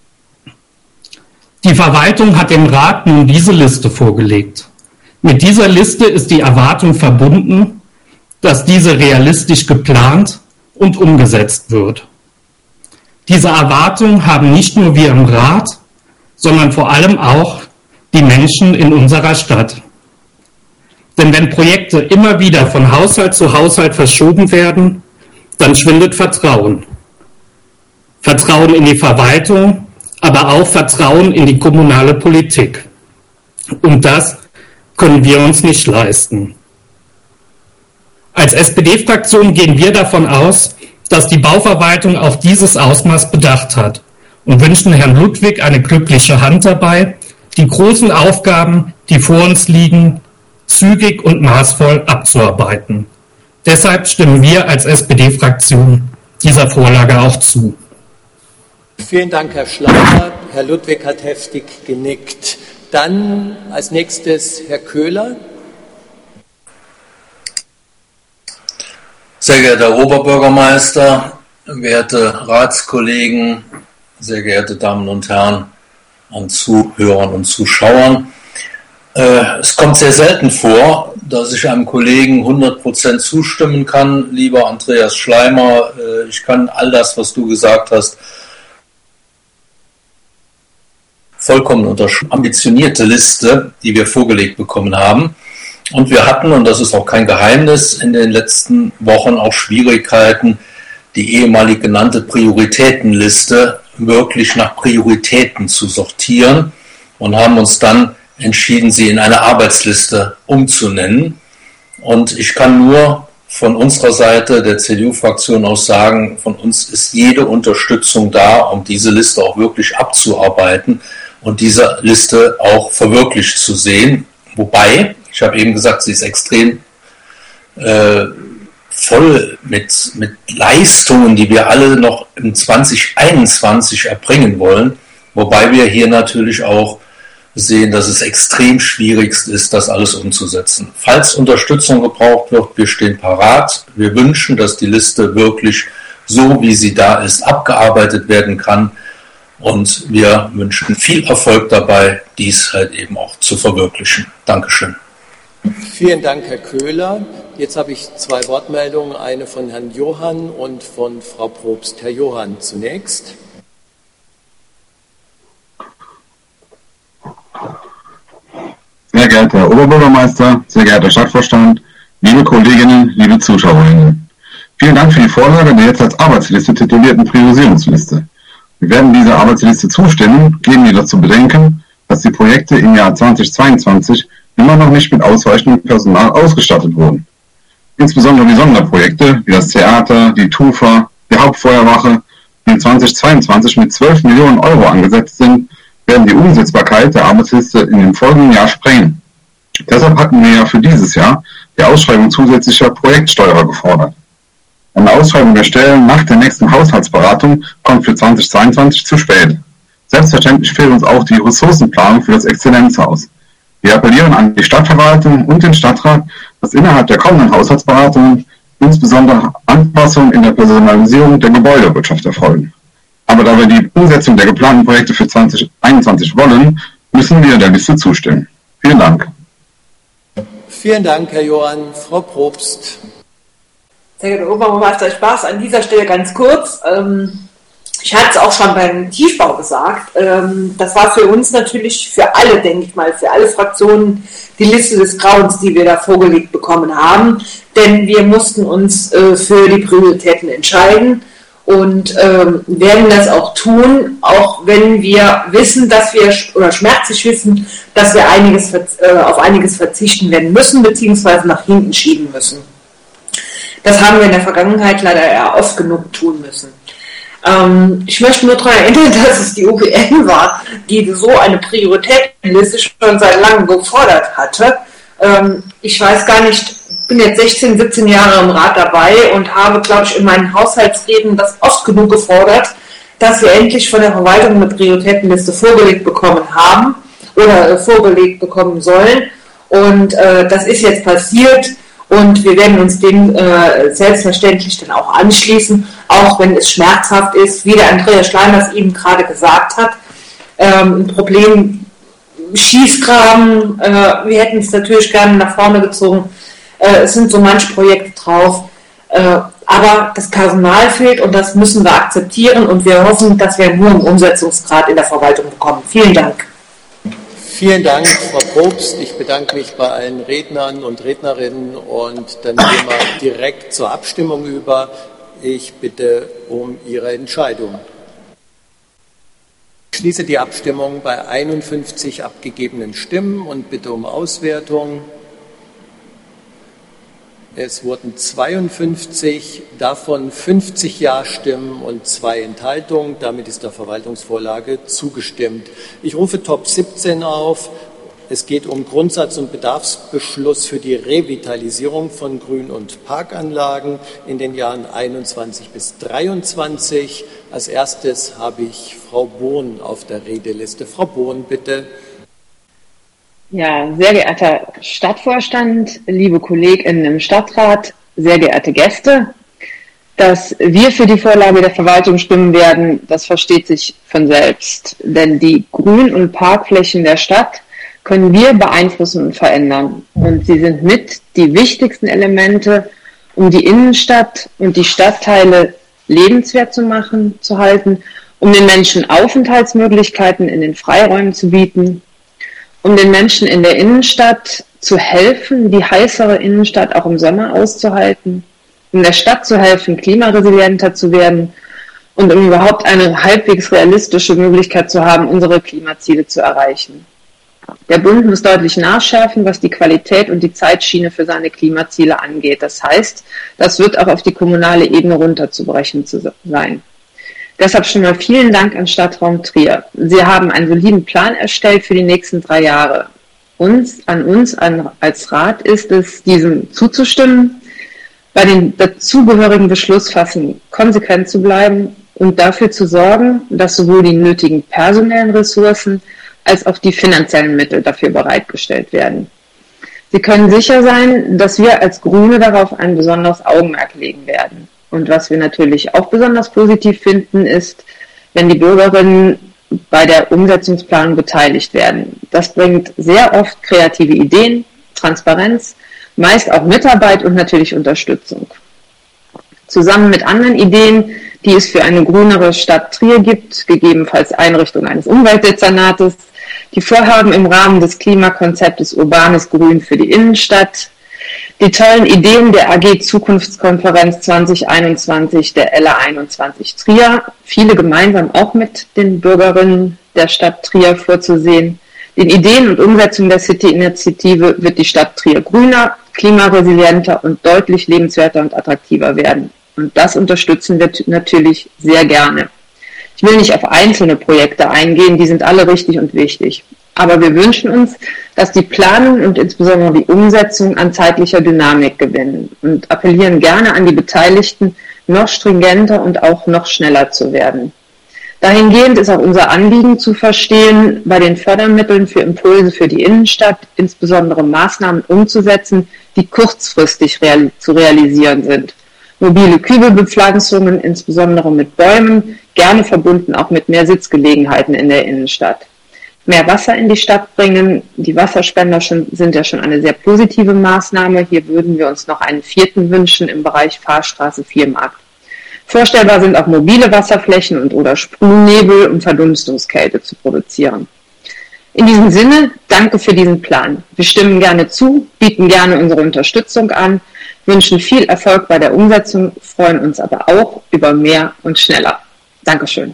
Die Verwaltung hat dem Rat nun diese Liste vorgelegt. Mit dieser Liste ist die Erwartung verbunden, dass diese realistisch geplant und umgesetzt wird. Diese Erwartung haben nicht nur wir im Rat, sondern vor allem auch die Menschen in unserer Stadt. Denn wenn Projekte immer wieder von Haushalt zu Haushalt verschoben werden, dann schwindet Vertrauen. Vertrauen in die Verwaltung, aber auch Vertrauen in die kommunale Politik. Und das können wir uns nicht leisten. Als SPD-Fraktion gehen wir davon aus, dass die Bauverwaltung auf dieses Ausmaß bedacht hat und wünschen Herrn Ludwig eine glückliche Hand dabei, die großen Aufgaben, die vor uns liegen, zügig und maßvoll abzuarbeiten. Deshalb stimmen wir als SPD-Fraktion dieser Vorlage auch zu. Vielen Dank, Herr Schleimer. Herr Ludwig hat heftig genickt. Dann als nächstes Herr Köhler. Sehr geehrter Herr Oberbürgermeister, werte Ratskollegen, sehr geehrte Damen und Herren an Zuhörern und Zuschauern. Es kommt sehr selten vor, dass ich einem Kollegen 100% zustimmen kann. Lieber Andreas Schleimer, ich kann all das, was du gesagt hast, vollkommen unterschreiben. Ambitionierte Liste, die wir vorgelegt bekommen haben. Und wir hatten, und das ist auch kein Geheimnis, in den letzten Wochen auch Schwierigkeiten, die ehemalig genannte Prioritätenliste wirklich nach Prioritäten zu sortieren und haben uns dann entschieden, sie in eine Arbeitsliste umzunennen. Und ich kann nur von unserer Seite der CDU-Fraktion aus sagen, von uns ist jede Unterstützung da, um diese Liste auch wirklich abzuarbeiten und diese Liste auch verwirklicht zu sehen. Wobei, ich habe eben gesagt, sie ist extrem voll mit Leistungen, die wir alle noch im 2021 erbringen wollen. Wobei wir hier natürlich auch sehen, dass es extrem schwierig ist, das alles umzusetzen. Falls Unterstützung gebraucht wird, wir stehen parat. Wir wünschen, dass die Liste wirklich so, wie sie da ist, abgearbeitet werden kann. Und wir wünschen viel Erfolg dabei, dies halt eben auch zu verwirklichen. Dankeschön. Vielen Dank, Herr Köhler. Jetzt habe ich 2 Wortmeldungen, eine von Herrn Johann und von Frau Probst. Herr Johann zunächst. Sehr geehrter Herr Oberbürgermeister, sehr geehrter Stadtvorstand, liebe Kolleginnen, liebe Zuschauerinnen. Vielen Dank für die Vorlage der jetzt als Arbeitsliste titulierten Priorisierungsliste. Wir werden dieser Arbeitsliste zustimmen, geben jedoch zu bedenken, dass die Projekte im Jahr 2022 immer noch nicht mit ausreichendem Personal ausgestattet wurden. Insbesondere die Sonderprojekte wie das Theater, die TUFA, die Hauptfeuerwache, die 2022 mit 12 Millionen Euro angesetzt sind, werden die Umsetzbarkeit der Arbeitsliste in dem folgenden Jahr sprengen. Deshalb hatten wir ja für dieses Jahr die Ausschreibung zusätzlicher Projektsteuerer gefordert. Eine Ausschreibung der Stellen nach der nächsten Haushaltsberatung kommt für 2022 zu spät. Selbstverständlich fehlt uns auch die Ressourcenplanung für das Exzellenzhaus. Wir appellieren an die Stadtverwaltung und den Stadtrat, dass innerhalb der kommenden Haushaltsberatungen insbesondere Anpassungen in der Personalisierung der Gebäudewirtschaft erfolgen. Aber da wir die Umsetzung der geplanten Projekte für 2021 wollen, müssen wir der Liste zustimmen. Vielen Dank. Vielen Dank, Herr Johann. Frau Probst. Sehr geehrter Oberbürgermeister, ich mache es an dieser Stelle ganz kurz. Ich hatte es auch schon beim Tiefbau gesagt. Das war für uns natürlich, für alle, denke ich mal, für alle Fraktionen die Liste des Grauens, die wir da vorgelegt bekommen haben. Denn wir mussten uns für die Prioritäten entscheiden und werden das auch tun, auch wenn wir wissen, dass wir, oder schmerzlich wissen, dass wir auf einiges verzichten werden müssen, beziehungsweise nach hinten schieben müssen. Das haben wir in der Vergangenheit leider eher oft genug tun müssen. Ich möchte nur daran erinnern, dass es die UPN war, die so eine Prioritätenliste schon seit langem gefordert hatte. Ich weiß gar nicht, bin jetzt 16, 17 Jahre im Rat dabei und habe, glaube ich, in meinen Haushaltsreden das oft genug gefordert, dass wir endlich von der Verwaltung eine Prioritätenliste vorgelegt bekommen haben oder vorgelegt bekommen sollen. Und das ist jetzt passiert. Und wir werden uns dem selbstverständlich dann auch anschließen, auch wenn es schmerzhaft ist, wie der Andreas Schleimers eben gerade gesagt hat. Ein Problem Schießgraben, wir hätten es natürlich gerne nach vorne gezogen. Es sind so manche Projekte drauf, aber das Personal fehlt und das müssen wir akzeptieren und wir hoffen, dass wir nur einen Umsetzungsgrad in der Verwaltung bekommen. Vielen Dank. Vielen Dank, Frau Probst. Ich bedanke mich bei allen Rednern und Rednerinnen und dann gehen wir direkt zur Abstimmung über. Ich bitte um Ihre Entscheidung. Ich schließe die Abstimmung bei 51 abgegebenen Stimmen und bitte um Auswertung. Es wurden 52, davon 50 Ja-Stimmen und 2 Enthaltungen. Damit ist der Verwaltungsvorlage zugestimmt. Ich rufe Top 17 auf. Es geht um Grundsatz- und Bedarfsbeschluss für die Revitalisierung von Grün- und Parkanlagen in den Jahren 21 bis 23. Als erstes habe ich Frau Bohn auf der Redeliste. Frau Bohn, bitte. Ja, sehr geehrter Stadtvorstand, liebe KollegInnen im Stadtrat, sehr geehrte Gäste, dass wir für die Vorlage der Verwaltung stimmen werden, das versteht sich von selbst. Denn die Grün- und Parkflächen der Stadt können wir beeinflussen und verändern. Und sie sind mit die wichtigsten Elemente, um die Innenstadt und die Stadtteile lebenswert zu halten, um den Menschen Aufenthaltsmöglichkeiten in den Freiräumen zu bieten, um den Menschen in der Innenstadt zu helfen, die heißere Innenstadt auch im Sommer auszuhalten, um der Stadt zu helfen, klimaresilienter zu werden und um überhaupt eine halbwegs realistische Möglichkeit zu haben, unsere Klimaziele zu erreichen. Der Bund muss deutlich nachschärfen, was die Qualität und die Zeitschiene für seine Klimaziele angeht. Das heißt, das wird auch auf die kommunale Ebene runterzubrechen sein. Deshalb schon mal vielen Dank an Stadtraum Trier. Sie haben einen soliden Plan erstellt für die nächsten 3 Jahre. An uns als Rat ist es, diesem zuzustimmen, bei den dazugehörigen Beschlussfassungen konsequent zu bleiben und dafür zu sorgen, dass sowohl die nötigen personellen Ressourcen als auch die finanziellen Mittel dafür bereitgestellt werden. Sie können sicher sein, dass wir als Grüne darauf ein besonderes Augenmerk legen werden. Und was wir natürlich auch besonders positiv finden, ist, wenn die Bürgerinnen bei der Umsetzungsplanung beteiligt werden. Das bringt sehr oft kreative Ideen, Transparenz, meist auch Mitarbeit und natürlich Unterstützung. Zusammen mit anderen Ideen, die es für eine grünere Stadt Trier gibt, gegebenenfalls Einrichtung eines Umweltdezernates, die Vorhaben im Rahmen des Klimakonzeptes Urbanes Grün für die Innenstadt, die tollen Ideen der AG Zukunftskonferenz 2021 der LA 21 Trier, viele gemeinsam auch mit den Bürgerinnen der Stadt Trier vorzusehen. Den Ideen und Umsetzung der City-Initiative wird die Stadt Trier grüner, klimaresilienter und deutlich lebenswerter und attraktiver werden. Und das unterstützen wir natürlich sehr gerne. Ich will nicht auf einzelne Projekte eingehen, die sind alle richtig und wichtig. Aber wir wünschen uns, dass die Planung und insbesondere die Umsetzung an zeitlicher Dynamik gewinnen und appellieren gerne an die Beteiligten, noch stringenter und auch noch schneller zu werden. Dahingehend ist auch unser Anliegen zu verstehen, bei den Fördermitteln für Impulse für die Innenstadt insbesondere Maßnahmen umzusetzen, die kurzfristig zu realisieren sind. Mobile Kübelbepflanzungen, insbesondere mit Bäumen, gerne verbunden auch mit mehr Sitzgelegenheiten in der Innenstadt. Mehr Wasser in die Stadt bringen, die Wasserspender sind ja schon eine sehr positive Maßnahme. Hier würden wir uns noch einen 4. wünschen im Bereich Fahrstraße 4 Markt. Vorstellbar sind auch mobile Wasserflächen oder Sprühnebel, um Verdunstungskälte zu produzieren. In diesem Sinne, danke für diesen Plan. Wir stimmen gerne zu, bieten gerne unsere Unterstützung an, wünschen viel Erfolg bei der Umsetzung, freuen uns aber auch über mehr und schneller. Dankeschön.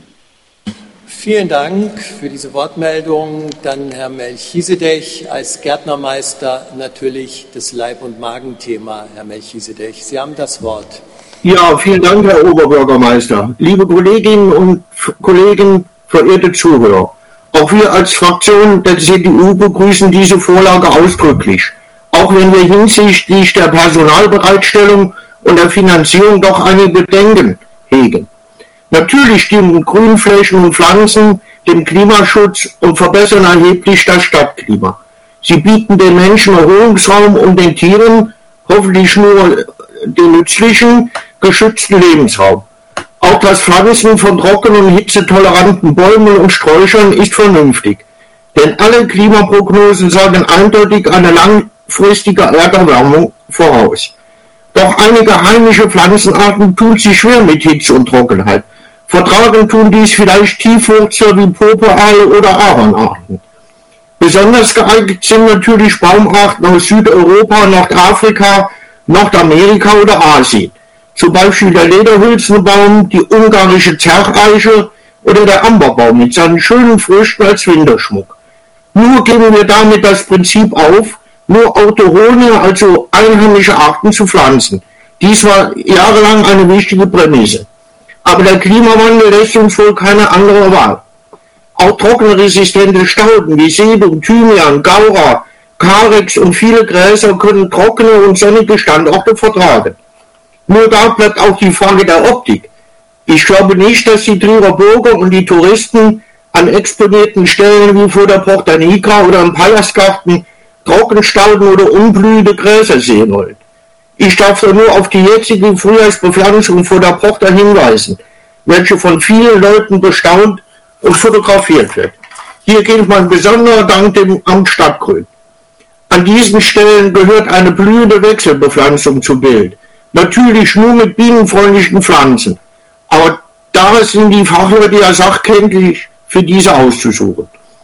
Vielen Dank für diese Wortmeldung. Dann Herr Melchisedech als Gärtnermeister natürlich das Leib- und Magenthema. Herr Melchisedech, Sie haben das Wort. Ja, vielen Dank, Herr Oberbürgermeister. Liebe Kolleginnen und Kollegen, verehrte Zuhörer. Auch wir als Fraktion der CDU begrüßen diese Vorlage ausdrücklich, auch wenn wir hinsichtlich der Personalbereitstellung und der Finanzierung doch einige Bedenken hegen. Natürlich dienen Grünflächen und Pflanzen dem Klimaschutz und verbessern erheblich das Stadtklima. Sie bieten den Menschen Erholungsraum und den Tieren, hoffentlich nur den nützlichen, geschützten Lebensraum. Auch das Pflanzen von trockenen und hitzetoleranten Bäumen und Sträuchern ist vernünftig, denn alle Klimaprognosen sagen eindeutig eine langfristige Erderwärmung voraus. Doch einige heimische Pflanzenarten tun sich schwer mit Hitze und Trockenheit. Vertragen tun dies vielleicht Tiefwurzler wie Popeale oder Ahornarten. Besonders geeignet sind natürlich Baumarten aus Südeuropa, Nordafrika, Nordamerika oder Asien. Zum Beispiel der Lederhülsenbaum, die ungarische Zercheiche oder der Amberbaum mit seinen schönen Früchten als Winterschmuck. Nur geben wir damit das Prinzip auf, nur autochthone, also einheimische Arten zu pflanzen. Dies war jahrelang eine wichtige Prämisse. Aber der Klimawandel lässt uns wohl keine andere Wahl. Auch trockenresistente Stauden wie Sedum, Thymian, Gaura, Carex und viele Gräser können trockene und sonnige Standorte vertragen. Nur da bleibt auch die Frage der Optik. Ich glaube nicht, dass die Trierer Bürger und die Touristen an exponierten Stellen wie vor der Porta Nigra oder im Palastgarten Trockenstauden oder unblühende Gräser sehen wollen. Ich darf da nur auf die jetzige Frühjahrsbepflanzung vor der Porta hinweisen, welche von vielen Leuten bestaunt und fotografiert wird. Hier gilt mein besonderer Dank dem Amt Stadtgrün. An diesen Stellen gehört eine blühende Wechselbepflanzung zu Bild. Natürlich nur mit bienenfreundlichen Pflanzen, aber da sind die Fachleute ja sachkenntlich für diese auszusuchen.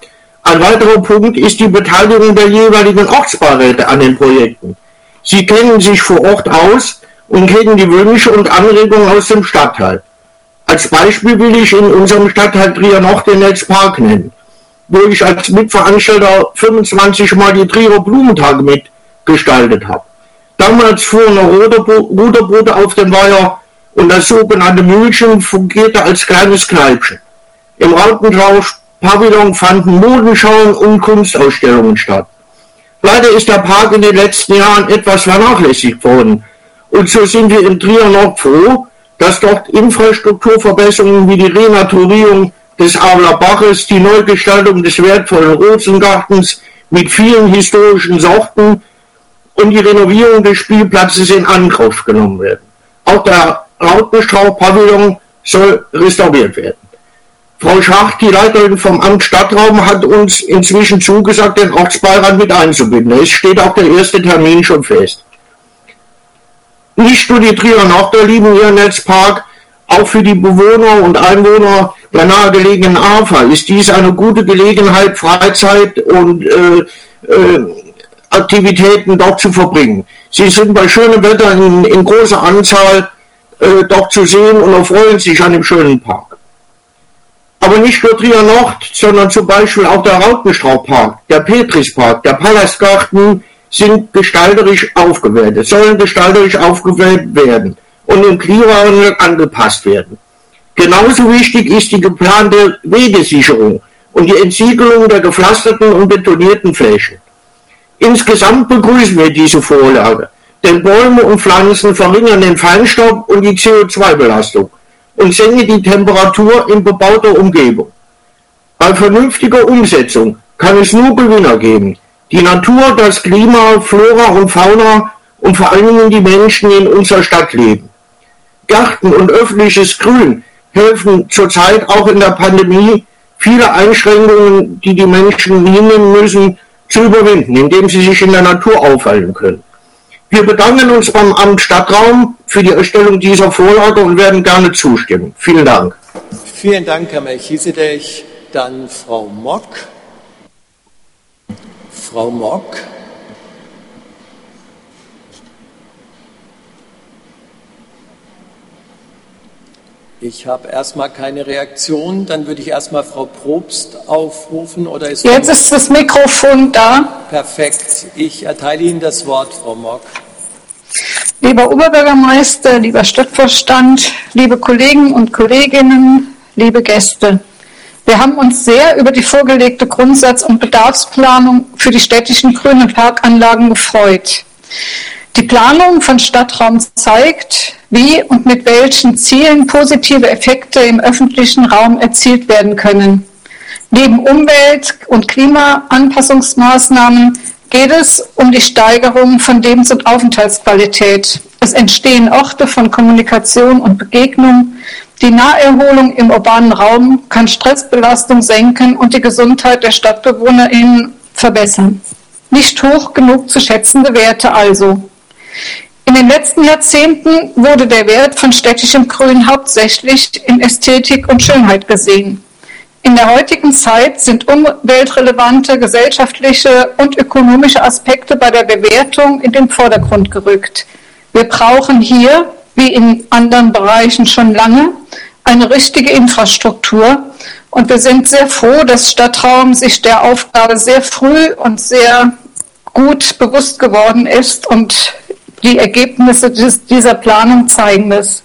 Ein weiterer Punkt ist die Beteiligung der jeweiligen Ortsbeiräte an den Projekten. Sie kennen sich vor Ort aus und kennen die Wünsche und Anregungen aus dem Stadtteil. Als Beispiel will ich in unserem Stadtteil Trier noch den Netzpark nennen, wo ich als Mitveranstalter 25 Mal die Trierer Blumentage mitgestaltet habe. Damals fuhren Ruderboote auf dem Weiher und das sogenannte Mühlchen fungierte als kleines Kneipchen. Im Rautentausch-Pavillon fanden Modenschauen und Kunstausstellungen statt. Leider ist der Park in den letzten Jahren etwas vernachlässigt worden. Und so sind wir in Trier Nord froh, dass dort Infrastrukturverbesserungen wie die Renaturierung des Avler Baches, die Neugestaltung des wertvollen Rosengartens mit vielen historischen Sorten und die Renovierung des Spielplatzes in Angriff genommen werden. Auch der Rautenstrauch-Pavillon soll restauriert werden. Frau Schacht, die Leiterin vom Amt Stadtraum, hat uns inzwischen zugesagt, den Ortsbeirat mit einzubinden. Es steht auch der erste Termin schon fest. Nicht nur die Trierer Norder lieben ihren Netzpark, auch für die Bewohner und Einwohner der nahegelegenen AFA ist dies eine gute Gelegenheit, Freizeit und Aktivitäten dort zu verbringen. Sie sind bei schönem Wetter in großer Anzahl dort zu sehen und erfreuen sich an dem schönen Park. Aber nicht nur Trier Nord, sondern zum Beispiel auch der Rautenstrauchpark, der Petrispark, der Palastgarten sind gestalterisch aufgewertet, sollen gestalterisch aufgewertet werden und im Klimawandel angepasst werden. Genauso wichtig ist die geplante Wegesicherung und die Entsiegelung der gepflasterten und betonierten Flächen. Insgesamt begrüßen wir diese Vorlage, denn Bäume und Pflanzen verringern den Feinstaub und die CO2-Belastung und senken die Temperatur in bebauter Umgebung. Bei vernünftiger Umsetzung kann es nur Gewinner geben. Die Natur, das Klima, Flora und Fauna und vor allen Dingen die Menschen, die in unserer Stadt leben. Gärten und öffentliches Grün helfen zurzeit auch in der Pandemie, viele Einschränkungen, die die Menschen hinnehmen müssen, zu überwinden, indem sie sich in der Natur aufhalten können. Wir bedanken uns beim Amt Stadtraum für die Erstellung dieser Vorlage und werden gerne zustimmen. Vielen Dank. Vielen Dank, Herr Melchizedek. Dann Frau Mock. Frau Mock. Ich habe erstmal keine Reaktion. Dann würde ich erstmal Frau Probst aufrufen. Oder ist Jetzt ist das Mikrofon da. Perfekt. Ich erteile Ihnen das Wort, Frau Mock. Lieber Oberbürgermeister, lieber Stadtvorstand, liebe Kollegen und Kolleginnen, liebe Gäste. Wir haben uns sehr über die vorgelegte Grundsatz- und Bedarfsplanung für die städtischen grünen Parkanlagen gefreut. Die Planung von Stadtraum zeigt, wie und mit welchen Zielen positive Effekte im öffentlichen Raum erzielt werden können. Neben Umwelt- und Klimaanpassungsmaßnahmen geht es um die Steigerung von Lebens- und Aufenthaltsqualität. Es entstehen Orte von Kommunikation und Begegnung. Die Naherholung im urbanen Raum kann Stressbelastung senken und die Gesundheit der StadtbewohnerInnen verbessern. Nicht hoch genug zu schätzende Werte also. In den letzten Jahrzehnten wurde der Wert von städtischem Grün hauptsächlich in Ästhetik und Schönheit gesehen. In der heutigen Zeit sind umweltrelevante, gesellschaftliche und ökonomische Aspekte bei der Bewertung in den Vordergrund gerückt. Wir brauchen hier, wie in anderen Bereichen schon lange, eine richtige Infrastruktur. Und wir sind sehr froh, dass Stadtraum sich der Aufgabe sehr früh und sehr gut bewusst geworden ist und die Ergebnisse dieser Planung zeigen das.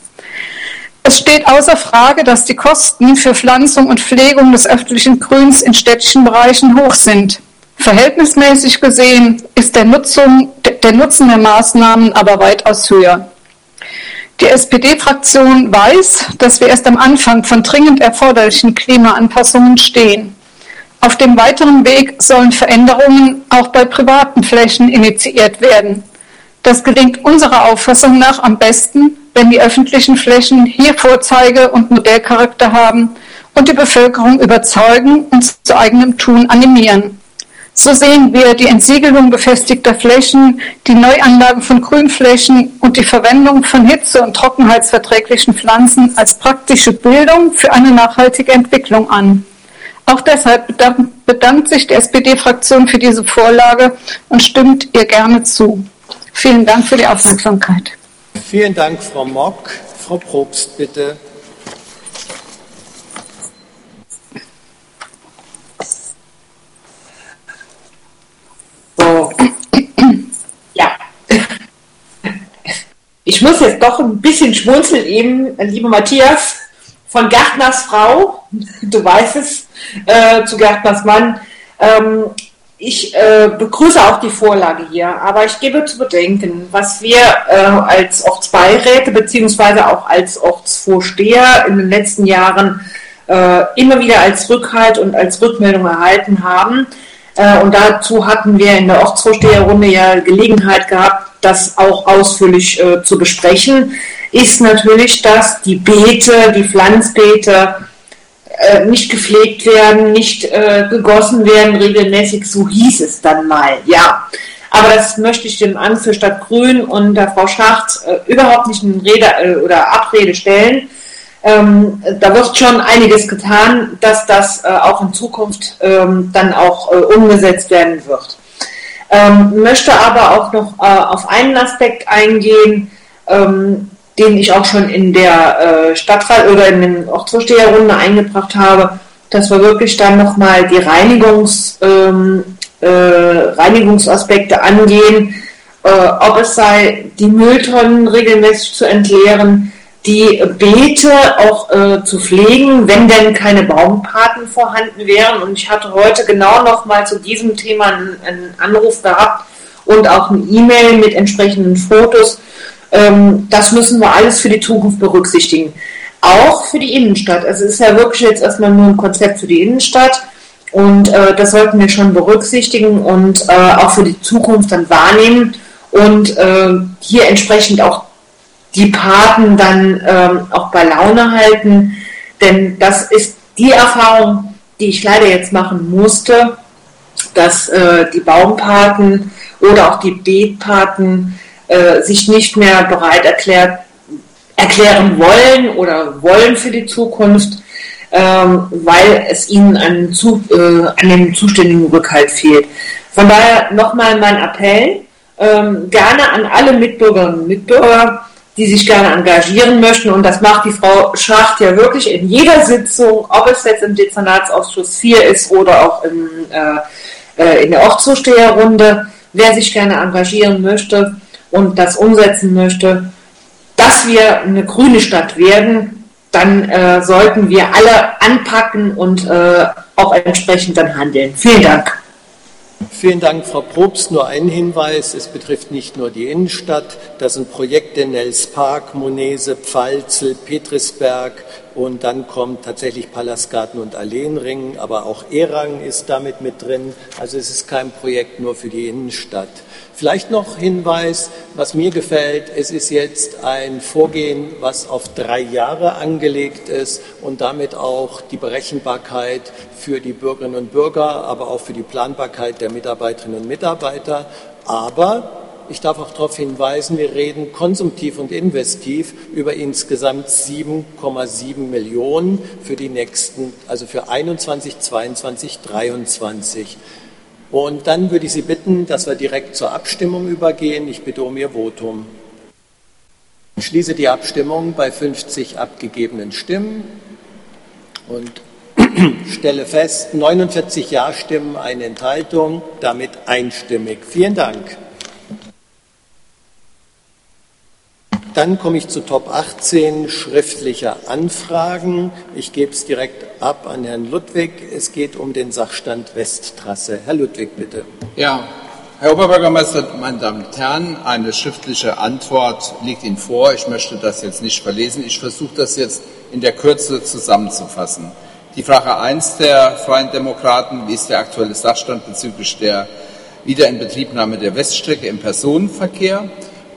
Es steht außer Frage, dass die Kosten für Pflanzung und Pflegung des öffentlichen Grüns in städtischen Bereichen hoch sind. Verhältnismäßig gesehen ist der Nutzen der Maßnahmen aber weitaus höher. Die SPD-Fraktion weiß, dass wir erst am Anfang von dringend erforderlichen Klimaanpassungen stehen. Auf dem weiteren Weg sollen Veränderungen auch bei privaten Flächen initiiert werden. Das gelingt unserer Auffassung nach am besten, wenn die öffentlichen Flächen hier Vorzeige- und Modellcharakter haben und die Bevölkerung überzeugen und zu eigenem Tun animieren. So sehen wir die Entsiegelung befestigter Flächen, die Neuanlagen von Grünflächen und die Verwendung von hitze- und trockenheitsverträglichen Pflanzen als praktische Bildung für eine nachhaltige Entwicklung an. Auch deshalb bedankt sich die SPD-Fraktion für diese Vorlage und stimmt ihr gerne zu. Vielen Dank für die Aufmerksamkeit. Vielen Dank, Frau Mock. Frau Probst, bitte. So. Ja. Ich muss jetzt doch ein bisschen schmunzeln eben, lieber Matthias, von Gärtners Frau, du weißt es, zu Gärtners Mann. Ich begrüße auch die Vorlage hier, aber ich gebe zu bedenken, was wir als Ortsbeiräte beziehungsweise auch als Ortsvorsteher in den letzten Jahren immer wieder als Rückhalt und als Rückmeldung erhalten haben. Und dazu hatten wir in der Ortsvorsteherrunde ja Gelegenheit gehabt, das auch ausführlich zu besprechen, ist natürlich, dass die Beete, die Pflanzbeete nicht gepflegt werden, nicht gegossen werden regelmäßig, so hieß es dann mal, ja. Aber das möchte ich dem Amt für Stadtgrün und der Frau Schacht überhaupt nicht in Rede oder Abrede stellen. Da wird schon einiges getan, dass das auch in Zukunft dann auch umgesetzt werden wird. Möchte aber auch noch auf einen Aspekt eingehen, den ich auch schon in der Stadtrat oder in den Ortsvorsteherrunde eingebracht habe, dass wir wirklich dann nochmal die Reinigungsaspekte angehen, ob es sei, die Mülltonnen regelmäßig zu entleeren, die Beete auch zu pflegen, wenn denn keine Baumpaten vorhanden wären. Und ich hatte heute genau nochmal zu diesem Thema einen Anruf gehabt und auch eine E-Mail mit entsprechenden Fotos. Das müssen wir alles für die Zukunft berücksichtigen. Auch für die Innenstadt. Also es ist ja wirklich jetzt erstmal nur ein Konzept für die Innenstadt und das sollten wir schon berücksichtigen und auch für die Zukunft dann wahrnehmen und hier entsprechend auch die Paten dann auch bei Laune halten, denn das ist die Erfahrung, die ich leider jetzt machen musste, dass die Baumpaten oder auch die Beetpaten sich nicht mehr bereit erklären wollen für die Zukunft, weil es ihnen an dem zuständigen Rückhalt fehlt. Von daher nochmal mein Appell, gerne an alle Mitbürgerinnen und Mitbürger, die sich gerne engagieren möchten, und das macht die Frau Schacht ja wirklich in jeder Sitzung, ob es jetzt im Dezernatsausschuss 4 ist oder auch in der Ortsvorsteherrunde, wer sich gerne engagieren möchte und das umsetzen möchte, dass wir eine grüne Stadt werden, dann sollten wir alle anpacken und auch entsprechend dann handeln. Vielen Dank. Vielen Dank, Frau Probst. Nur ein Hinweis, es betrifft nicht nur die Innenstadt, das sind Projekte Nelspark, Monese, Pfalzel, Petrisberg und dann kommt tatsächlich Palastgarten und Alleenring, aber auch Erang ist damit mit drin. Also es ist kein Projekt nur für die Innenstadt. Vielleicht noch Hinweis, was mir gefällt, es ist jetzt ein Vorgehen, was auf 3 Jahre angelegt ist und damit auch die Berechenbarkeit für die Bürgerinnen und Bürger, aber auch für die Planbarkeit der Mitarbeiterinnen und Mitarbeiter. Aber ich darf auch darauf hinweisen, wir reden konsumtiv und investiv über insgesamt 7,7 Millionen für die nächsten, also für 21, 22, 23. Und dann würde ich Sie bitten, dass wir direkt zur Abstimmung übergehen. Ich bitte um Ihr Votum. Ich schließe die Abstimmung bei 50 abgegebenen Stimmen und stelle fest, 49 Ja-Stimmen, eine Enthaltung, damit einstimmig. Vielen Dank. Dann komme ich zu Top 18 schriftlicher Anfragen. Ich gebe es direkt ab an Herrn Ludwig. Es geht um den Sachstand Westtrasse. Herr Ludwig, bitte. Ja, Herr Oberbürgermeister, meine Damen und Herren, eine schriftliche Antwort liegt Ihnen vor. Ich möchte das jetzt nicht verlesen. Ich versuche das jetzt in der Kürze zusammenzufassen. Die Frage 1 der Freien Demokraten, wie ist der aktuelle Sachstand bezüglich der Wiederinbetriebnahme der Weststrecke im Personenverkehr?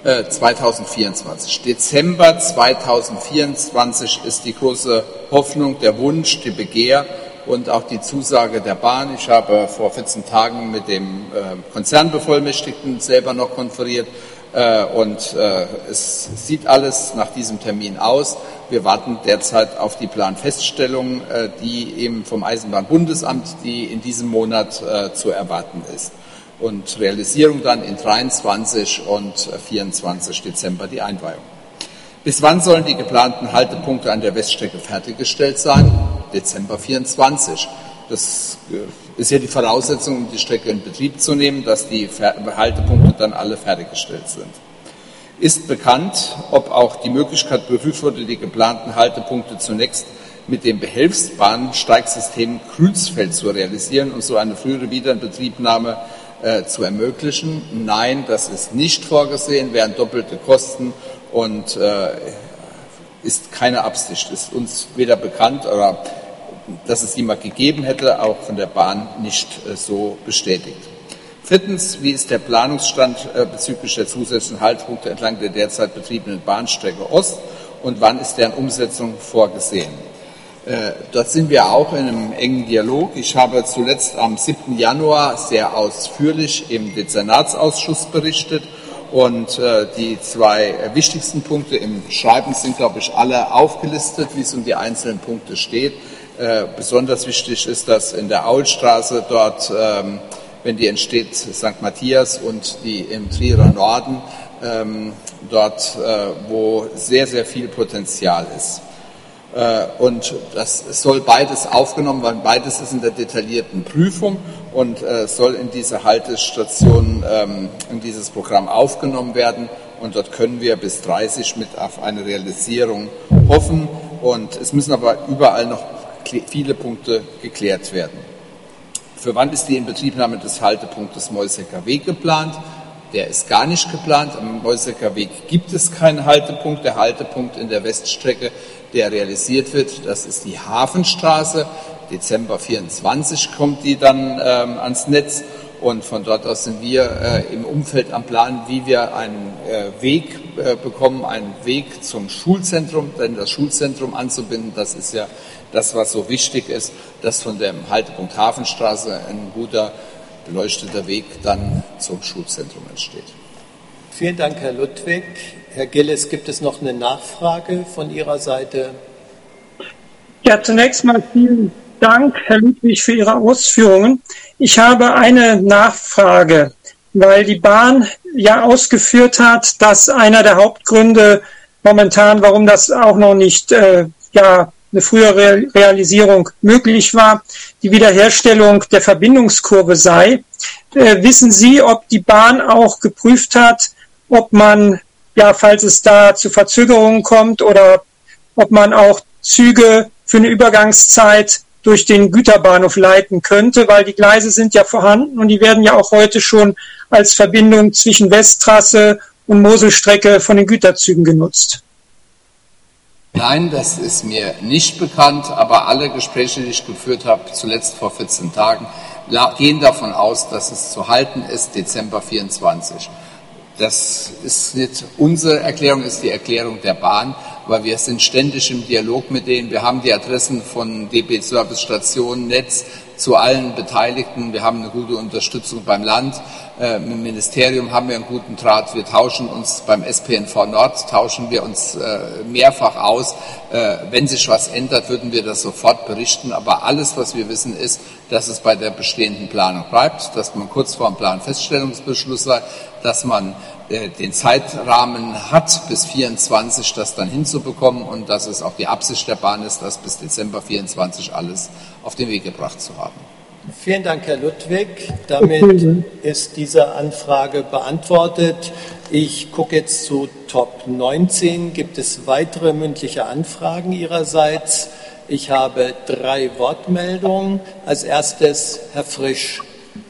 2024. Dezember 2024 ist die große Hoffnung, der Wunsch, die Begehr und auch die Zusage der Bahn. Ich habe vor 14 Tagen mit dem Konzernbevollmächtigten selber noch konferiert Es sieht alles nach diesem Termin aus. Wir warten derzeit auf die Planfeststellung, die eben vom Eisenbahnbundesamt, die in diesem Monat zu erwarten ist. Und Realisierung dann in 23 und 24 Dezember die Einweihung. Bis wann sollen die geplanten Haltepunkte an der Weststrecke fertiggestellt sein? Dezember 24. Das ist ja die Voraussetzung, um die Strecke in Betrieb zu nehmen, dass die Haltepunkte dann alle fertiggestellt sind. Ist bekannt, ob auch die Möglichkeit geprüft wurde, die geplanten Haltepunkte zunächst mit dem Behelfsbahnsteigsystem Krülsfeld zu realisieren und so eine frühere Wiederinbetriebnahme zu ermöglichen? Nein, das ist nicht vorgesehen, wären doppelte Kosten und ist keine Absicht. Ist uns weder bekannt oder dass es die mal gegeben hätte, auch von der Bahn nicht so bestätigt. Viertens, wie ist der Planungsstand bezüglich der zusätzlichen Haltepunkte entlang der derzeit betriebenen Bahnstrecke Ost und wann ist deren Umsetzung vorgesehen? Dort sind wir auch in einem engen Dialog. Ich habe zuletzt am 7. Januar sehr ausführlich im Dezernatsausschuss berichtet und die zwei wichtigsten Punkte im Schreiben sind, glaube ich, alle aufgelistet, wie es um die einzelnen Punkte steht. Besonders wichtig ist, dass in der Aulstraße dort, wenn die entsteht, St. Matthias und die im Trierer Norden, dort, wo sehr, sehr viel Potenzial ist. Und das soll beides aufgenommen werden, beides ist in der detaillierten Prüfung und soll in diese Haltestation, in dieses Programm aufgenommen werden. Und dort können wir bis 30 mit auf eine Realisierung hoffen. Und es müssen aber überall noch viele Punkte geklärt werden. Für wann ist die Inbetriebnahme des Haltepunktes Moisecker Weg geplant? Der ist gar nicht geplant. Am Moisecker Weg gibt es keinen Haltepunkt. Der Haltepunkt in der Weststrecke, der realisiert wird, das ist die Hafenstraße. Dezember 24 kommt die dann ans Netz. Und von dort aus sind wir im Umfeld am Plan, wie wir einen Weg bekommen, einen Weg zum Schulzentrum, denn das Schulzentrum anzubinden, das ist ja das, was so wichtig ist, dass von dem Haltepunkt Hafenstraße ein guter, beleuchteter Weg dann zum Schulzentrum entsteht. Vielen Dank, Herr Ludwig. Herr Gilles, gibt es noch eine Nachfrage von Ihrer Seite? Ja, zunächst mal vielen Dank, Herr Ludwig, für Ihre Ausführungen. Ich habe eine Nachfrage, weil die Bahn ja ausgeführt hat, dass einer der Hauptgründe momentan, warum das auch noch nicht eine frühere Realisierung möglich war, die Wiederherstellung der Verbindungskurve sei. Wissen Sie, ob die Bahn auch geprüft hat, ob man, falls es da zu Verzögerungen kommt oder ob man auch Züge für eine Übergangszeit durch den Güterbahnhof leiten könnte, weil die Gleise sind ja vorhanden und die werden ja auch heute schon als Verbindung zwischen Westtrasse und Moselstrecke von den Güterzügen genutzt. Nein, das ist mir nicht bekannt, aber alle Gespräche, die ich geführt habe, zuletzt vor 14 Tagen, gehen davon aus, dass es zu halten ist, Dezember 24. Das ist nicht unsere Erklärung, ist die Erklärung der Bahn, weil wir sind ständig im Dialog mit denen. Wir haben die Adressen von DB Service Station, Netz zu allen Beteiligten. Wir haben eine gute Unterstützung beim Land. Im Ministerium haben wir einen guten Draht. Wir tauschen uns beim SPNV Nord, tauschen wir uns mehrfach aus. Wenn sich was ändert, würden wir das sofort berichten. Aber alles, was wir wissen, ist, dass es bei der bestehenden Planung bleibt, dass man kurz vor dem Planfeststellungsbeschluss sei, dass man den Zeitrahmen hat, bis 24 das dann hinzubekommen und dass es auch die Absicht der Bahn ist, das bis Dezember 24 alles auf den Weg gebracht zu haben. Vielen Dank, Herr Ludwig. Damit ist diese Anfrage beantwortet. Ich gucke jetzt zu Top 19. Gibt es weitere mündliche Anfragen Ihrerseits? Ich habe 3 Wortmeldungen. Als erstes Herr Frisch.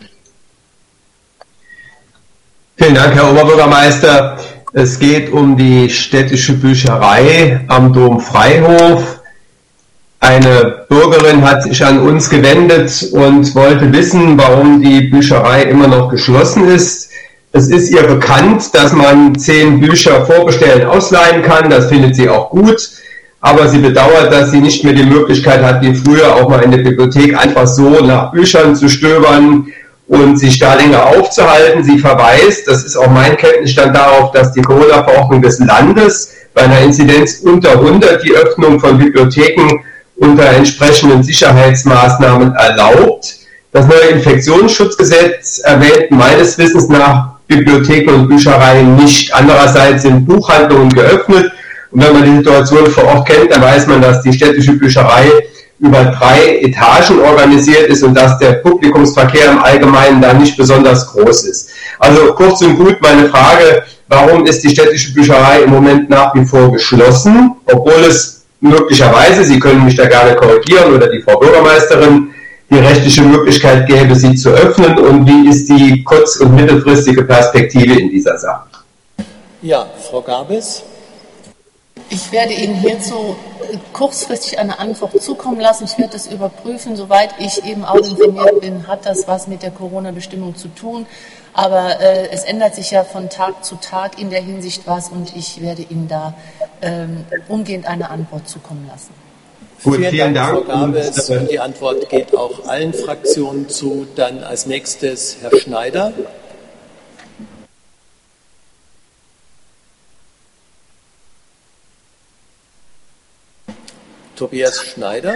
Vielen Dank, Herr Oberbürgermeister. Es geht um die städtische Bücherei am Domfreihof. Eine Bürgerin hat sich an uns gewendet und wollte wissen, warum die Bücherei immer noch geschlossen ist. Es ist ihr bekannt, dass man 10 Bücher vorbestellen, ausleihen kann. Das findet sie auch gut. Aber sie bedauert, dass sie nicht mehr die Möglichkeit hat, wie früher auch mal in der Bibliothek einfach so nach Büchern zu stöbern und sich da länger aufzuhalten. Sie verweist, das ist auch mein Kenntnisstand, darauf, dass die Corona-Verordnung des Landes bei einer Inzidenz unter 100 die Öffnung von Bibliotheken unter entsprechenden Sicherheitsmaßnahmen erlaubt. Das neue Infektionsschutzgesetz erwähnt meines Wissens nach Bibliotheken und Büchereien nicht. Andererseits sind Buchhandlungen geöffnet. Und wenn man die Situation vor Ort kennt, dann weiß man, dass die städtische Bücherei über 3 Etagen organisiert ist und dass der Publikumsverkehr im Allgemeinen da nicht besonders groß ist. Also kurz und gut meine Frage, warum ist die städtische Bücherei im Moment nach wie vor geschlossen, obwohl es möglicherweise, Sie können mich da gerne korrigieren oder die Frau Bürgermeisterin, die rechtliche Möglichkeit gäbe, sie zu öffnen, und wie ist die kurz- und mittelfristige Perspektive in dieser Sache? Ja, Frau Gabis. Ich werde Ihnen hierzu kurzfristig eine Antwort zukommen lassen. Ich werde das überprüfen. Soweit ich eben auch informiert bin, hat das was mit der Corona-Bestimmung zu tun. Aber es ändert sich ja von Tag zu Tag in der Hinsicht was, und ich werde Ihnen da umgehend eine Antwort zukommen lassen. Gut, vielen Dank, Frau Gabis. Und die Antwort geht auch allen Fraktionen zu. Dann als nächstes Herr Schneider. Tobias Schneider.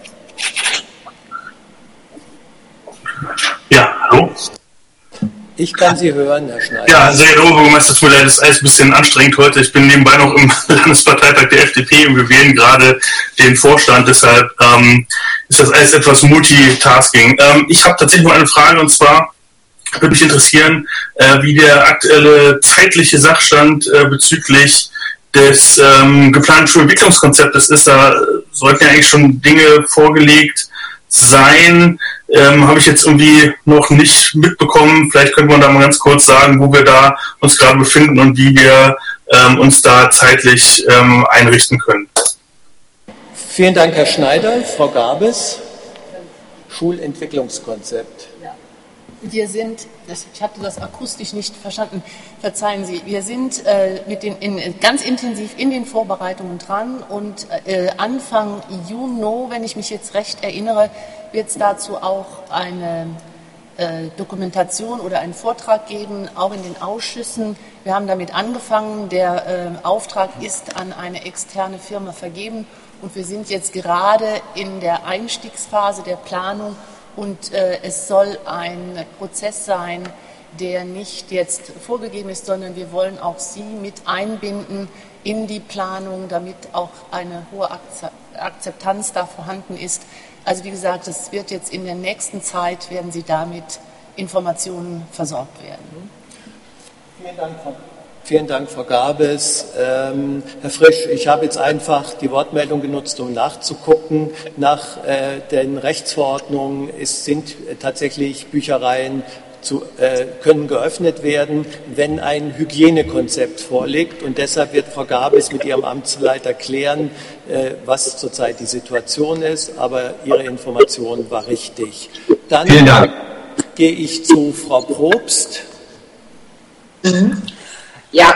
Ja, hallo? Ich kann Sie hören, Herr Schneider. Ja, sehr geehrter Oberbürgermeister, tut mir leid, das ist alles ein bisschen anstrengend heute. Ich bin nebenbei noch im Landesparteitag der FDP und wir wählen gerade den Vorstand, deshalb ist das alles etwas Multitasking. Ich habe tatsächlich noch eine Frage, und zwar würde mich interessieren, wie der aktuelle zeitliche Sachstand bezüglich des geplanten Schulentwicklungskonzeptes ist. Da sollten ja eigentlich schon Dinge vorgelegt sein. Habe ich jetzt irgendwie noch nicht mitbekommen. Vielleicht könnte man da mal ganz kurz sagen, wo wir da uns gerade befinden und wie wir uns da zeitlich einrichten können. Vielen Dank, Herr Schneider. Frau Gabis, Schulentwicklungskonzept. Wir sind, ich hatte das akustisch nicht verstanden, verzeihen Sie, wir sind ganz intensiv in den Vorbereitungen dran, und Anfang Juni, wenn ich mich jetzt recht erinnere, wird es dazu auch eine Dokumentation oder einen Vortrag geben, auch in den Ausschüssen. Wir haben damit angefangen, der Auftrag ist an eine externe Firma vergeben, und wir sind jetzt gerade in der Einstiegsphase der Planung. Und es soll ein Prozess sein, der nicht jetzt vorgegeben ist, sondern wir wollen auch Sie mit einbinden in die Planung, damit auch eine hohe Akzeptanz da vorhanden ist. Also wie gesagt, es wird jetzt in der nächsten Zeit, werden Sie damit Informationen versorgt werden. Vielen Dank, Frau Gabis. Herr Frisch, ich habe jetzt einfach die Wortmeldung genutzt, um nachzugucken. Nach den Rechtsverordnungen sind tatsächlich Büchereien können geöffnet werden, wenn ein Hygienekonzept vorliegt. Und deshalb wird Frau Gabis mit ihrem Amtsleiter klären, was zurzeit die Situation ist. Aber Ihre Information war richtig. Dann Vielen Dank. Gehe ich zu Frau Probst. Ja,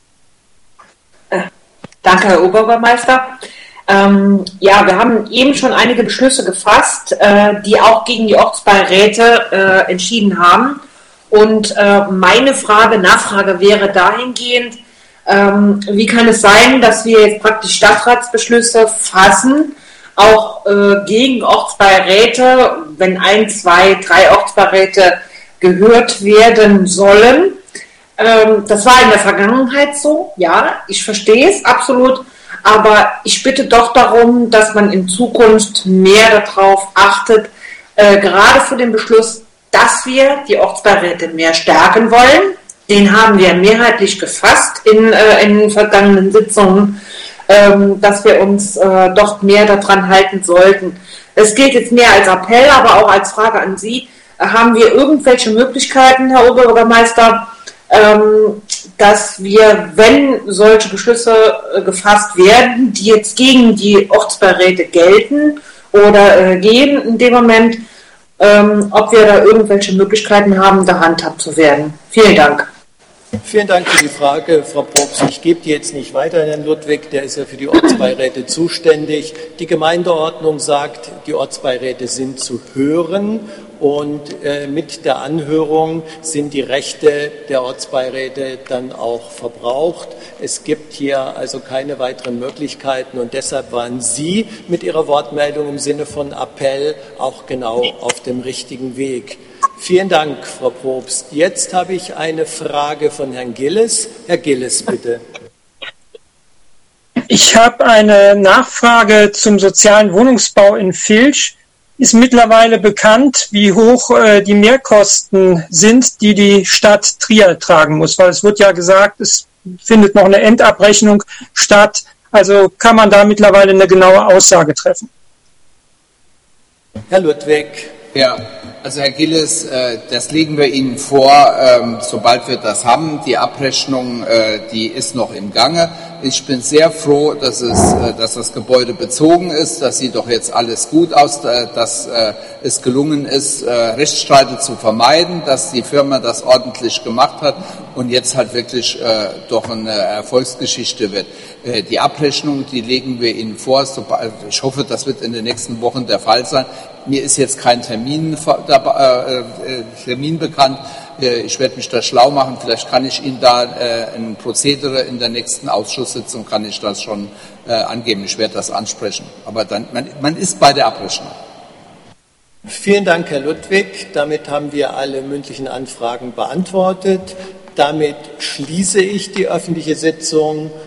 danke, Herr Oberbürgermeister. Ja, wir haben eben schon einige Beschlüsse gefasst, die auch gegen die Ortsbeiräte entschieden haben. Und meine Nachfrage wäre dahingehend, wie kann es sein, dass wir jetzt praktisch Stadtratsbeschlüsse fassen, auch gegen Ortsbeiräte, wenn 1, 2, 3 Ortsbeiräte gehört werden sollen. Das war in der Vergangenheit so, ja, ich verstehe es absolut, aber ich bitte doch darum, dass man in Zukunft mehr darauf achtet, gerade für den Beschluss, dass wir die Ortsbeiräte mehr stärken wollen. Den haben wir mehrheitlich gefasst in den vergangenen Sitzungen, dass wir uns doch mehr daran halten sollten. Es gilt jetzt mehr als Appell, aber auch als Frage an Sie. Haben wir irgendwelche Möglichkeiten, Herr Oberbürgermeister, dass wir, wenn solche Beschlüsse gefasst werden, die jetzt gegen die Ortsbeiräte gelten oder gehen in dem Moment, ob wir da irgendwelche Möglichkeiten haben, gehandhabt zu werden. Vielen Dank. Vielen Dank für die Frage, Frau Probst. Ich gebe die jetzt nicht weiter an Herrn Ludwig, der ist ja für die Ortsbeiräte zuständig. Die Gemeindeordnung sagt, die Ortsbeiräte sind zu hören Und mit der Anhörung sind die Rechte der Ortsbeiräte dann auch verbraucht. Es gibt hier also keine weiteren Möglichkeiten und deshalb waren Sie mit Ihrer Wortmeldung im Sinne von Appell auch genau auf dem richtigen Weg. Vielen Dank, Frau Probst. Jetzt habe ich eine Frage von Herrn Gilles. Herr Gilles, bitte. Ich habe eine Nachfrage zum sozialen Wohnungsbau in Vilch. Ist mittlerweile bekannt, wie hoch die Mehrkosten sind, die die Stadt Trier tragen muss? Weil es wird ja gesagt, es findet noch eine Endabrechnung statt. Also kann man da mittlerweile eine genaue Aussage treffen? Herr Ludwig. Ja, also Herr Gilles, das legen wir Ihnen vor, sobald wir das haben. Die Abrechnung, die ist noch im Gange. Ich bin sehr froh, dass das Gebäude bezogen ist. Das sieht doch jetzt alles gut aus, dass es gelungen ist, Rechtsstreite zu vermeiden, dass die Firma das ordentlich gemacht hat und jetzt halt wirklich doch eine Erfolgsgeschichte wird. Die Abrechnung, die legen wir Ihnen vor. Ich hoffe, das wird in den nächsten Wochen der Fall sein. Mir ist jetzt kein Termin bekannt. Ich werde mich da schlau machen. Vielleicht kann ich Ihnen da ein Prozedere in der nächsten Ausschusssitzung kann ich das schon angeben. Ich werde das ansprechen. Aber dann, man ist bei der Abrechnung. Vielen Dank, Herr Ludwig. Damit haben wir alle mündlichen Anfragen beantwortet. Damit schließe ich die öffentliche Sitzung